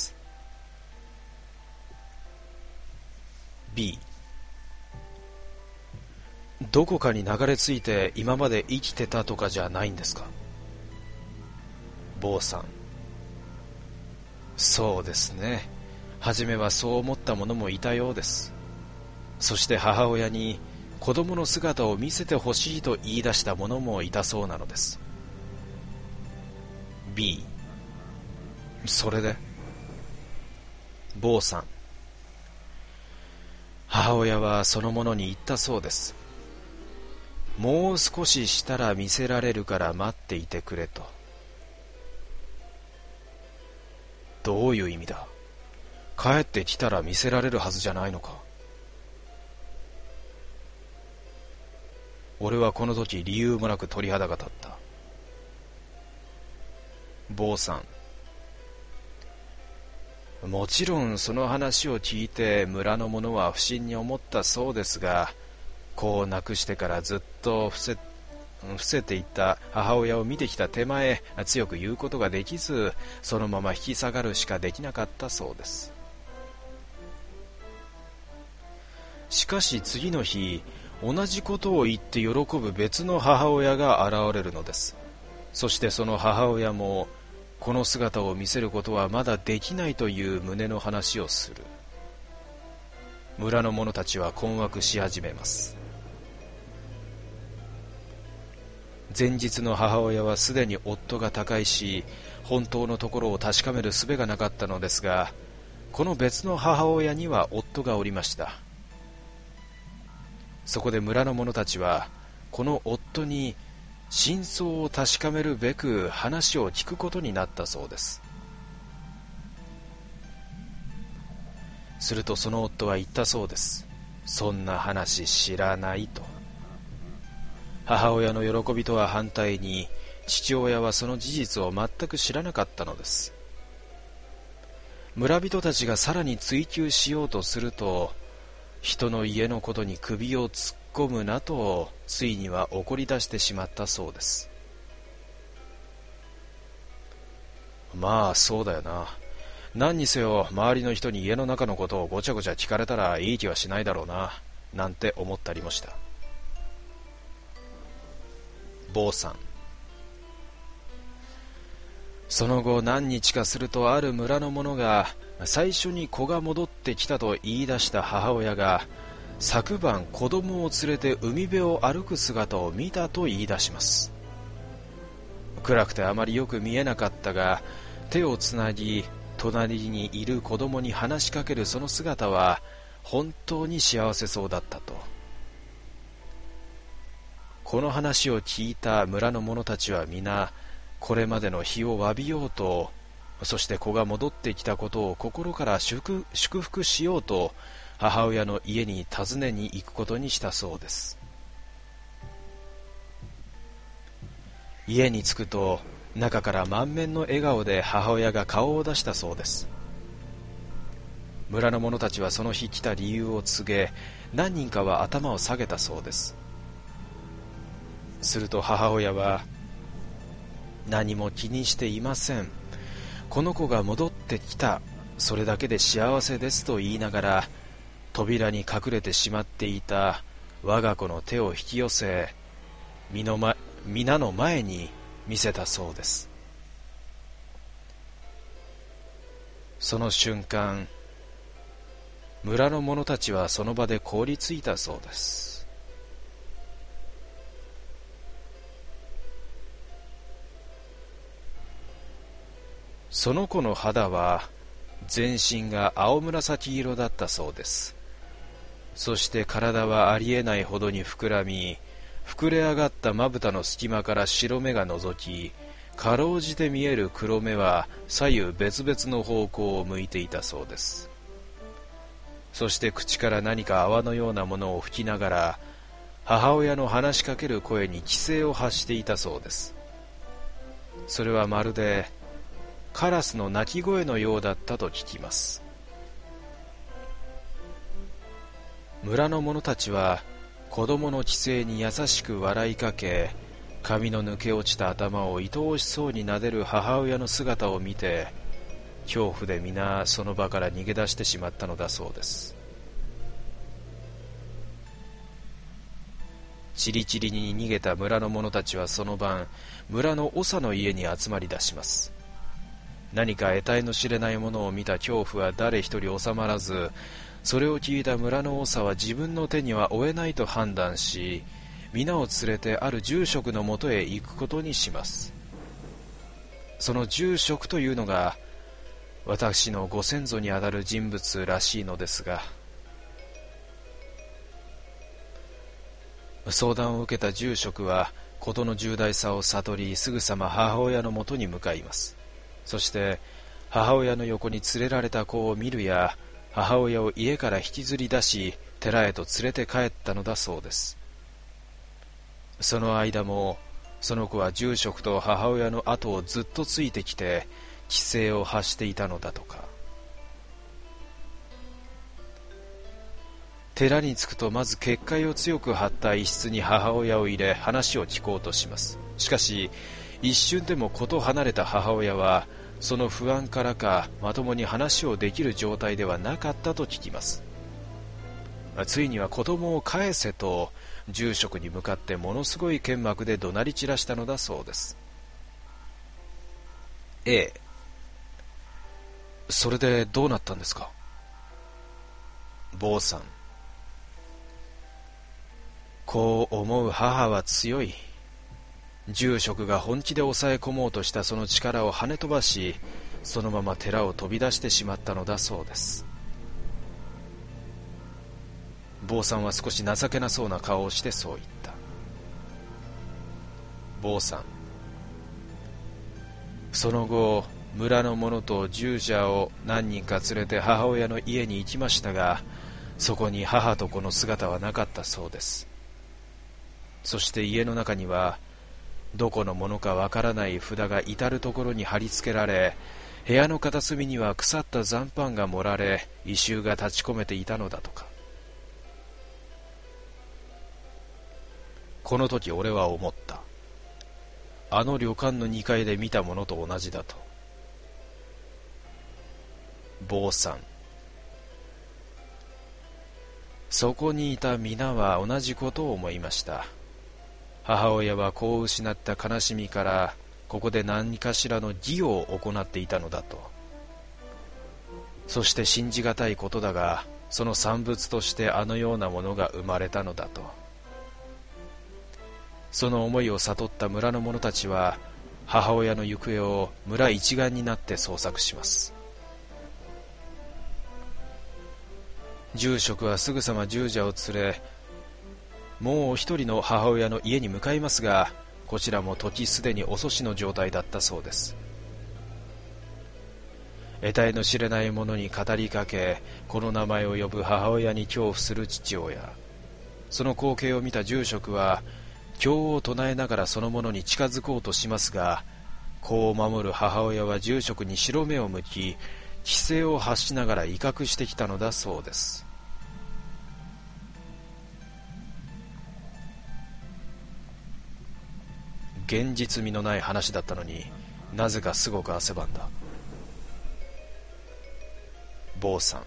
B、 どこかに流れ着いて今まで生きてたとかじゃないんですか。坊さん。そうですね。初めはそう思った者もいたようです。そして母親に子供の姿を見せてほしいと言い出した者もいたそうなのです。 B、 それで。坊さん。母親はその者に言ったそうです。もう少ししたら見せられるから待っていてくれと。どういう意味だ。帰ってきたら見せられるはずじゃないのか。俺はこの時理由もなく鳥肌が立った。坊さん。もちろんその話を聞いて村の者は不審に思ったそうですが、子を亡くしてからずっと伏せていた母親を見てきた手前、強く言うことができず、そのまま引き下がるしかできなかったそうです。しかし次の日、同じことを言って喜ぶ別の母親が現れるのです。そしてその母親も、この姿を見せることはまだできないという旨の話をする。村の者たちは困惑し始めます。前日の母親はすでに夫が他界し、本当のところを確かめる術がなかったのですが、この別の母親には夫がおりました。そこで村の者たちは、この夫に真相を確かめるべく話を聞くことになったそうです。するとその夫は言ったそうです。そんな話知らないと。母親の喜びとは反対に、父親はその事実を全く知らなかったのです。村人たちがさらに追求しようとすると、人の家のことに首を突っ込むなと、ついには怒り出してしまったそうです。まあそうだよな。何にせよ周りの人に家の中のことをごちゃごちゃ聞かれたらいい気はしないだろうな、なんて思ったりもした。坊さん。その後何日かすると、ある村の者が最初に子が戻ってきたと言い出した母親が、昨晩子供を連れて海辺を歩く姿を見たと言い出します。暗くてあまりよく見えなかったが、手をつなぎ隣にいる子供に話しかけるその姿は本当に幸せそうだったと。この話を聞いた村の者たちは皆、これまでの日を詫びようと、そして子が戻ってきたことを心から祝福しようと、母親の家に訪ねに行くことにしたそうです。家に着くと、中から満面の笑顔で母親が顔を出したそうです。村の者たちはその日来た理由を告げ、何人かは頭を下げたそうです。すると母親は、何も気にしていません。 この子が戻ってきた、それだけで幸せですと言いながら、扉に隠れてしまっていた我が子の手を引き寄せ、皆の前に見せたそうです。その瞬間、村の者たちはその場で凍りついたそうです。その子の肌は全身が青紫色だったそうです。そして体はありえないほどに膨らみ、膨れ上がったまぶたの隙間から白目が覗き、かろうじて見える黒目は左右別々の方向を向いていたそうです。そして口から何か泡のようなものを吹きながら、母親の話しかける声に奇声を発していたそうです。それはまるでカラスの鳴き声のようだったと聞きます。村の者たちは子供の奇声に優しく笑いかけ、髪の抜け落ちた頭を愛おしそうに撫でる母親の姿を見て、恐怖で皆その場から逃げ出してしまったのだそうです。チリチリに逃げた村の者たちはその晩、村の長の家に集まり出します。何か得体の知れないものを見た恐怖は誰一人収まらず、それを聞いた村の長は自分の手には負えないと判断し、皆を連れてある住職のもとへ行くことにします。その住職というのが私のご先祖にあたる人物らしいのですが、相談を受けた住職は事の重大さを悟り、すぐさま母親のもとに向かいます。そして母親の横に連れられた子を見るや、母親を家から引きずり出し寺へと連れて帰ったのだそうです。その間もその子は住職と母親の後をずっとついてきて奇声を発していたのだとか。寺に着くとまず結界を強く張った一室に母親を入れ、話を聞こうとします。しかし一瞬でも子と離れた母親はその不安からかまともに話をできる状態ではなかったと聞きます。ついには子供を返せと住職に向かってものすごい剣幕で怒鳴り散らしたのだそうです。それでどうなったんですか。坊さん、こう思う母は強い。住職が本気で抑え込もうとしたその力を跳ね飛ばし、そのまま寺を飛び出してしまったのだそうです。坊さんは少し情けなそうな顔をしてそう言った。坊さん、その後村の者と従者を何人か連れて母親の家に行きましたが、そこに母と子の姿はなかったそうです。そして家の中にはどこのものかわからない札が至るところに貼り付けられ、部屋の片隅には腐った残飯が盛られ、異臭が立ち込めていたのだとか。この時俺は思った。あの旅館の2階で見たものと同じだと。坊さん、そこにいた皆は同じことを思いました。母親は子を失った悲しみからここで何かしらの儀を行っていたのだと。そして信じがたいことだが、その産物としてあのようなものが生まれたのだと。その思いを悟った村の者たちは母親の行方を村一丸になって捜索します。住職はすぐさま従者を連れ、もう一人の母親の家に向かいますが、こちらも時すでに遅しの状態だったそうです。得体の知れない者に語りかけ、この名前を呼ぶ母親に恐怖する父親。その光景を見た住職は経を唱えながらその者に近づこうとしますが、子を守る母親は住職に白目を向き、奇声を発しながら威嚇してきたのだそうです。現実味のない話だったのになぜかすごく汗ばんだ。 坊さん。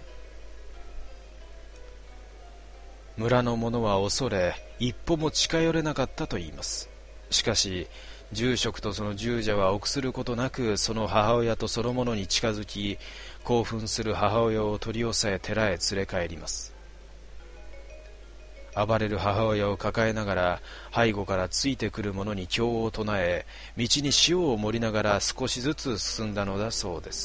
村の者は恐れ、一歩も近寄れなかったと言います。しかし、住職とその従者は臆することなく、その母親とその者に近づき、興奮する母親を取り押さえ寺へ連れ帰ります。暴れる母親を抱えながら、背後からついてくる者に経を唱え、道に塩を盛りながら少しずつ進んだのだそうです。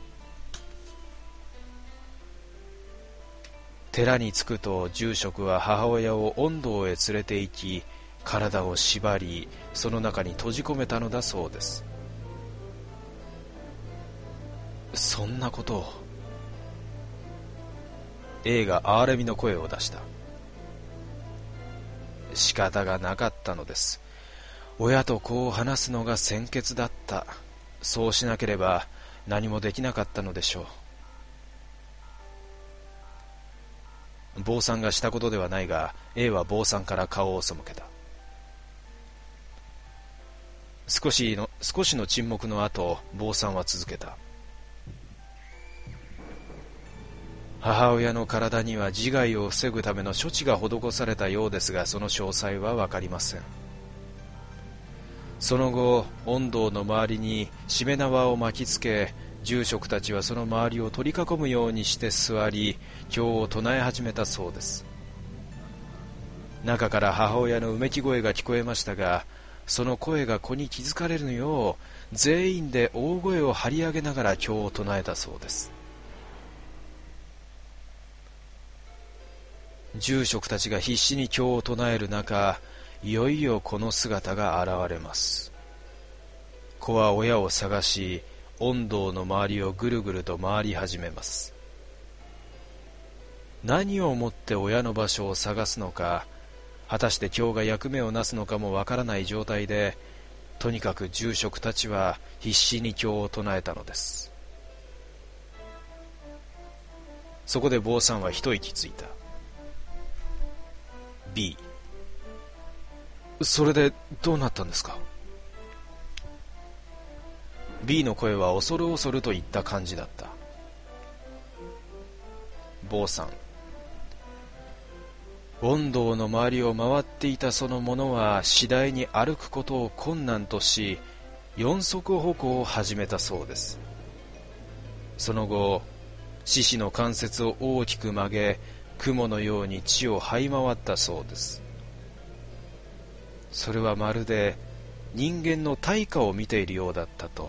寺に着くと住職は母親を恩堂へ連れて行き、体を縛り、その中に閉じ込めたのだそうです。そんなことを。Aが憐れみの声を出した。仕方がなかったのです。親と子を話すのが先決だった。そうしなければ何もできなかったのでしょう。坊さんがしたことではないが、A は坊さんから顔を背けた。少しの沈黙の後、坊さんは続けた。母親の体には自害を防ぐための処置が施されたようですが、その詳細は分かりません。その後、恩堂の周りにしめ縄を巻きつけ、住職たちはその周りを取り囲むようにして座り、経を唱え始めたそうです。中から母親のうめき声が聞こえましたが、その声が子に気づかれるよう、全員で大声を張り上げながら経を唱えたそうです。住職たちが必死に経を唱える中、いよいよ子の姿が現れます。子は親を探し、恩堂の周りをぐるぐると回り始めます。何をもって親の場所を探すのか、果たして経が役目をなすのかもわからない状態で、とにかく住職たちは必死に経を唱えたのです。そこで坊さんは一息ついた。B、 それでどうなったんですか？ B の声は恐る恐るといった感じだった。坊さん、恩堂の周りを回っていたその者は次第に歩くことを困難とし、四足歩行を始めたそうです。その後、四肢の関節を大きく曲げ、雲のように地を這い回ったそうです。それはまるで人間の大化を見ているようだったと。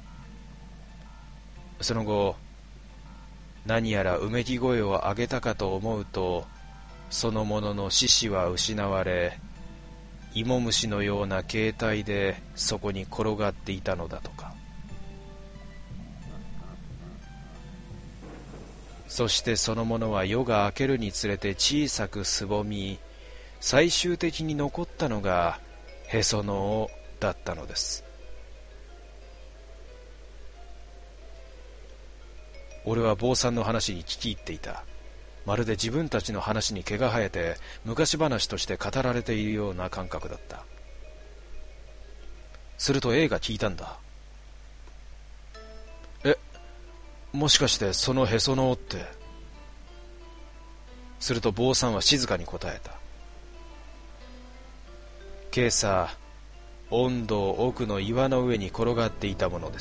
その後、何やらうめき声を上げたかと思うと、そのものの四肢は失われ、芋虫のような形態でそこに転がっていたのだとか。そしてそのものは夜が明けるにつれて小さくすぼみ、最終的に残ったのがへその緒だったのです。俺は坊さんの話に聞き入っていた。まるで自分たちの話に毛が生えて昔話として語られているような感覚だった。すると A が聞いたんだ。もしかしてそのへその緒って。すると坊さんは静かに答えた。今朝、恩堂奥の岩の上に転がっていたものです。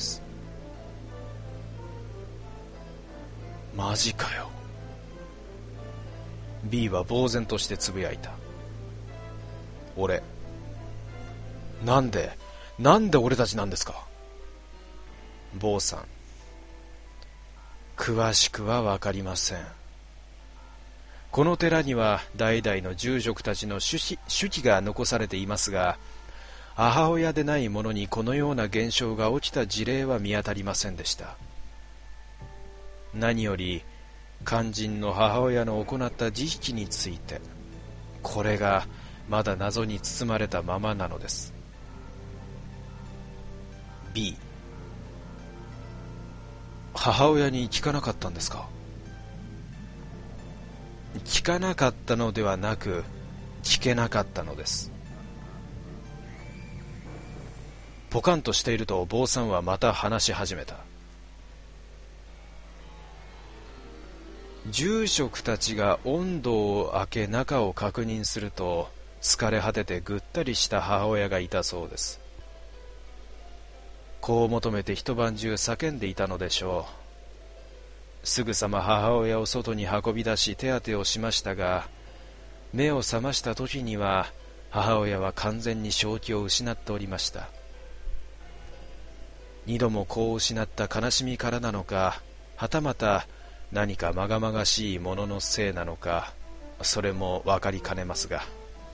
マジかよ。B は呆然としてつぶやいた。俺、なんで俺たちなんですか？坊さん、詳しくはわかりません。この寺には代々の住職たちの手記が残されていますが、母親でない者にこのような現象が起きた事例は見当たりませんでした。何より肝心の母親の行った儀式について、これがまだ謎に包まれたままなのです。 B、 母親に聞かなかったんですか？聞かなかったのではなく、聞けなかったのです。ポカンとしていると坊さんはまた話し始めた。 住職たちが温度を開け中を確認すると、疲れ果ててぐったりした母親がいたそうです。子を求めて一晩中叫んでいたのでしょう。すぐさま母親を外に運び出し手当てをしましたが、目を覚ました時には母親は完全に正気を失っておりました。二度も子を失った悲しみからなのか、はたまた何かまがまがしいもののせいなのか、それもわかりかねますが。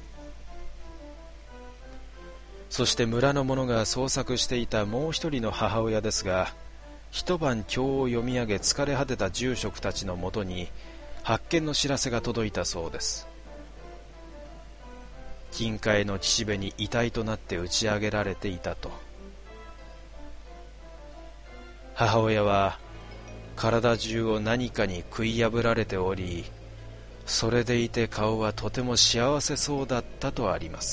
そして村の者が捜索していたもう一人の母親ですが、一晩経を読み上げ疲れ果てた住職たちのもとに発見の知らせが届いたそうです。近海の岸辺に遺体となって打ち上げられていたと。母親は体中を何かに食い破られており、それでいて顔はとても幸せそうだったとあります。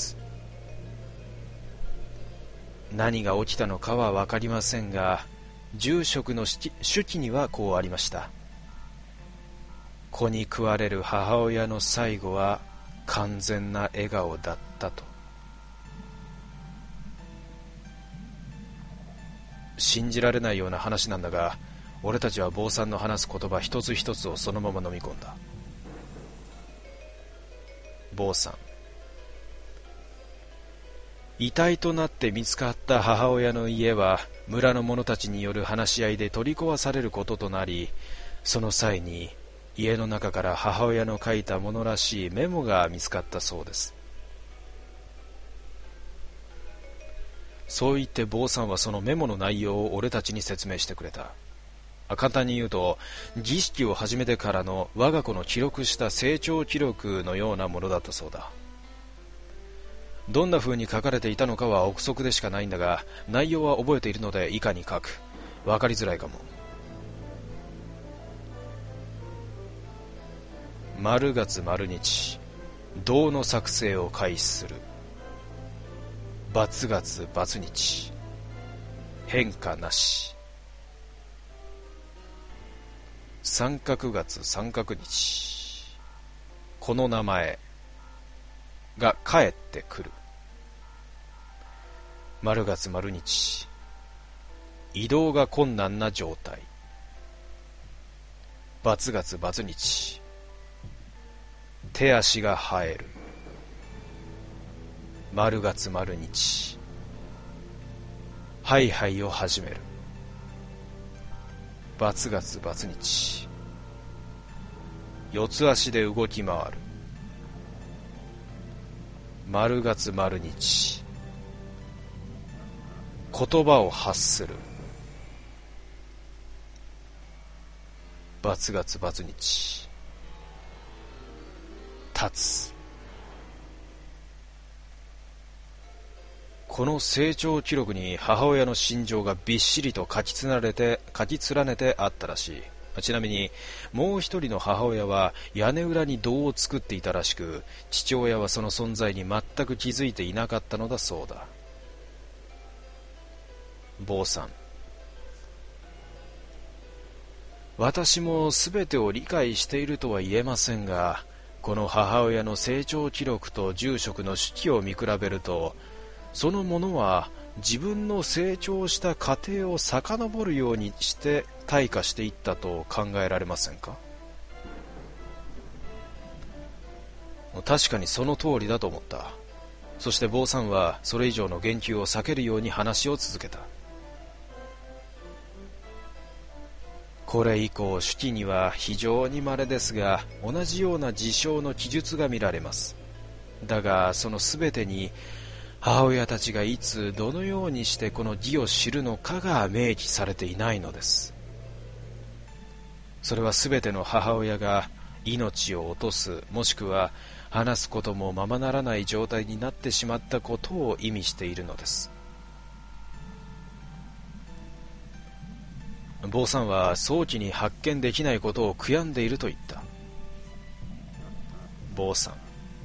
何が起きたのかは分かりませんが、住職の手記にはこうありました。子に食われる母親の最後は完全な笑顔だったと。信じられないような話なんだが、俺たちは坊さんの話す言葉一つ一つをそのまま飲み込んだ。坊さん、遺体となって見つかった母親の家は村の者たちによる話し合いで取り壊されることとなり、その際に家の中から母親の書いたものらしいメモが見つかったそうです。そう言って坊さんはそのメモの内容を俺たちに説明してくれた。簡単に言うと、儀式を始めてからの我が子の記録した成長記録のようなものだったそうだ。どんな風に書かれていたのかは憶測でしかないんだが、内容は覚えているので以下に書く。わかりづらいかも。丸月丸日、銅の作成を開始する。×月×日、変化なし。三角月三角日、この名前が帰ってくる。丸月丸日、移動が困難な状態。×月×日、手足が生える。丸月丸日、ハイハイを始める。×月×日、四つ足で動き回る。丸月丸日、言葉を発する。×月×日、立つ。この成長記録に母親の心情がびっしりと書き連ねてあったらしい。ちなみにもう一人の母親は屋根裏に銅を作っていたらしく、父親はその存在に全く気づいていなかったのだそうだ。坊さん、私も全てを理解しているとは言えませんが、この母親の成長記録と住職の手記を見比べると、そのものは自分の成長した過程を遡るようにして退化していったと考えられませんか？確かにその通りだと思った。そして坊さんはそれ以上の言及を避けるように話を続けた。これ以降手記には非常に稀ですが、同じような事象の記述が見られます。だがそのすべてに母親たちがいつどのようにしてこの義を知るのかが明記されていないのです。それはすべての母親が命を落とす、もしくは話すこともままならない状態になってしまったことを意味しているのです。坊さんは早期に発見できないことを悔やんでいると言った。坊さん、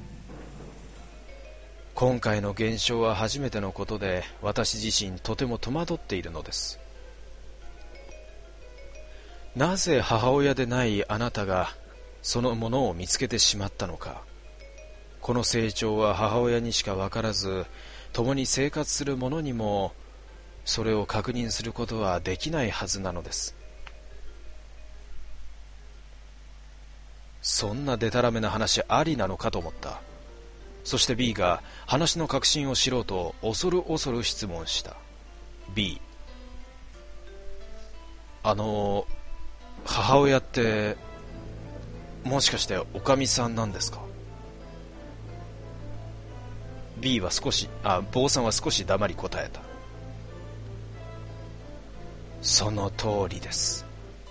今回の現象は初めてのことで、私自身とても戸惑っているのです。なぜ母親でないあなたがそのものを見つけてしまったのか。この成長は母親にしか分からず、共に生活する者にもそれを確認することはできないはずなのです。そんなデタラメな話ありなのかと思った。そして B が話の核心を知ろうと恐る恐る質問した。 B、 母親ってもしかしておかみさんなんですか？ B は坊さんは少し黙り答えた。その通りです。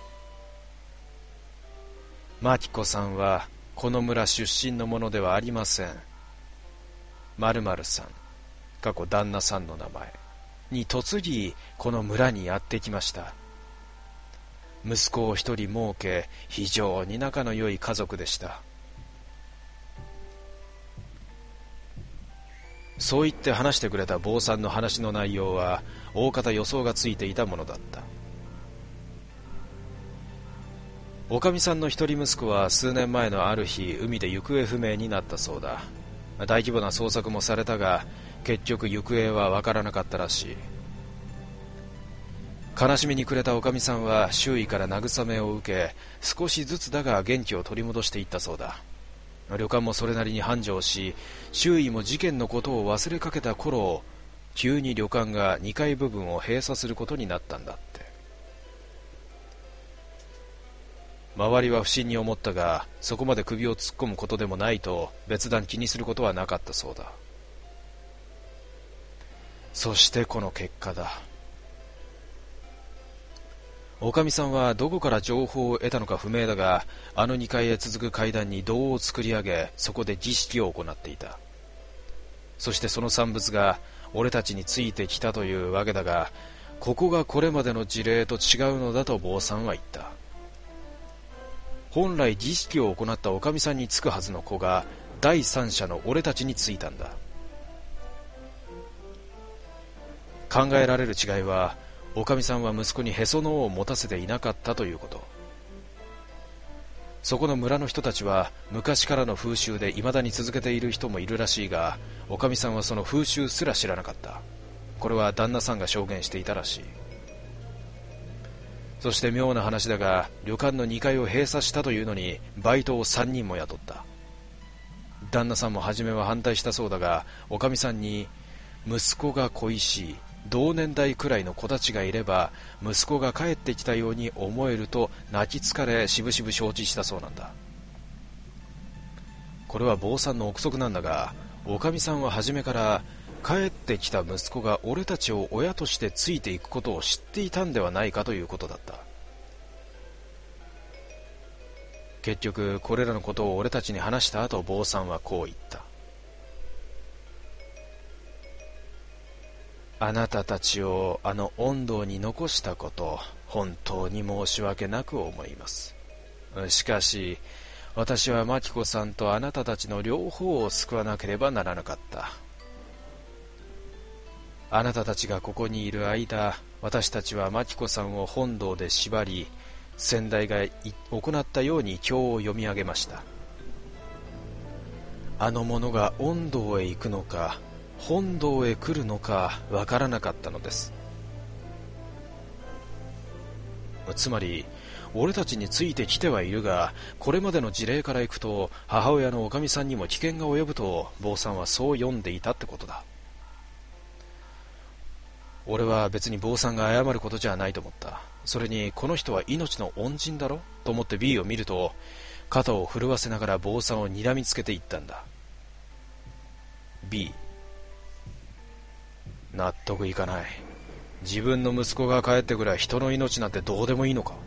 マキコさんはこの村出身のものではありません。〇〇さん、過去旦那さんの名前に嫁ぎ、この村にやってきました。息子を一人設け、非常に仲の良い家族でした。そう言って話してくれた坊さんの話の内容は大方予想がついていたものだった。おかみさんの一人息子は数年前のある日、海で行方不明になったそうだ。大規模な捜索もされたが、結局行方はわからなかったらしい。悲しみに暮れたおかみさんは周囲から慰めを受け、少しずつだが元気を取り戻していったそうだ。旅館もそれなりに繁盛し、周囲も事件のことを忘れかけた頃、急に旅館が2階部分を閉鎖することになったんだって。周りは不審に思ったが、そこまで首を突っ込むことでもないと別段気にすることはなかったそうだ。そしてこの結果だ。おかみさんはどこから情報を得たのか不明だが、あの2階へ続く階段に堂を作り上げ、そこで儀式を行っていた。そしてその産物が俺たちについてきたというわけだが、ここがこれまでの事例と違うのだと坊さんは言った。本来儀式を行ったおかみさんにつくはずの子が第三者の俺たちについたんだ。考えられる違いは、おかみさんは息子にへその緒を持たせていなかったということ。そこの村の人たちは昔からの風習で未だに続けている人もいるらしいが、おかみさんはその風習すら知らなかった。これは旦那さんが証言していたらしい。そして妙な話だが、旅館の2階を閉鎖したというのにバイトを3人も雇った。旦那さんも初めは反対したそうだが、おかみさんに息子が恋しい、同年代くらいの子たちがいれば息子が帰ってきたように思えると泣きつかれ、しぶしぶ承知したそうなんだ。これは坊さんの憶測なんだが、おかみさんは初めから帰ってきた息子が俺たちを親としてついていくことを知っていたんではないかということだった。結局これらのことを俺たちに話した後、坊さんはこう言った。あなたたちをあの恩堂に残したこと、本当に申し訳なく思います。しかし私はマキコさんとあなたたちの両方を救わなければならなかった。あなたたちがここにいる間、私たちはマキコさんを本堂で縛り、先代が行ったように経を読み上げました。あの者が恩堂へ行くのか本堂へ来るのかわからなかったのです。つまり俺たちについてきてはいるが、これまでの事例からいくと母親のおかみさんにも危険が及ぶと坊さんはそう読んでいたってことだ。俺は別に坊さんが謝ることじゃないと思った。それにこの人は命の恩人だろと思って B を見ると、肩を震わせながら坊さんを睨みつけていったんだ。 B、納得いかない。自分の息子が帰ってくりゃ人の命なんてどうでもいいのか。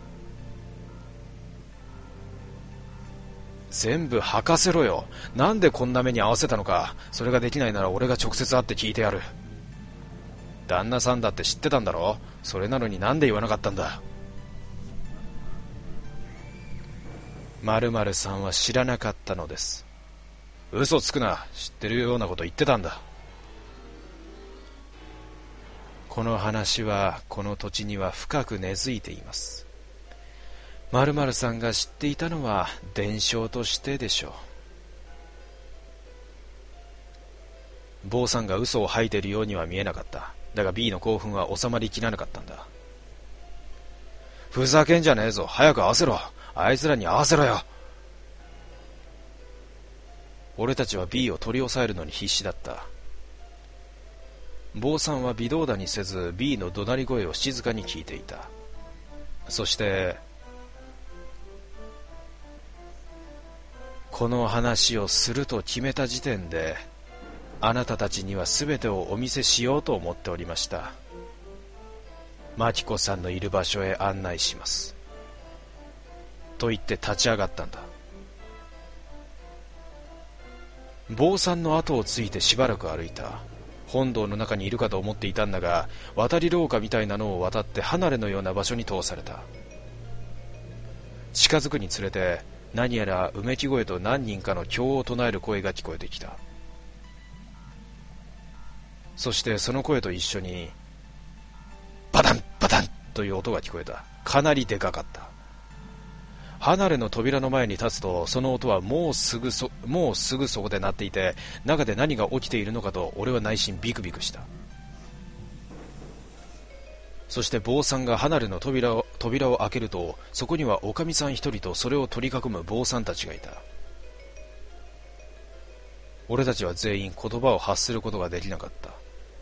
全部吐かせろよ。なんでこんな目に遭わせたのか。それができないなら俺が直接会って聞いてやる。旦那さんだって知ってたんだろ。それなのになんで言わなかったんだ。〇〇さんは知らなかったのです。嘘つくな。知ってるようなこと言ってたんだ。この話はこの土地には深く根付いています。 〇〇さんが知っていたのは伝承としてでしょう。坊さんが嘘を吐いているようには見えなかった。だが B の興奮は収まりきらなかったんだ。ふざけんじゃねえぞ。早く合わせろ。あいつらに合わせろよ。俺たちは B を取り押さえるのに必死だった。坊さんは微動だにせず B の怒鳴り声を静かに聞いていた。そしてこの話をすると決めた時点であなたたちには全てをお見せしようと思っておりました。マキコさんのいる場所へ案内しますと言って立ち上がったんだ。坊さんの後をついてしばらく歩いた。本堂の中にいるかと思っていたんだが、渡り廊下みたいなのを渡って離れのような場所に通された。近づくにつれて何やらうめき声と何人かの経を唱える声が聞こえてきた。そしてその声と一緒にバタンバタンという音が聞こえた。かなりでかかった。離れの扉の前に立つと、その音はもうすぐそこで鳴っていて、中で何が起きているのかと俺は内心ビクビクした。そして坊さんが離れの扉を開けると、そこにはおかみさん一人とそれを取り囲む坊さんたちがいた。俺たちは全員言葉を発することができなかった。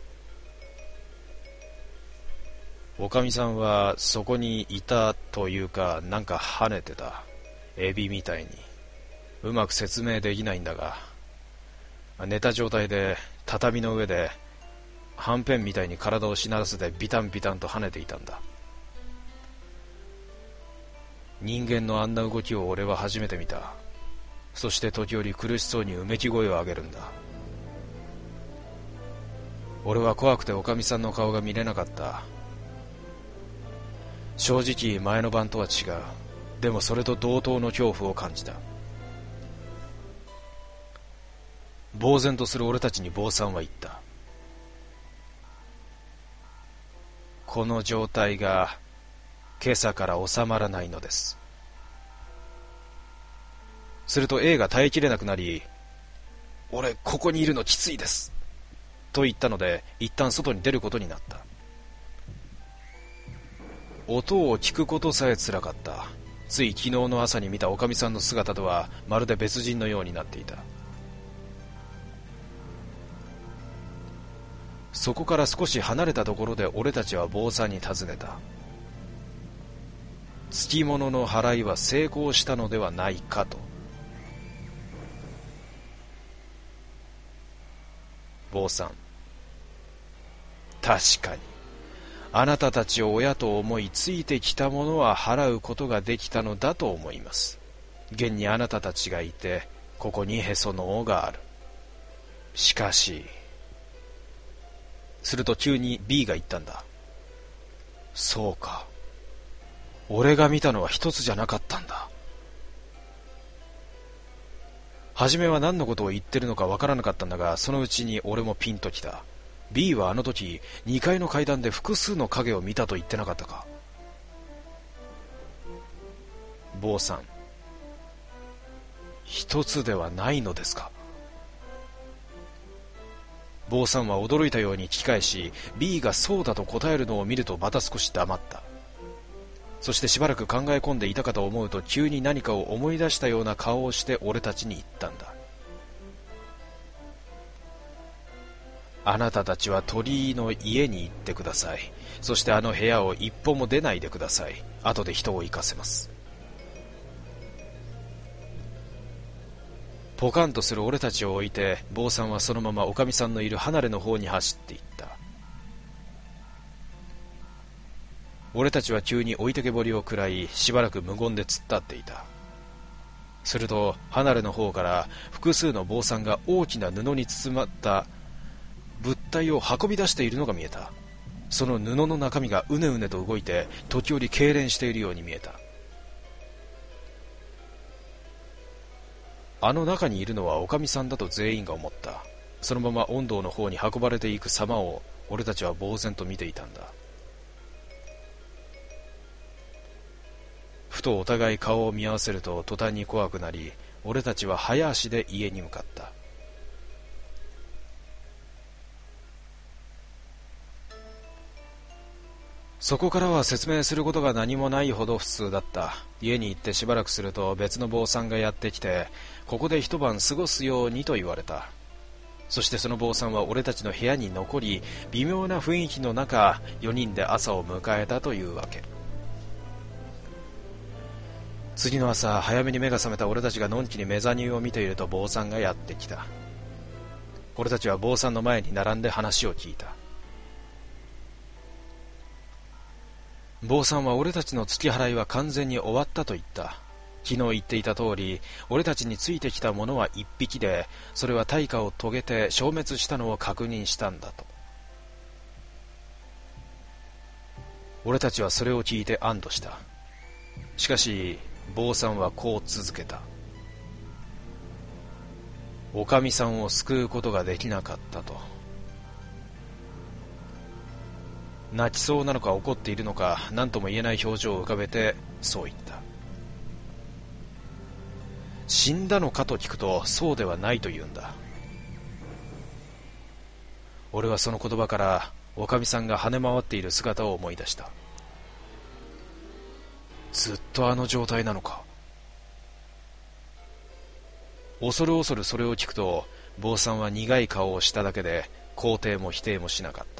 おかみさんはそこにいたというか、なんか跳ねてた。エビみたいに。うまく説明できないんだが、寝た状態で畳の上ではんぺんみたいに体をしならせてビタンビタンと跳ねていたんだ。人間のあんな動きを俺は初めて見た。そして時折苦しそうにうめき声を上げるんだ。俺は怖くておかみさんの顔が見れなかった。正直前の晩とは違う。でもそれと同等の恐怖を感じた。呆然とする俺たちに坊さんは言った。この状態が今朝から収まらないのです。すると A が耐えきれなくなり、俺ここにいるのきついですと言ったので、一旦外に出ることになった。音を聞くことさえつらかった。つい昨日の朝に見たおかみさんの姿とはまるで別人のようになっていた。そこから少し離れたところで俺たちは坊さんに尋ねた。つきものの払いは成功したのではないかと。坊さん、確かにあなたたちを親と思いついてきたものは払うことができたのだと思います。現にあなたたちがいてここにへその緒がある。しかし、すると急に B が言ったんだ。そうか、俺が見たのは一つじゃなかったんだ。初めは何のことを言ってるのかわからなかったんだが、そのうちに俺もピンときた。B はあの時2階の階段で複数の影を見たと言ってなかったか。坊さん、一つではないのですか。坊さんは驚いたように聞き返し、 B がそうだと答えるのを見るとまた少し黙った。そしてしばらく考え込んでいたかと思うと、急に何かを思い出したような顔をして俺たちに言ったんだ。あなたたちは鳥居の家に行ってください。そしてあの部屋を一歩も出ないでください。後で人を行かせます。ポカンとする俺たちを置いて、坊さんはそのままおかみさんのいる離れの方に走っていった。俺たちは急に置いてけぼりを食らい、しばらく無言で突っ立っていた。すると離れの方から複数の坊さんが大きな布に包まった物体を運び出しているのが見えた。その布の中身がうねうねと動いて、時折痙攣しているように見えた。あの中にいるのはおかみさんだと全員が思った。そのまま御堂の方に運ばれていく様を俺たちは呆然と見ていたんだ。 とお互い顔を見合わせると途端に怖くなり、俺たちは早足で家に向かった。そこからは説明することが何もないほど普通だった。家に行ってしばらくすると別の坊さんがやってきて、ここで一晩過ごすようにと言われた。そしてその坊さんは俺たちの部屋に残り、微妙な雰囲気の中、4人で朝を迎えたというわけ。次の朝、早めに目が覚めた俺たちがのんきにメザニューを見ていると坊さんがやってきた。俺たちは坊さんの前に並んで話を聞いた。坊さんは俺たちの付き払いは完全に終わったと言った。昨日言っていた通り、俺たちについてきたものは一匹で、それは大化を遂げて消滅したのを確認したんだと。俺たちはそれを聞いて安堵した。しかし坊さんはこう続けた。おかみさんを救うことができなかったと。泣きそうなのか怒っているのか何とも言えない表情を浮かべてそう言った。死んだのかと聞くとそうではないと言うんだ。俺はその言葉からおかみさんが跳ね回っている姿を思い出した。ずっとあの状態なのか。恐る恐るそれを聞くと坊さんは苦い顔をしただけで肯定も否定もしなかった。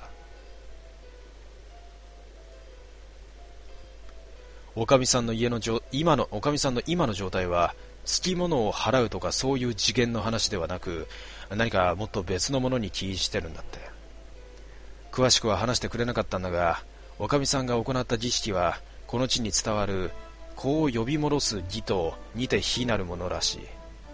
おかみさんの今の状態はつきものを払うとかそういう次元の話ではなく、何かもっと別のものに起因してるんだって。詳しくは話してくれなかったんだが、おかみさんが行った儀式はこの地に伝わる子を呼び戻す儀と似て非なるものらしい。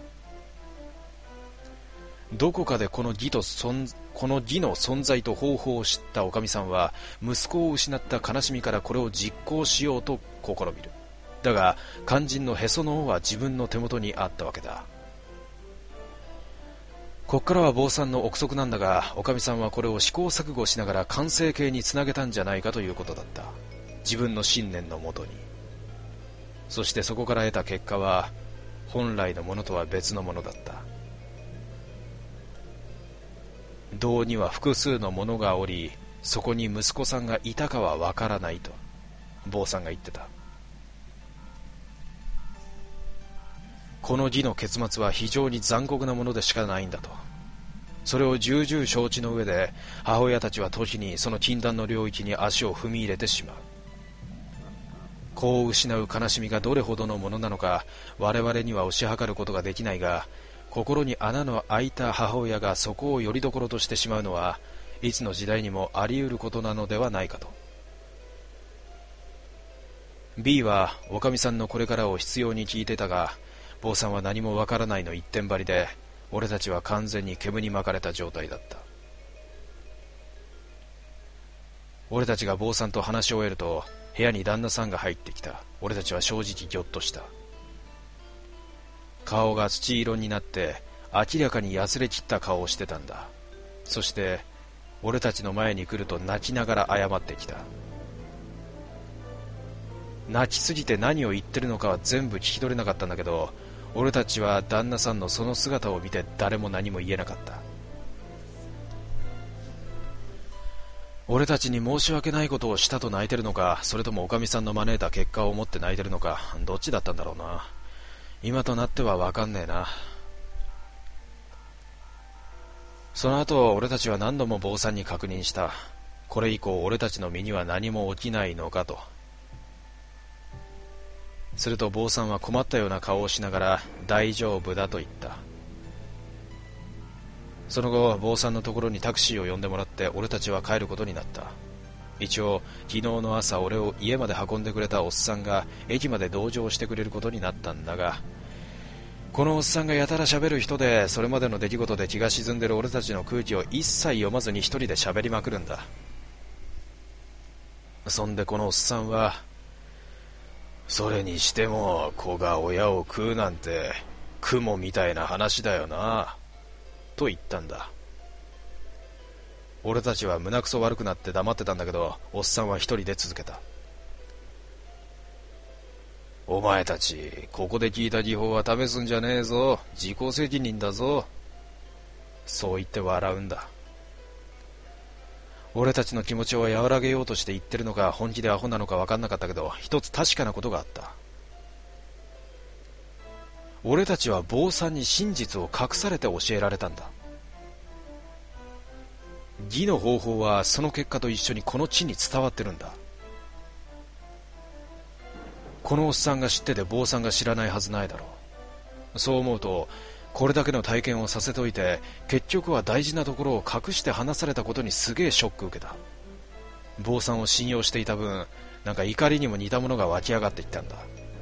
どこかでこの儀の存在と方法を知ったおかみさんは息子を失った悲しみからこれを実行しようと試みる。だが肝心のへその緒は自分の手元にあったわけだ。こっからは坊さんの憶測なんだが、おかみさんはこれを試行錯誤しながら完成形につなげたんじゃないかということだった。自分の信念のもとに。そしてそこから得た結果は本来のものとは別のものだった。堂には複数の者がおり、そこに息子さんがいたかはわからないと坊さんが言ってた。この儀の結末は非常に残酷なものでしかないんだと。それを重々承知の上で母親たちは時にその禁断の領域に足を踏み入れてしまう。子を失う悲しみがどれほどのものなのか我々には推し量ることができないが、心に穴の開いた母親がそこを拠り所としてしまうのはいつの時代にもあり得ることなのではないかと。 B はおかみさんのこれからを必要に聞いてたが、坊さんは何もわからないの一点張りで、俺たちは完全に煙に巻かれた状態だった。俺たちが坊さんと話し終えると部屋に旦那さんが入ってきた。俺たちは正直ギョッとした。顔が土色になって明らかにやつれきった顔をしてたんだ。そして俺たちの前に来ると泣きながら謝ってきた。泣きすぎて何を言ってるのかは全部聞き取れなかったんだけど、俺たちは旦那さんのその姿を見て誰も何も言えなかった。俺たちに申し訳ないことをしたと泣いてるのか、それともおかみさんの招いた結果を思って泣いてるのか、どっちだったんだろうな。今となっては分かんねえな。その後俺たちは何度も坊さんに確認した。これ以降俺たちの身には何も起きないのかと。すると坊さんは困ったような顔をしながら大丈夫だと言った。その後坊さんのところにタクシーを呼んでもらって俺たちは帰ることになった。一応昨日の朝俺を家まで運んでくれたおっさんが駅まで同乗してくれることになったんだが、このおっさんがやたら喋る人で、それまでの出来事で気が沈んでる俺たちの空気を一切読まずに一人で喋りまくるんだ。そんでこのおっさんは、それにしても子が親を食うなんて雲みたいな話だよなと言ったんだ。俺たちは胸くそ悪くなって黙ってたんだけど、おっさんは一人で続けた。 お前たち、ここで聞いた技法は試すんじゃねえぞ。自己責任だぞ。そう言って笑うんだ。俺たちの気持ちを和らげようとして言ってるのか本気でアホなのか分かんなかったけど、一つ確かなことがあった。俺たちは坊さんに真実を隠されて教えられたんだ。義の方法はその結果と一緒にこの地に伝わってるんだ。このおっさんが知ってて坊さんが知らないはずないだろう。そう思うと、これだけの体験をさせといて結局は大事なところを隠して話されたことにすげえショック受けた。坊さんを信用していた分、なんか怒りにも似たものが湧き上がっていったんだ。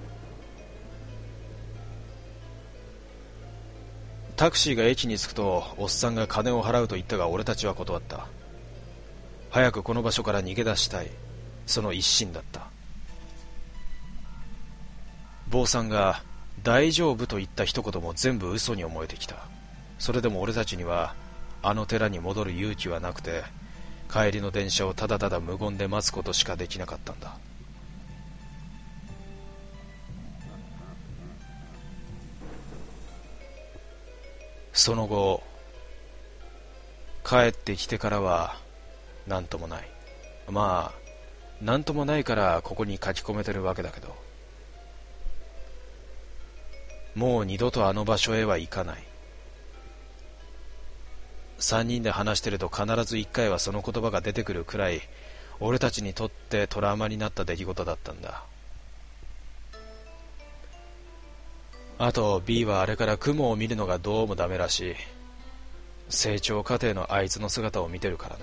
タクシーが駅に着くとおっさんが金を払うと言ったが、俺たちは断った。早くこの場所から逃げ出したい、その一心だった。坊さんが大丈夫と言った一言も全部嘘に思えてきた。それでも俺たちにはあの寺に戻る勇気はなくて、帰りの電車をただただ無言で待つことしかできなかったんだ。その後帰ってきてからは何ともない。まあ何ともないからここに書き込めてるわけだけど、もう二度とあの場所へは行かない。3人で話してると必ず1回はその言葉が出てくるくらい、俺たちにとってトラウマになった出来事だったんだ。あと B はあれから雲を見るのがどうもダメらしい。成長過程のあいつの姿を見てるからね。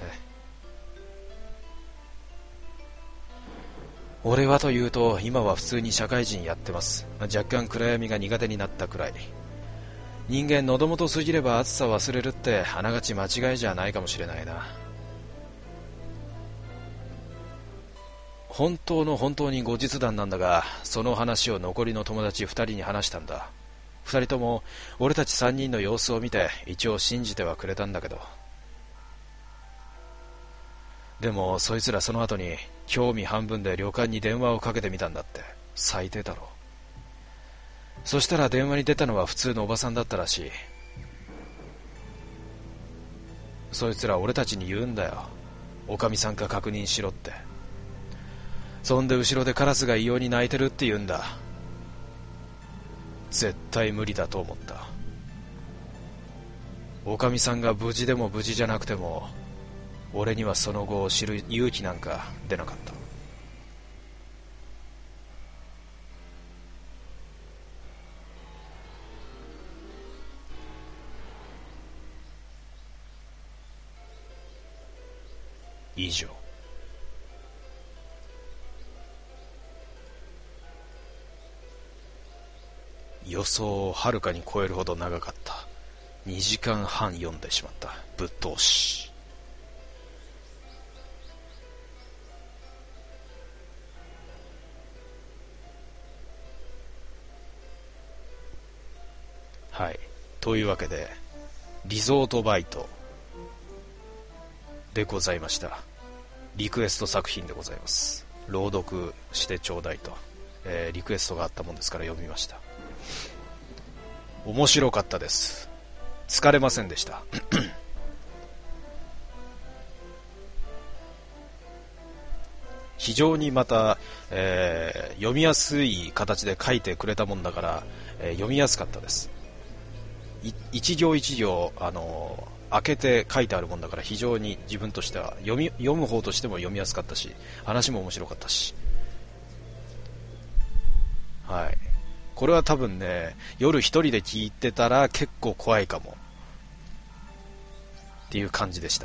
俺はというと今は普通に社会人やってます。若干暗闇が苦手になったくらい。人間喉元過ぎれば暑さ忘れるってあながち間違いじゃないかもしれないな。本当の本当に後日談なんだが、その話を残りの友達2人に話したんだ。2人とも俺たち3人の様子を見て一応信じてはくれたんだけど、でもそいつらその後に興味半分で旅館に電話をかけてみたんだって。最低だろ。そしたら電話に出たのは普通のおばさんだったらしい。そいつら俺たちに言うんだよ。おかみさんか確認しろって。そんで後ろでカラスが異様に鳴いてるって言うんだ。絶対無理だと思った。おかみさんが無事でも無事じゃなくても、俺にはその後を知る勇気なんか出なかった。以上。予想をはるかに超えるほど長かった。2時間半読んでしまった。ぶっ通し。はい。というわけで、リゾートバイトでございました。リクエスト作品でございます。朗読してちょうだいと、リクエストがあったもんですから読みました。面白かったです。疲れませんでした非常にまた、読みやすい形で書いてくれたもんだから、読みやすかったです。一行一行開けて書いてあるもんだから、非常に自分としては読む方としても読みやすかったし、話も面白かったし、はい。これは多分ね、夜一人で聞いてたら結構怖いかもっていう感じでした。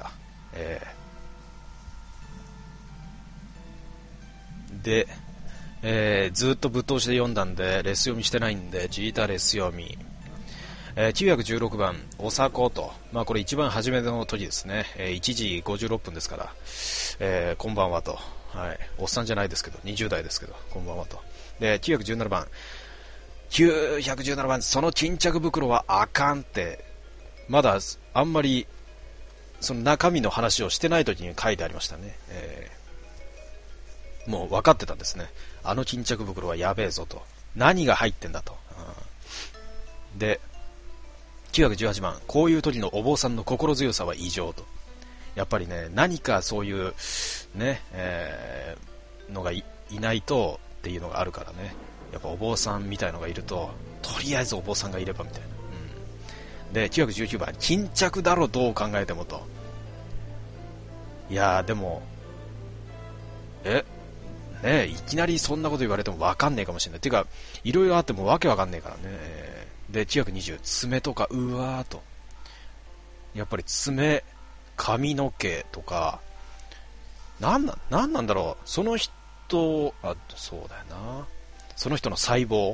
で、ずっとぶっ通しで読んだんでレス読みしてないんで、ジータレス読み。916番おさこと、まあこれ一番初めの時ですね。1時56分ですから、こんばんはと、はい、おっさんじゃないですけど20代ですけどこんばんはと。で917番その巾着袋はあかんって、まだあんまりその中身の話をしてない時に書いてありましたね。もう分かってたんですね。あの巾着袋はやべえぞと。 何が入ってんだと。で、918番、こういう時のお坊さんの心強さは異常と。やっぱりね、何かそういうね、のが いないとっていうのがあるからね。やっぱお坊さんみたいのがいると、とりあえずお坊さんがいればみたいな。で、919番、巾着だろどう考えてもと。いやーでも、ね、いきなりそんなこと言われても分かんねえかもしれない。てか、いろいろあってもわけ分かんねえからね。で、920、爪とか、うわーと。やっぱり爪、髪の毛とか、なんなんだろう。その人、そうだよな。その人の細胞。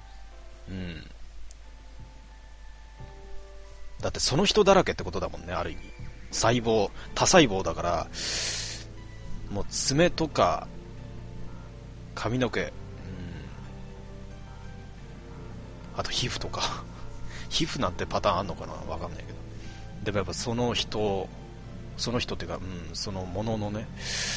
だってその人だらけってことだもんね、ある意味。多細胞だから、もう爪とか、髪の毛、あと皮膚とか皮膚なんてパターンあんのかな、わかんないけど、でもやっぱその人っていうか、そのもののね、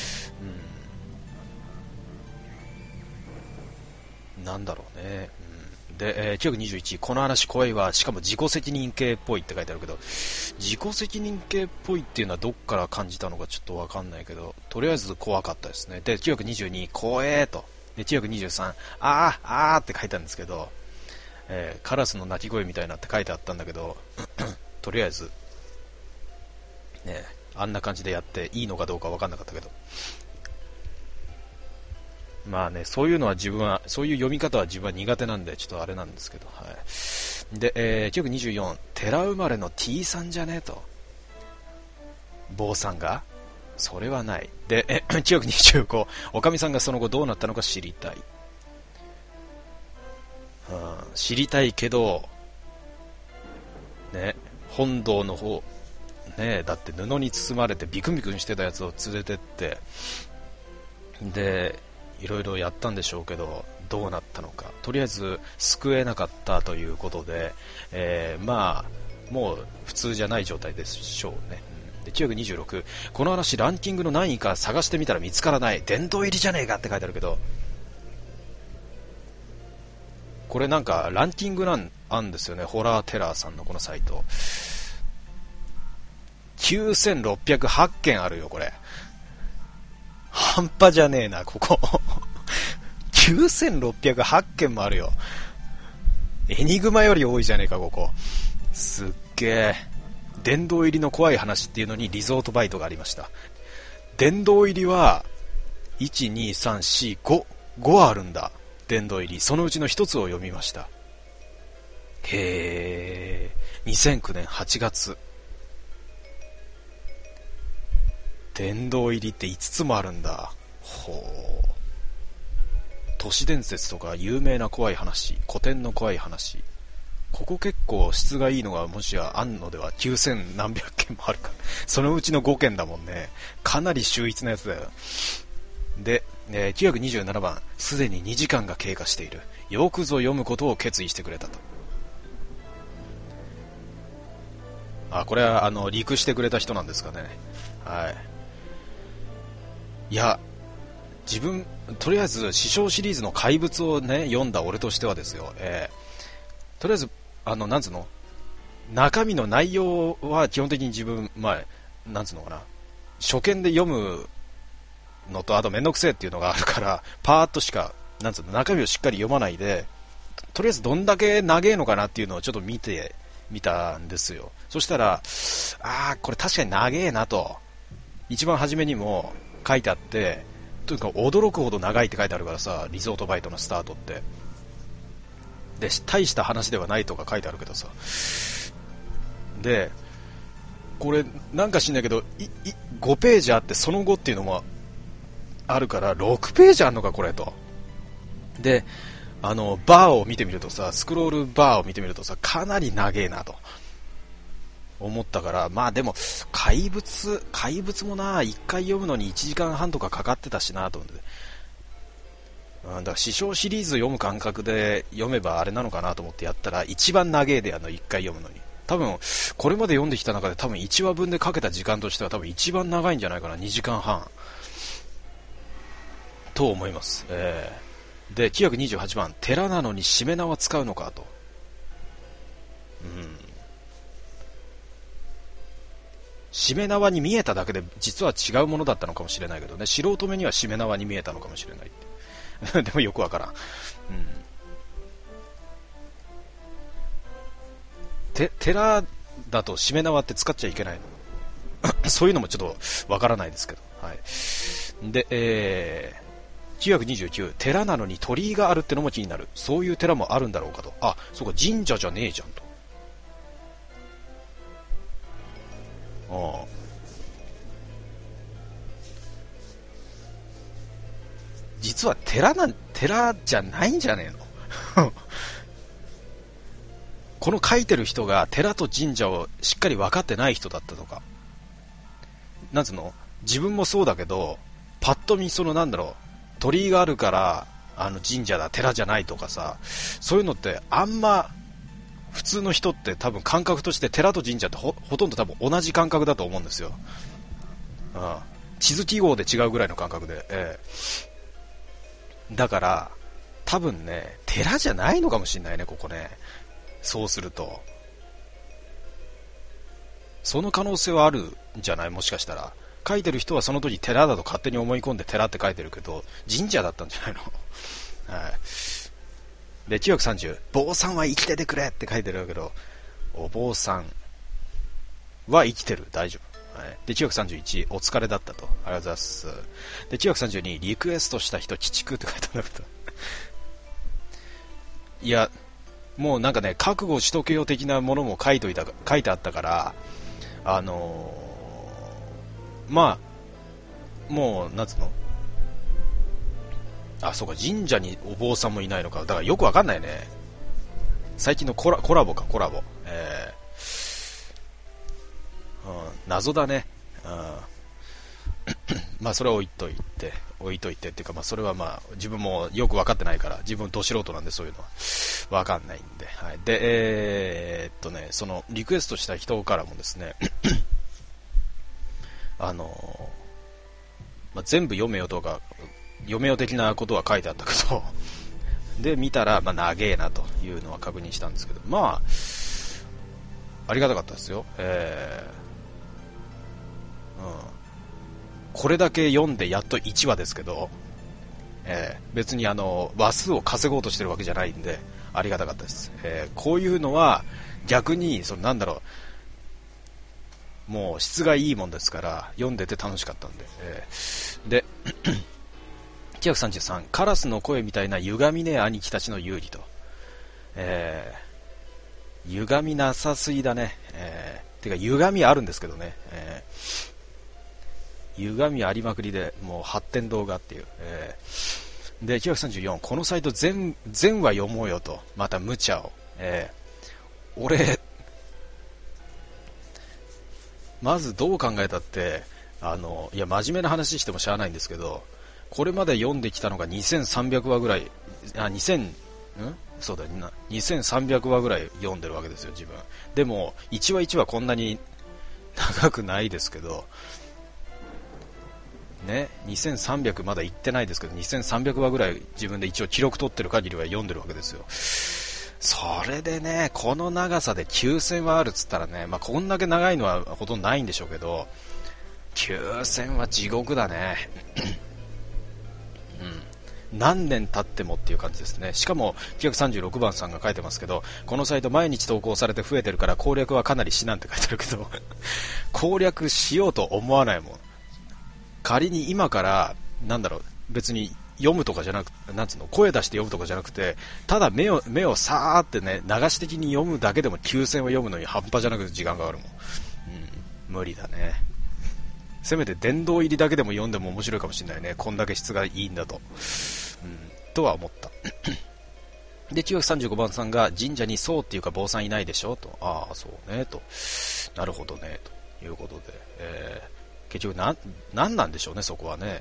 なんだろうね、で、921、この話怖いわ、しかも自己責任系っぽいって書いてあるけど、自己責任系っぽいっていうのはどっから感じたのかちょっとわかんないけど、とりあえず怖かったですね。で、922、怖えーと。で、923、あーって書いてあるんですけど、カラスの鳴き声みたいなって書いてあったんだけどとりあえずね、あんな感じでやっていいのかどうか分かんなかったけど、まあね、そういう読み方は自分は苦手なんでちょっとあれなんですけど、はい。で、924、寺生まれの T さんじゃねえと。坊さんがそれはない。で、925、おかみさんがその後どうなったのか知りたい。知りたいけどね、本堂の方ね、だって布に包まれてビクビクしてたやつを連れてって、でいろいろやったんでしょうけど、どうなったのか、とりあえず救えなかったということで、まあもう普通じゃない状態でしょうね。で、926、この話ランキングの何位か探してみたら見つからない、殿堂入りじゃねえかって書いてあるけど、これなんかランキングあんですよね、ホラーテラーさんのこのサイト。9608件あるよ、これ。半端じゃねえな、ここ。9608件もあるよ。エニグマより多いじゃねえか、ここ。すっげえ。殿堂入りの怖い話っていうのにリゾートバイトがありました。殿堂入りは、1、2、3、4、5あるんだ。殿堂入り。そのうちの一つを読みました。へー。2009年8月。殿堂入りって5つもあるんだ。ほう。都市伝説とか有名な怖い話、古典の怖い話。ここ結構質がいいのがもしやあんのでは、9000何百件もあるから。そのうちの5件だもんね。かなり秀逸なやつだよ。で、927番、すでに2時間が経過している。よくぞ読むことを決意してくれたと。これはリクしてくれた人なんですかね。はい。いや、自分、とりあえず師匠シリーズの怪物をね、読んだ俺としてはですよ、とりあえず、なんつうの、中身の内容は基本的に自分、なんつうのかな、初見で読むのと、あとめんどくせえっていうのがあるから、パーッとしか、なんつうの、中身をしっかり読まないで、とりあえずどんだけ長えのかなっていうのをちょっと見てみたんですよ。そしたら、これ確かに長えなと、一番初めにも書いてあって、とにかく驚くほど長いって書いてあるからさ、リゾートバイトのスタートって。で、大した話ではないとか書いてあるけどさ。で、これなんか知んないけど、5ページあってその後っていうのもあるから6ページあんのかこれと。で、バーを見てみるとさ、スクロールバーを見てみるとさ、かなり長えなと思ったから、まあでも怪物もな、1回読むのに1時間半とかかかってたしなと思って、だから師匠シリーズ読む感覚で読めばあれなのかなと思ってやったら、一番長えで1回読むのに、多分これまで読んできた中で多分1話分でかけた時間としては多分一番長いんじゃないかな、2時間半と思います。 で、928番、寺なのにしめ縄使うのかと。しめ縄に見えただけで実は違うものだったのかもしれないけどね、素人目にはしめ縄に見えたのかもしれないってでもよくわからん。寺だとしめ縄って使っちゃいけないのそういうのもちょっとわからないですけど、はい。で、929、寺なのに鳥居があるってのも気になる。そういう寺もあるんだろうかと。あ、そうか、神社じゃねえじゃんと。実は寺じゃないんじゃねえのこの書いてる人が寺と神社をしっかり分かってない人だったとか、なんつうの、自分もそうだけど、パッと見鳥居があるから神社だ寺じゃないとかさ、そういうのってあんま普通の人って多分感覚として寺と神社って ほとんど多分同じ感覚だと思うんですよ。地図記号で違うぐらいの感覚で、だから多分ね、寺じゃないのかもしれないね、ここね。そうするとその可能性はあるんじゃない？もしかしたら書いてる人はその時寺だと勝手に思い込んで寺って書いてるけど神社だったんじゃないのはい。で、930、坊さんは生きててくれって書いてるけど、お坊さんは生きてる、大丈夫。はい。で、931、お疲れだったと。ありがとうございます。で、932、リクエストした人、鬼畜って書いてあるんだけど。いや、もうなんかね、覚悟しとけよ的なものも書いてあったから、まあ、もう、なんつうの、あ、そうか、神社にお坊さんもいないのか。だからよくわかんないね。最近のコラボか、コラボ。謎だね。まあそれは置いといてっていうか、まあそれはまあ自分もよく分かってないから、自分ど素人なんでそういうのは分かんないんで、はい。で、そのリクエストした人からもですねまあ、全部読めよとか読めよ的なことは書いてあったけどで見たら、まあ長えなというのは確認したんですけど、まあありがたかったですよ。これだけ読んでやっと1話ですけど、別に話数を稼ごうとしてるわけじゃないんでありがたかったです。こういうのは逆になんだろう、もう質がいいもんですから読んでて楽しかったんで、で933、カラスの声みたいな歪みねえ兄貴たちの有利と、歪みなさすぎだね。てか歪みあるんですけどね、歪みありまくりでもう発展動画っていう、で934、このサイト全話読もうよと、また無茶を、俺まずどう考えたっていや真面目な話してもしゃあないんですけど、これまで読んできたのが2300話ぐらい、そうだね、2300話ぐらい読んでるわけですよ自分で。も1話1話こんなに長くないですけどね、2300まだ行ってないですけど2300話ぐらい自分で一応記録取ってる限りは読んでるわけですよ。それでね、この長さで9000話あるっつったらね、まあ、こんだけ長いのはほとんどないんでしょうけど9000は地獄だね何年経ってもっていう感じですね。しかも936番さんが書いてますけど、このサイト毎日投稿されて増えてるから攻略はかなり至難って書いてあるけど攻略しようと思わないもん。仮に今から別に読むとかじゃなく、なんつうの、声出して読むとかじゃなくて、ただ目をさーってね流し的に読むだけでも9000を読むのに半端じゃなく時間があるもん。無理だね。せめて殿堂入りだけでも読んでも面白いかもしれないね、こんだけ質がいいんだと、とは思ったで935番さんが神社にそうっていうか坊さんいないでしょと。ああそうねと、なるほどねということで、結局なんなんでしょうねそこはね、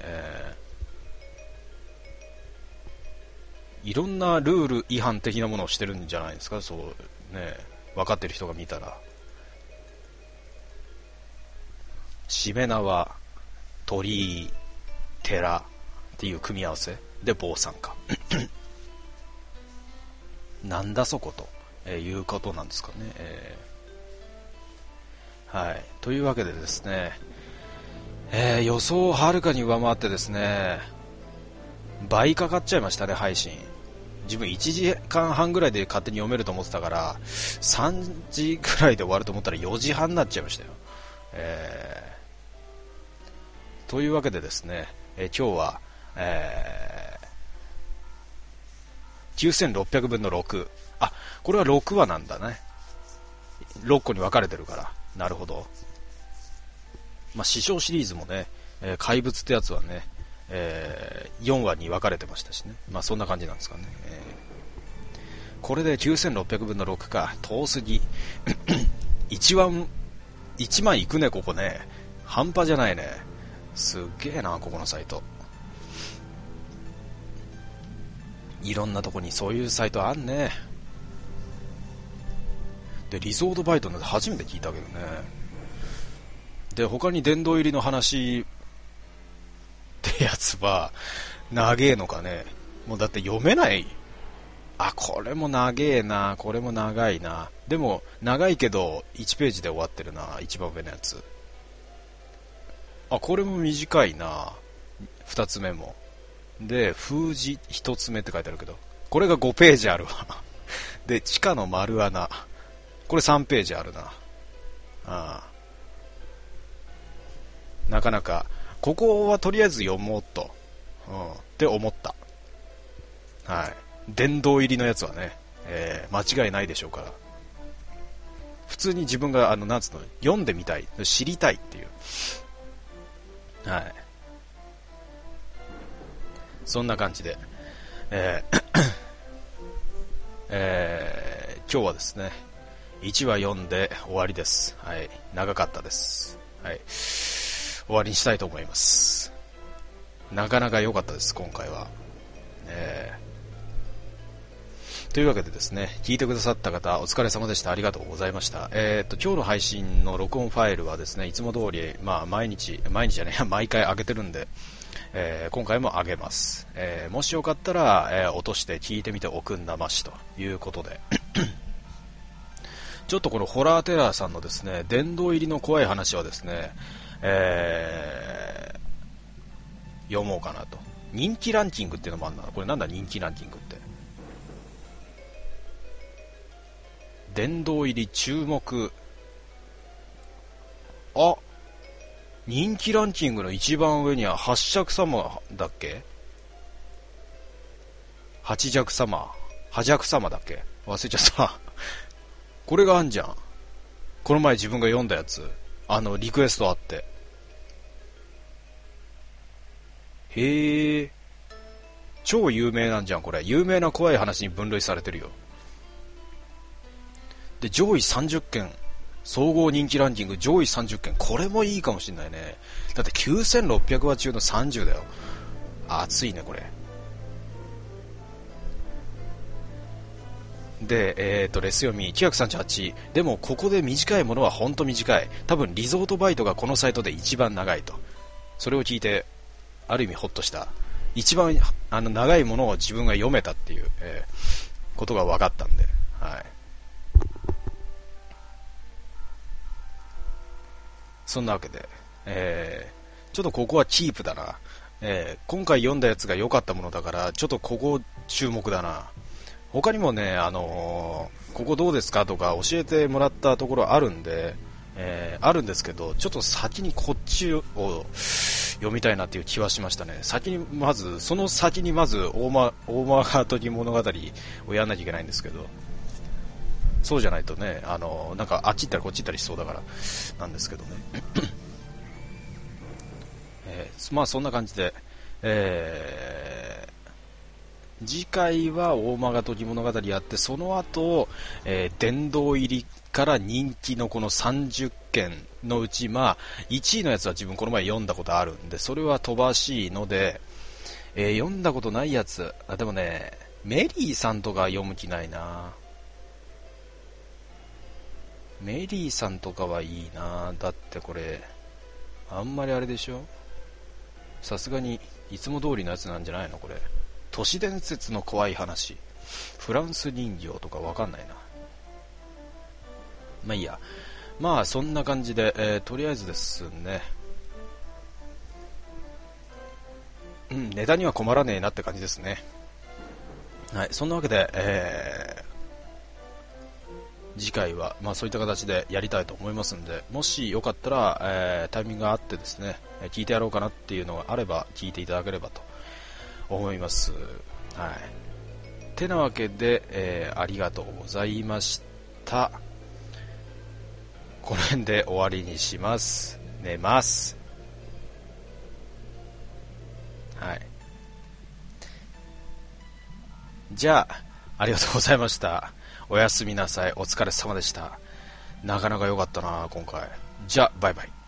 いろんなルール違反的なものをしてるんじゃないですか、そうね、分かってる人が見たら。しめ縄、鳥居、寺っていう組み合わせで坊さんかなんだそこと、いうことなんですかね。はい。というわけでですね、予想をはるかに上回ってですね、倍かかっちゃいましたね、配信。自分1時間半ぐらいで勝手に読めると思ってたから、3時くらいで終わると思ったら4時半になっちゃいましたよ。というわけでですね、今日は、9600分の6。あ、これは6話なんだね。6個に分かれてるから。なるほど。まあ、師匠シリーズもね、怪物ってやつはね、4話に分かれてましたしね。まあ、そんな感じなんですかね。これで9600分の6か。遠すぎ。1万いくね、ここね。半端じゃないね。すっげえな、ここのサイト。いろんなとこにそういうサイトあんね。で、リゾートバイトなんて初めて聞いたけどね。で、他に殿堂入りの話ってやつは長えのかね。もうだって読めない。あ、これも長えな、これも長いな。でも長いけど1ページで終わってるな、一番上のやつ。あ、これも短いな、2つ目も。で、封じ1つ目って書いてあるけど、これが5ページあるわ。で、地下の丸穴、これ3ページあるな。ああ、なかなかここはとりあえず読もうと、って思った。はい。殿堂入りのやつはね、間違いないでしょうから。普通に自分がなんつうの、読んでみたい、知りたいっていう、はい、そんな感じで、今日はですね、1話読んで終わりです。はい、長かったです。はい、終わりにしたいと思います。なかなか良かったです、今回は。というわけでですね、聞いてくださった方、お疲れ様でした。ありがとうございました。今日の配信の録音ファイルはですね、いつも通り、まあ、毎日じゃねえ、毎回上げてるんで、今回も上げます。もしよかったら、落として聞いてみておくんなましということで。ちょっとこのホラーテラーさんのですね、殿堂入りの怖い話はですね、読もうかなと。人気ランキングっていうのもあるんだな。これなんだ、人気ランキングって。殿堂入り注目。あ、人気ランキングの一番上には八尺様だっけ、八尺様、八尺様だっけ、忘れちゃったこれがあんじゃん。この前自分が読んだやつ、リクエストあって。へえ、超有名なんじゃんこれ。有名な怖い話に分類されてるよ。で、上位30件、総合人気ランキング上位30件、これもいいかもしんないね。だって9600話中の30だよ。熱いねこれ。で、レス読み938。でもここで短いものはほんと短い。多分リゾートバイトがこのサイトで一番長いと。それを聞いてある意味ホッとした。一番長いものを自分が読めたっていう、ことが分かったんで、はい。そんなわけで、ちょっとここはキープだな。今回読んだやつが良かったものだから、ちょっとここ注目だな。他にもね、ここどうですかとか教えてもらったところあるんで、あるんですけど、ちょっと先にこっちを読みたいなっていう気はしましたね。その先にまず大間という物語をやらなきゃいけないんですけど、そうじゃないとね、なんかあっち行ったりこっち行ったりしそうだからなんですけどね。まあそんな感じで、次回は大間とぎ物語やって、その後、殿堂入りから人気のこの30件のうち、まあ1位のやつは自分この前読んだことあるんで、それは飛ばしいので、読んだことないやつ、でもね、メリーさんとか読む気ないな。メリーさんとかはいいな。だってこれあんまりあれでしょ、さすがにいつも通りのやつなんじゃないのこれ。都市伝説の怖い話、 フランス人形とかわかんないな。まあいいや。まあそんな感じで、とりあえずですね、ネタには困らねえなって感じですね。はい、そんなわけで、次回は、まあ、そういった形でやりたいと思いますんで、もしよかったら、タイミングがあってですね、聞いてやろうかなっていうのがあれば聞いていただければと思います。はい。てなわけで、ありがとうございました。この辺で終わりにします。寝ます。はい。じゃあ、ありがとうございました。おやすみなさい。お疲れ様でした。なかなか良かったな、今回。じゃあ、バイバイ。